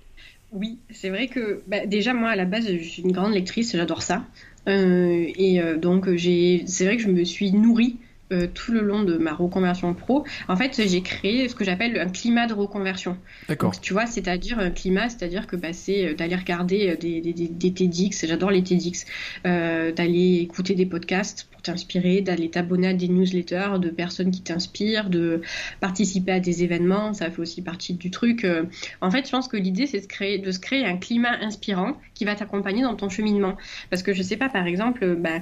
Speaker 3: Oui, c'est vrai que bah, déjà moi à la base je suis une grande lectrice, j'adore ça euh, et euh, donc j'ai, c'est vrai que je me suis nourrie euh, tout le long de ma reconversion pro. En fait, j'ai créé ce que j'appelle un climat de reconversion.
Speaker 2: D'accord.
Speaker 3: Donc, tu vois, c'est-à-dire un climat, c'est-à-dire que bah, c'est d'aller regarder des, des, des, des TEDx, j'adore les TEDx, euh, d'aller écouter des podcasts pour t'inspirer, d'aller t'abonner à des newsletters de personnes qui t'inspirent, de participer à des événements, ça fait aussi partie du truc. En fait, je pense que l'idée, c'est de, créer, de se créer un climat inspirant qui va t'accompagner dans ton cheminement. Parce que je sais pas, par exemple, bah,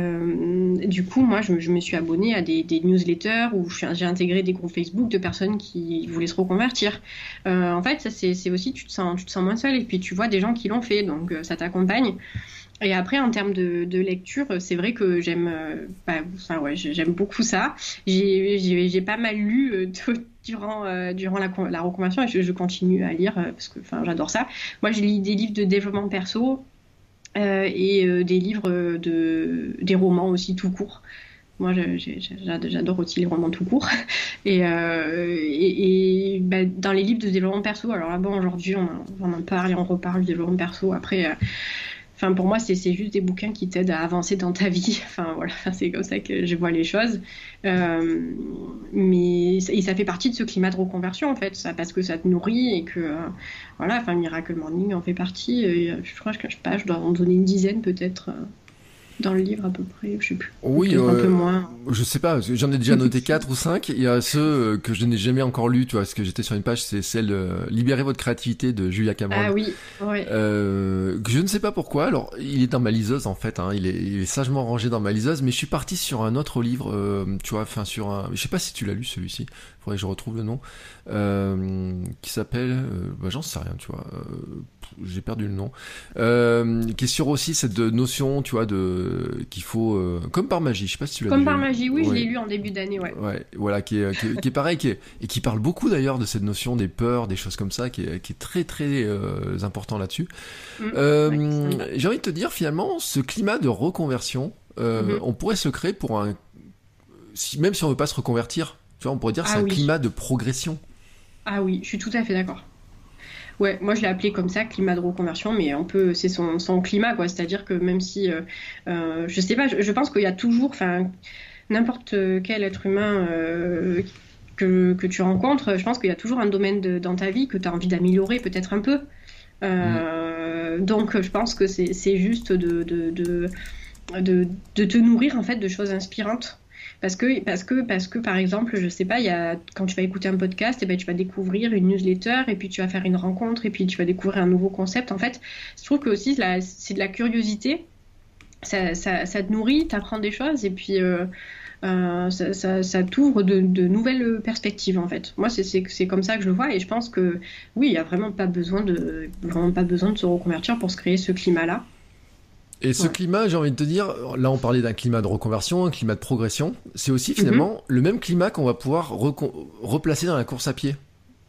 Speaker 3: euh, du coup, moi, je, je me suis abonnée à des, des newsletters où j'ai intégré des groupes Facebook de personnes qui voulaient se reconvertir. Euh, en fait, ça, c'est, c'est aussi, tu te sens, tu te sens moins seul et puis tu vois des gens qui l'ont fait, donc ça t'accompagne. Et après, en termes de, de lecture, c'est vrai que j'aime, euh, bah, enfin ouais, j'aime beaucoup ça. J'ai, j'ai, j'ai pas mal lu euh, tout, durant euh, durant la, la reconversion et je, je continue à lire euh, parce que, enfin, j'adore ça. Moi, je lis des livres de développement perso euh, et euh, des livres de, des romans aussi tout court. Moi, j'adore aussi les romans tout court. Et, euh, et, et bah, dans les livres de développement perso, alors là, bon, aujourd'hui, on, on en parle et on reparle du développement perso. Après, euh, enfin, pour moi, c'est, c'est juste des bouquins qui t'aident à avancer dans ta vie. Enfin, voilà, c'est comme ça que je vois les choses. Euh, mais et ça fait partie de ce climat de reconversion, en fait, ça, parce que ça te nourrit et que, euh, voilà, enfin, Miracle Morning en fait partie. Et, je crois que je, pas, je dois en donner une dizaine, peut-être. Euh, dans le livre à peu près, je sais plus.
Speaker 2: Oui,
Speaker 3: euh,
Speaker 2: un
Speaker 3: peu moins.
Speaker 2: Je sais pas, j'en ai déjà noté quatre ou cinq. Il y a ceux que je n'ai jamais encore lus, tu vois, parce que j'étais sur une page, c'est celle euh, Libérez votre créativité de Julia Cameron.
Speaker 3: Ah oui, ouais.
Speaker 2: Euh, je ne sais pas pourquoi. Alors, il est dans ma liseuse en fait. Hein, il, est, il est sagement rangé dans ma liseuse, mais je suis parti sur un autre livre, euh, tu vois, enfin sur un. Je sais pas si tu l'as lu celui-ci. Faudrait que je retrouve le nom. Euh, qui s'appelle, euh, bah, j'en sais rien, tu vois. Euh, j'ai perdu le nom. Euh, qui est sur aussi cette notion, tu vois, de qu'il faut, euh, comme par magie. Je sais pas si tu l'as lu.
Speaker 3: Comme par magie, oui, ouais. Je l'ai lu en début d'année, ouais.
Speaker 2: Ouais, voilà, qui est, qui est, qui est pareil, qui est, et qui parle beaucoup d'ailleurs de cette notion des peurs, des choses comme ça, qui est, qui est très très euh, important là-dessus. Mmh, euh, ouais, j'ai envie de te dire finalement, ce climat de reconversion, euh, mmh. on pourrait se le créer pour un, si, même si on veut pas se reconvertir. Tu vois, on pourrait dire que ah, c'est un oui. climat de progression.
Speaker 3: Ah oui, je suis tout à fait d'accord. Ouais, moi je l'ai appelé comme ça, climat de reconversion, mais on peut, c'est son, son climat, quoi. C'est-à-dire que même si, euh, euh, je sais pas, je, je pense qu'il y a toujours, enfin, n'importe quel être humain euh, que, que tu rencontres, je pense qu'il y a toujours un domaine de, dans ta vie que tu as envie d'améliorer peut-être un peu. Euh, mmh. Donc je pense que c'est, c'est juste de, de, de, de, de te nourrir en fait de choses inspirantes. Parce que, parce que, parce que, par exemple, je sais pas, il y a, quand tu vas écouter un podcast, et ben, tu vas découvrir une newsletter, et puis tu vas faire une rencontre, et puis tu vas découvrir un nouveau concept. En fait, je trouve que aussi, la, c'est de la curiosité. Ça, ça, ça te nourrit, t'apprends des choses, et puis euh, euh, ça, ça, ça t'ouvre de, de nouvelles perspectives, en fait. Moi, c'est, c'est, c'est comme ça que je le vois, et je pense que, oui, il n'y a vraiment pas besoin de, vraiment pas besoin de se reconvertir pour se créer ce climat-là.
Speaker 2: Et ce
Speaker 3: Ouais.
Speaker 2: climat, j'ai envie de te dire, là on parlait d'un climat de reconversion, un climat de progression, c'est aussi finalement mm-hmm. le même climat qu'on va pouvoir recon- replacer dans la course à pied.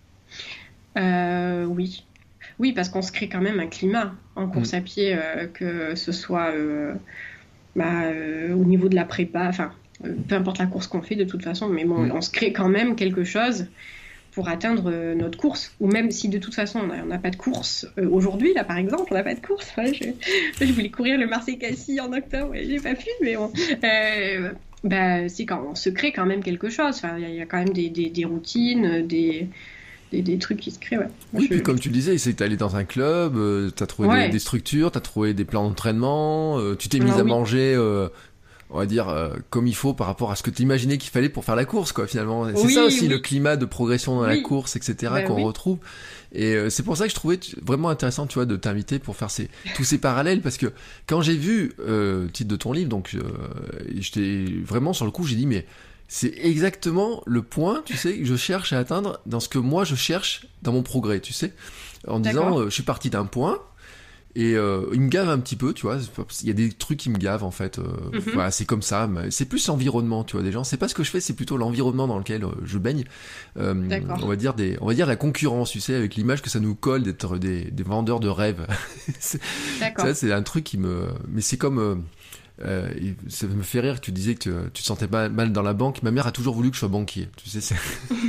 Speaker 3: Euh, oui. Oui, parce qu'on se crée quand même un climat en course mmh. à pied, euh, que ce soit euh, bah, euh, au niveau de la prépa, enfin, euh, peu importe la course qu'on fait de toute façon, mais bon, mmh. on se crée quand même quelque chose pour atteindre euh, notre course. Ou même si de toute façon on n'a pas de course, euh, aujourd'hui, là par exemple, on n'a pas de course. Ouais, je, je voulais courir le Marseille-Cassis en octobre, ouais, j'ai pas pu, mais bon. Euh, bah, c'est quand on se crée quand même quelque chose. Enfin, il y, y a quand même des, des, des routines, des. Des, des trucs qui se créent, ouais.
Speaker 2: Oui,
Speaker 3: je...
Speaker 2: puis comme tu le disais, c'est que t'es allé dans un club, euh, t'as trouvé ouais. des, des structures, t'as trouvé des plans d'entraînement, euh, tu t'es mise ah, à oui. manger, euh, on va dire, euh, comme il faut par rapport à ce que t'imaginais qu'il fallait pour faire la course, quoi, finalement. C'est oui, ça aussi, oui. le climat de progression dans oui. la course, et cetera, ben, qu'on oui. retrouve. Et euh, c'est pour ça que je trouvais vraiment intéressant, tu vois, de t'inviter pour faire ces, tous ces parallèles, parce que quand j'ai vu euh, le titre de ton livre, donc, euh, j'étais vraiment sur le coup, j'ai dit, mais c'est exactement le point, tu sais, que je cherche à atteindre dans ce que moi je cherche dans mon progrès, tu sais. En D'accord. disant, euh, je suis parti d'un point, et euh, il me gave un petit peu, tu vois. Il y a des trucs qui me gavent, en fait. Euh, mm-hmm. Voilà, c'est comme ça. Mais c'est plus l'environnement, tu vois, des gens. C'est pas ce que je fais, c'est plutôt l'environnement dans lequel euh, je baigne. Euh, on va dire des, on va dire la concurrence, tu sais, avec l'image que ça nous colle d'être des, des vendeurs de rêves. c'est, D'accord. Ça, c'est un truc qui me, mais c'est comme. Euh, Euh, ça me fait rire que tu disais que tu, tu te sentais mal, mal dans la banque. Ma mère a toujours voulu que je sois banquier, tu sais. C'est...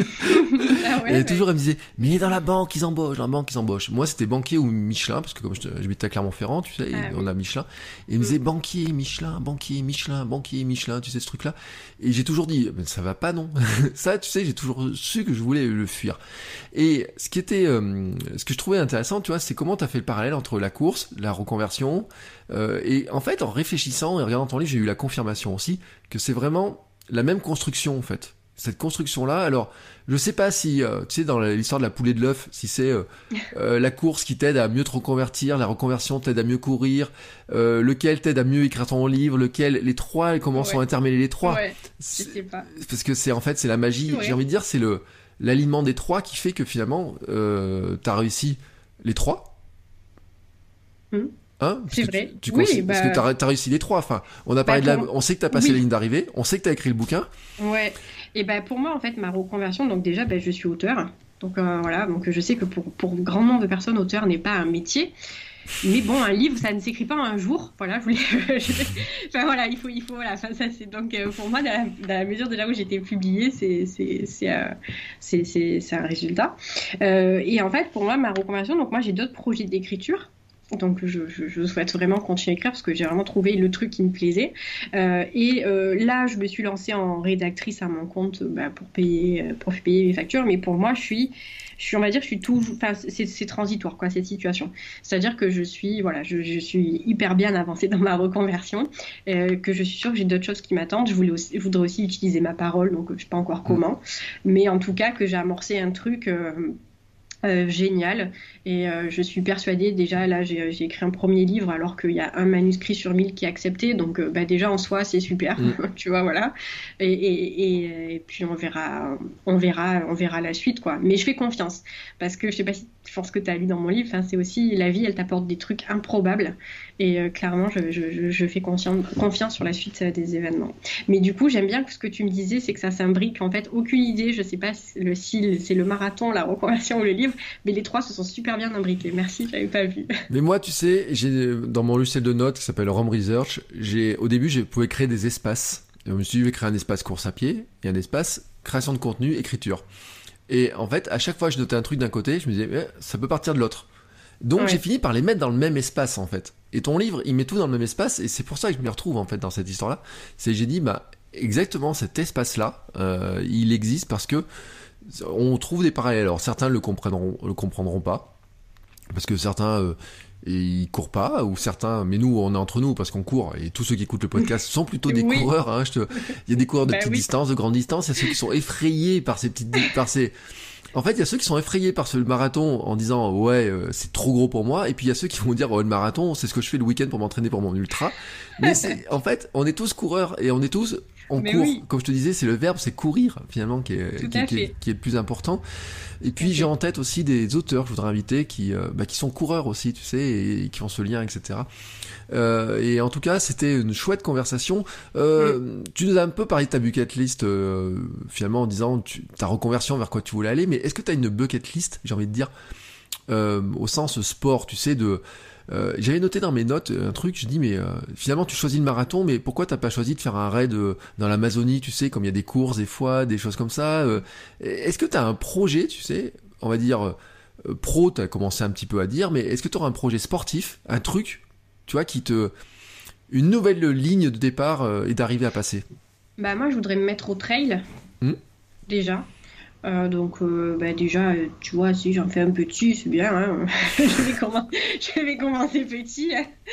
Speaker 2: ah ouais, et ouais. toujours elle me disait, mais dans la banque ils embauchent, dans la banque ils embauchent. Moi c'était banquier ou Michelin, parce que comme j'habite à Clermont-Ferrand, tu sais, ah, on oui. a Michelin. Et il me disait banquier, Michelin, banquier, Michelin, banquier, Michelin, tu sais ce truc-là. Et j'ai toujours dit, mais ça va pas non. Ça, tu sais, j'ai toujours su que je voulais le fuir. Et ce qui était, euh, ce que je trouvais intéressant, tu vois, c'est comment t'as fait le parallèle entre la course, la reconversion. Euh, et en fait, en réfléchissant et en regardant ton livre, j'ai eu la confirmation aussi que c'est vraiment la même construction en fait. Cette construction-là, alors je sais pas si, euh, tu sais, dans l'histoire de la poule et de l'œuf, si c'est euh, euh, la course qui t'aide à mieux te reconvertir, la reconversion t'aide à mieux courir, euh, lequel t'aide à mieux écrire ton livre, lequel, les trois, comment ouais. sont intermêlés les trois.
Speaker 3: Ouais, je sais pas.
Speaker 2: Parce que c'est en fait, c'est la magie, ouais. j'ai envie de dire, c'est le l'alignement des trois qui fait que finalement, euh, t'as réussi les trois.
Speaker 3: Mmh.
Speaker 2: Hein,
Speaker 3: c'est vrai.
Speaker 2: Tu, tu
Speaker 3: oui,
Speaker 2: cons-
Speaker 3: bah...
Speaker 2: Parce que t'as, t'as réussi les trois. Enfin, on a parlé bah, de la... On sait que t'as passé oui. la ligne d'arrivée. On sait que t'as écrit le bouquin.
Speaker 3: Ouais. Et ben bah, pour moi, en fait, ma reconversion, donc déjà, bah, je suis auteur. Donc euh, voilà. Donc je sais que pour pour grand nombre de personnes, auteur n'est pas un métier. Mais bon, un livre, ça ne s'écrit pas un jour. Voilà, je voulais. je... Enfin voilà, il faut, il faut, voilà. Enfin, ça, c'est donc euh, pour moi, dans la, dans la mesure déjà où j'ai été publiée, c'est, c'est, c'est, euh, c'est, c'est, c'est un résultat. Euh, et en fait, pour moi, ma reconversion, donc moi, j'ai d'autres projets d'écriture. Donc je, je, je souhaite vraiment continuer à écrire parce que j'ai vraiment trouvé le truc qui me plaisait. Euh, et euh, là, je me suis lancée en rédactrice à mon compte bah, pour payer, pour payer mes factures. Mais pour moi, je suis, je suis, on va dire, je suis toujours, enfin, c'est, c'est transitoire quoi cette situation. C'est-à-dire que je suis, voilà, je, je suis hyper bien avancée dans ma reconversion, euh, que je suis sûre que j'ai d'autres choses qui m'attendent. Je voulais aussi, je voudrais aussi utiliser ma parole, donc je sais pas encore comment, mais en tout cas que j'ai amorcé un truc. Euh, Euh, génial et euh, je suis persuadée déjà là j'ai, j'ai écrit un premier livre alors qu'il y a un manuscrit sur mille qui est accepté donc euh, bah, déjà en soi c'est super mmh. tu vois voilà et, et, et, et puis on verra on verra on verra la suite quoi mais je fais confiance parce que je sais pas si je pense que tu as lu dans mon livre c'est aussi la vie elle t'apporte des trucs improbables et euh, clairement je, je, je fais confiance, confiance sur la suite euh, des événements mais du coup j'aime bien que ce que tu me disais c'est que ça s'imbrique en fait aucune idée je sais pas si le, si c'est le marathon la reconversion ou le livre mais les trois se sont super bien imbriqués. Merci, j'avais pas vu.
Speaker 2: Mais moi, tu sais, j'ai dans mon logiciel de notes qui s'appelle Rome Research, j'ai au début, je pouvais créer des espaces. Et je me suis dit, je vais créer un espace course à pied et un espace création de contenu, écriture. Et en fait, à chaque fois que je notais un truc d'un côté, je me disais, eh, ça peut partir de l'autre. Donc ouais. j'ai fini par les mettre dans le même espace en fait. Et ton livre, il met tout dans le même espace et c'est pour ça que je m'y retrouve en fait dans cette histoire-là. C'est j'ai dit, bah exactement cet espace-là, euh, il existe parce que on trouve des parallèles. Alors certains le comprendront, le comprendront pas. parce que certains euh, ils courent pas, ou certains, mais nous on est entre nous parce qu'on court, et tous ceux qui écoutent le podcast sont plutôt des
Speaker 3: oui.
Speaker 2: coureurs. Hein, je te... Il y a des coureurs de
Speaker 3: bah,
Speaker 2: petite
Speaker 3: oui.
Speaker 2: distance, de grande distance, il y a ceux qui sont effrayés par ces petites, par ces En fait, il y a ceux qui sont effrayés par ce marathon en disant ouais, euh, c'est trop gros pour moi, et puis il y a ceux qui vont dire oh, le marathon, c'est ce que je fais le week-end pour m'entraîner pour mon ultra. Mais c'est, en fait, on est tous coureurs et on est tous on
Speaker 3: Mais
Speaker 2: court.
Speaker 3: oui.
Speaker 2: Comme je te disais, c'est le verbe, c'est courir finalement qui est
Speaker 3: Tout
Speaker 2: qui,
Speaker 3: à
Speaker 2: qui,
Speaker 3: fait.
Speaker 2: est, qui est le plus important. Et puis
Speaker 3: Tout à
Speaker 2: j'ai
Speaker 3: fait.
Speaker 2: en tête aussi des auteurs que je voudrais inviter qui euh, bah, qui sont coureurs aussi, tu sais, et, et qui ont ce lien, et cetera. Euh, et en tout cas, c'était une chouette conversation. Euh, mm. Tu nous as un peu parlé de ta bucket list, euh, finalement, en disant tu, ta reconversion vers quoi tu voulais aller. Mais est-ce que tu as une bucket list, j'ai envie de dire, euh, au sens sport, tu sais, de... Euh, j'avais noté dans mes notes un truc, je dis mais euh, finalement tu choisis le marathon, mais pourquoi t'as pas choisi de faire un raid euh, dans l'Amazonie, tu sais, comme il y a des courses des fois, des choses comme ça. Euh, est-ce que t'as un projet, tu sais, on va dire euh, pro, t'as commencé un petit peu à dire, mais est-ce que t'auras un projet sportif, un truc, tu vois, qui te... une nouvelle ligne de départ euh, et d'arriver à passer?
Speaker 3: Bah moi je voudrais me mettre au trail,
Speaker 2: hmm
Speaker 3: déjà. Euh, donc euh, bah déjà euh, tu vois, si j'en fais un petit c'est bien, hein. je, vais commen- je vais commencer petit.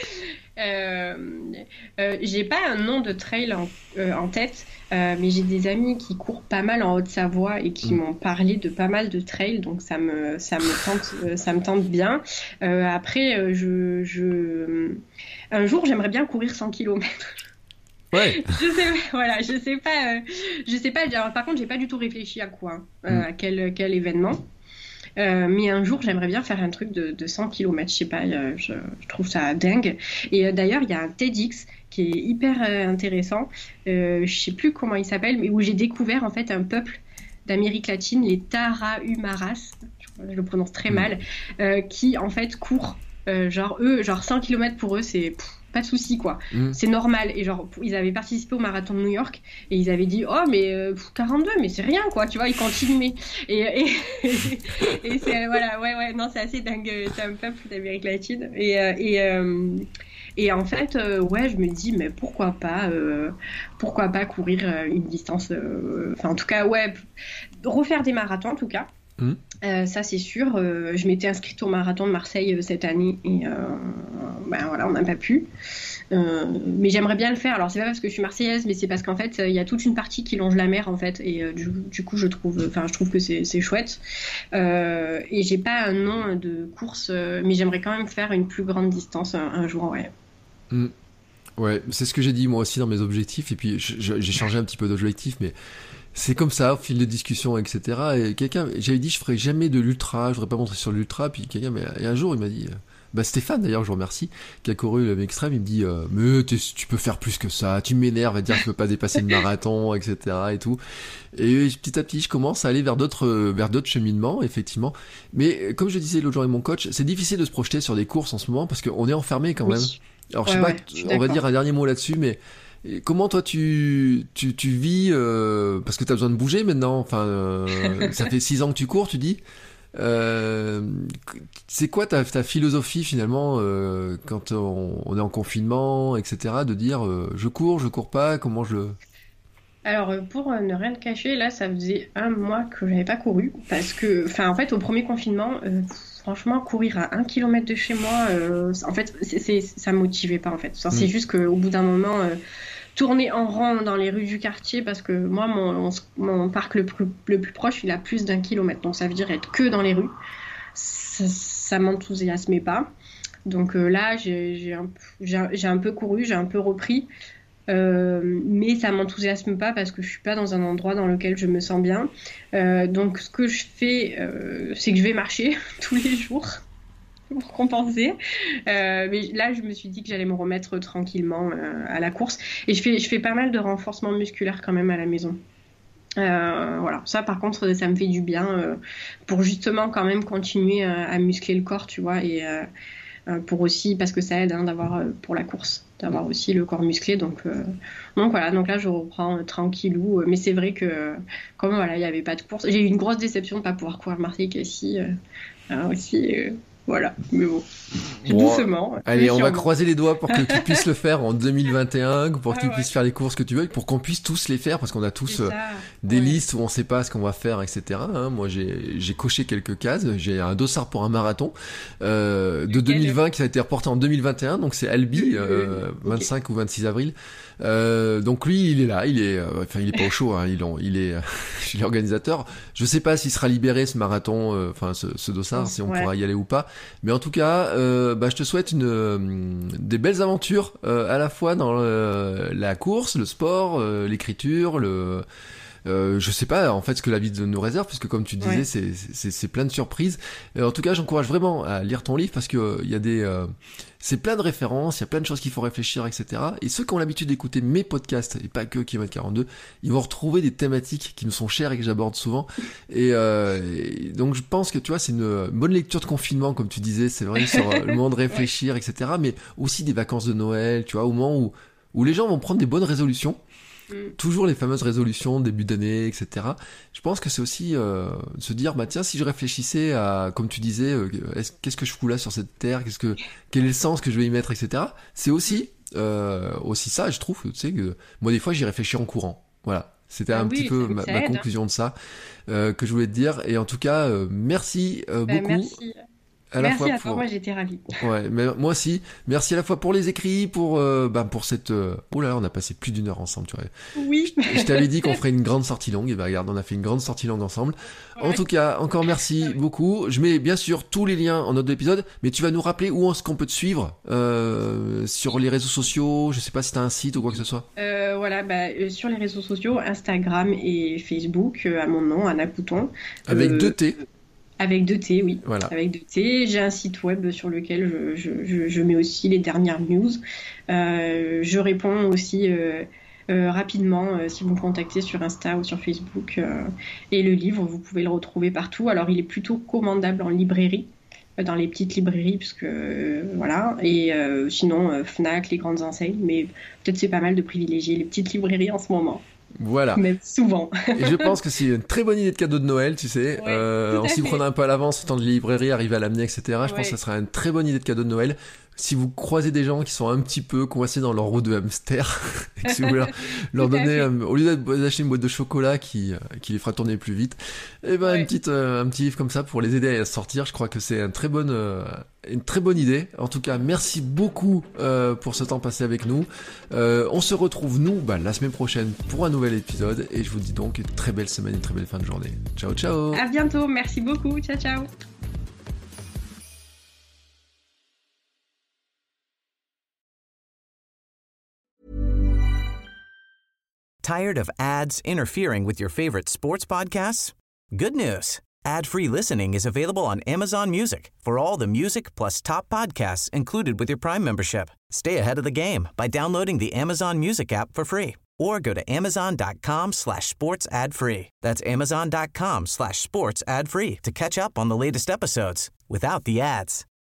Speaker 3: euh, euh, j'ai pas un nom de trail en, euh, en tête, euh, mais j'ai des amis qui courent pas mal en Haute-Savoie et qui
Speaker 2: Mm.
Speaker 3: m'ont parlé de pas mal de trails, donc ça me, ça me tente, euh, ça me tente bien. Euh, après euh, je, je... un jour j'aimerais bien courir cent kilomètres.
Speaker 2: Ouais.
Speaker 3: Je sais, voilà, je sais pas, euh, je sais pas. Alors, par contre, j'ai pas du tout réfléchi à quoi, euh,
Speaker 2: Mm.
Speaker 3: à quel quel événement. Euh, mais un jour, j'aimerais bien faire un truc de, de cent kilomètres. Je sais pas, euh, je, je trouve ça dingue. Et euh, d'ailleurs, il y a un TEDx qui est hyper euh, intéressant. Euh, je sais plus comment il s'appelle, mais où j'ai découvert en fait un peuple d'Amérique latine, les Tarahumaras. Je, je le prononce très
Speaker 2: Mm.
Speaker 3: mal, euh, qui en fait courent. Euh, genre eux, genre cent kilomètres pour eux, c'est pff, pas de souci quoi.
Speaker 2: Mm.
Speaker 3: C'est normal. Et genre, ils avaient participé au marathon de New York et ils avaient dit oh mais euh, quarante-deux, mais c'est rien quoi, tu vois, ils continuaient. Et, et, et c'est voilà, ouais ouais, non c'est assez dingue. C'est un peuple d'Amérique latine et euh, et euh, et en fait, euh, ouais, je me dis mais pourquoi pas, euh, pourquoi pas courir euh, une distance, euh, enfin en tout cas ouais, refaire des marathons en tout cas.
Speaker 2: Mm.
Speaker 3: Euh, ça c'est sûr. Euh, je m'étais inscrite au marathon de Marseille euh, cette année et euh, ben voilà, on n'a pas pu. Euh, mais j'aimerais bien le faire. Alors c'est pas parce que je suis marseillaise, mais c'est parce qu'en fait il y a toute une partie qui longe la mer en fait, et euh, du, du coup je trouve, enfin je trouve que c'est, c'est chouette. Euh, et j'ai pas un nom de course, euh, mais j'aimerais quand même faire une plus grande distance un, un jour, ouais.
Speaker 2: Mm. Ouais, c'est ce que j'ai dit moi aussi dans mes objectifs, et puis je- je- j'ai changé un petit peu d'objectif, mais c'est comme ça, au fil de discussion, et cetera. Et quelqu'un, j'avais dit je ferais jamais de l'ultra, je voudrais pas montrer sur l'ultra, puis quelqu'un, mais et un jour il m'a dit, euh, bah Stéphane d'ailleurs, je vous remercie, qui a couru le extrême, il me dit, euh, mais t'es- tu peux faire plus que ça, tu m'énerves à dire que je peux pas dépasser le marathon, et cetera. Et tout. Et petit à petit, je commence à aller vers d'autres, euh, vers d'autres cheminements, effectivement. Mais euh, comme je disais l'autre jour avec mon coach, c'est difficile de se projeter sur des courses en ce moment parce qu'on est enfermé quand
Speaker 3: Oui.
Speaker 2: même. Alors je sais
Speaker 3: Ouais,
Speaker 2: pas,
Speaker 3: ouais, je suis
Speaker 2: on va
Speaker 3: d'accord.
Speaker 2: dire un dernier mot là-dessus, mais et comment toi tu tu, tu vis, euh, parce que t'as besoin de bouger maintenant. Enfin, euh, ça fait six ans que tu cours, tu dis. Euh, c'est quoi ta, ta philosophie finalement euh, quand on, on est en confinement, et cetera. De dire euh, je cours, je cours pas, comment je.
Speaker 3: Alors, euh, pour euh, ne rien te cacher, là, ça faisait un mois que j'avais pas couru. Parce que, enfin, en fait, au premier confinement, euh, franchement, courir à un kilomètre de chez moi, euh, en fait, c'est, c'est, ça me motivait pas, en fait. Enfin, c'est
Speaker 2: Mm.
Speaker 3: juste qu'au bout d'un moment, euh, tourner en rond dans les rues du quartier, parce que moi, mon, mon parc le plus, le plus proche, il a plus d'un kilomètre. Donc, ça veut dire être que dans les rues. Ça, ça m'enthousiasmait pas. Donc euh, là, j'ai, j'ai, un, j'ai, j'ai un peu couru, j'ai un peu repris. Euh, mais ça m'enthousiasme pas parce que je suis pas dans un endroit dans lequel je me sens bien. Euh, donc ce que je fais, euh, c'est que je vais marcher tous les jours pour compenser. Euh, mais là, je me suis dit que j'allais me remettre tranquillement euh, à la course. Et je fais, je fais pas mal de renforcement musculaire quand même à la maison. Euh, voilà, ça par contre, ça me fait du bien euh, pour justement quand même continuer à, à muscler le corps, tu vois, et euh, euh, pour aussi, parce que ça aide hein, d'avoir euh, pour la course, d'avoir aussi le corps musclé. Donc, euh, donc voilà, donc là je reprends euh, tranquillou. Euh, mais c'est vrai que euh, comme voilà, il n'y avait pas de course, j'ai eu une grosse déception de ne pas pouvoir courir Marseille-Cassis euh, hein, aussi. Euh, voilà, mais bon. Bon, doucement.
Speaker 2: Allez, on va croiser les doigts pour que tu puisses le faire en deux mille vingt et un, pour que ah, tu ouais. puisses faire les courses que tu veux, pour qu'on puisse tous les faire, parce qu'on a tous euh, des ouais. listes où on sait pas ce qu'on va faire, et cetera. Hein. Moi, j'ai, j'ai coché quelques cases. J'ai un dossard pour un marathon euh, de deux mille vingt qui a été reporté en deux mille vingt et un, donc c'est Albi, euh, okay. vingt-cinq ou vingt-six avril. Euh, donc lui, il est là, il est, euh, enfin, il est pas au chaud, hein, il, il est, euh, il est organisateur. Je sais pas s'il sera libéré ce marathon, euh, enfin ce, ce dossard, si on ouais. pourra y aller ou pas. Mais en tout cas, euh, bah, je te souhaite une, euh, des belles aventures, euh, à la fois dans le, la course, le sport, euh, l'écriture, le Euh, je sais pas en fait ce que la vie nous réserve, puisque comme tu disais, ouais. c'est, c'est, c'est plein de surprises. Euh, en tout cas, j'encourage vraiment à lire ton livre, parce que il euh, y a des, euh, c'est plein de références, il y a plein de choses qu'il faut réfléchir, et cetera. Et ceux qui ont l'habitude d'écouter mes podcasts, et pas que Kilomètre quarante-deux, ils vont retrouver des thématiques qui nous sont chères et que j'aborde souvent. Et, euh, et donc je pense que tu vois, c'est une bonne lecture de confinement, comme tu disais, c'est vrai, sur le moment de réfléchir, ouais. et cetera. Mais aussi des vacances de Noël, tu vois, au moment où où les gens vont prendre des bonnes résolutions. Toujours les fameuses résolutions début d'année, et cetera. Je pense que c'est aussi euh, se dire, bah tiens, si je réfléchissais à, comme tu disais, euh, est-ce, qu'est-ce que je fous là sur cette terre, qu'est-ce que, quel est le sens que je vais y mettre, et cetera. C'est aussi, euh, aussi ça, je trouve. Tu sais que moi des fois j'y réfléchis en courant. Voilà, c'était ah un oui, petit peu ma, ma conclusion de ça euh, que je voulais te dire. Et en tout cas, euh, merci euh, bah, beaucoup.
Speaker 3: Merci. À la Merci fois à pour... toi, moi j'étais ravie.
Speaker 2: Ouais, mais moi aussi. Merci à la fois pour les écrits, pour euh, bah pour cette. Euh... Oh là là, on a passé plus d'une heure ensemble, tu vois.
Speaker 3: Oui.
Speaker 2: Je, je t'avais dit qu'on ferait une grande sortie longue, et bah regarde, on a fait une grande sortie longue ensemble. Ouais. En tout cas, encore merci ouais. beaucoup. Je mets bien sûr tous les liens en note d'épisode, mais tu vas nous rappeler où est-ce qu'on peut te suivre euh, sur les réseaux sociaux. Je sais pas si t'as un site ou quoi que ce soit.
Speaker 3: Euh, voilà, bah euh, sur les réseaux sociaux, Instagram et Facebook, euh, à mon nom, Anna Couton.
Speaker 2: Avec
Speaker 3: euh...
Speaker 2: deux T.
Speaker 3: Avec deux T, oui.
Speaker 2: Voilà.
Speaker 3: Avec deux T. J'ai un site web sur lequel je, je, je, je mets aussi les dernières news. Euh, je réponds aussi euh, euh, rapidement euh, si vous me contactez sur Insta ou sur Facebook. Euh, et le livre, vous pouvez le retrouver partout. Alors, il est plutôt commandable en librairie, euh, dans les petites librairies, parce que euh, voilà. Et euh, sinon, euh, Fnac, les grandes enseignes. Mais peut-être c'est pas mal de privilégier les petites librairies en ce moment.
Speaker 2: Voilà.
Speaker 3: Même souvent.
Speaker 2: Et je pense que c'est une très bonne idée de cadeau de Noël, tu sais. Ouais, euh, en s'y prenant un peu à l'avance, le temps de librairie, arriver à l'amener, et cetera. Je ouais. pense que ça sera une très bonne idée de cadeau de Noël. Si vous croisez des gens qui sont un petit peu coincés dans leur roue de hamster, et que si vous voulez leur, leur donner, euh, au lieu d'acheter une boîte de chocolat qui, euh, qui les fera tourner plus vite, et ben, ouais. une petite, euh, un petit livre comme ça pour les aider à sortir, je crois que c'est une très bonne, euh, une très bonne idée. En tout cas, merci beaucoup euh, pour ce temps passé avec nous. Euh, on se retrouve, nous, bah, la semaine prochaine pour un nouvel épisode, et je vous dis donc une très belle semaine, une très belle fin de journée. Ciao, ciao.
Speaker 3: À bientôt, merci beaucoup. Ciao, ciao.
Speaker 4: Tired of ads interfering with your favorite sports podcasts? Good news. Ad-free listening is available on Amazon Music for all the music plus top podcasts included with your Prime membership. Stay ahead of the game by downloading the Amazon Music app for free or go to amazon.com slash sports ad free. That's amazon.com slash sports ad free to catch up on the latest episodes without the ads.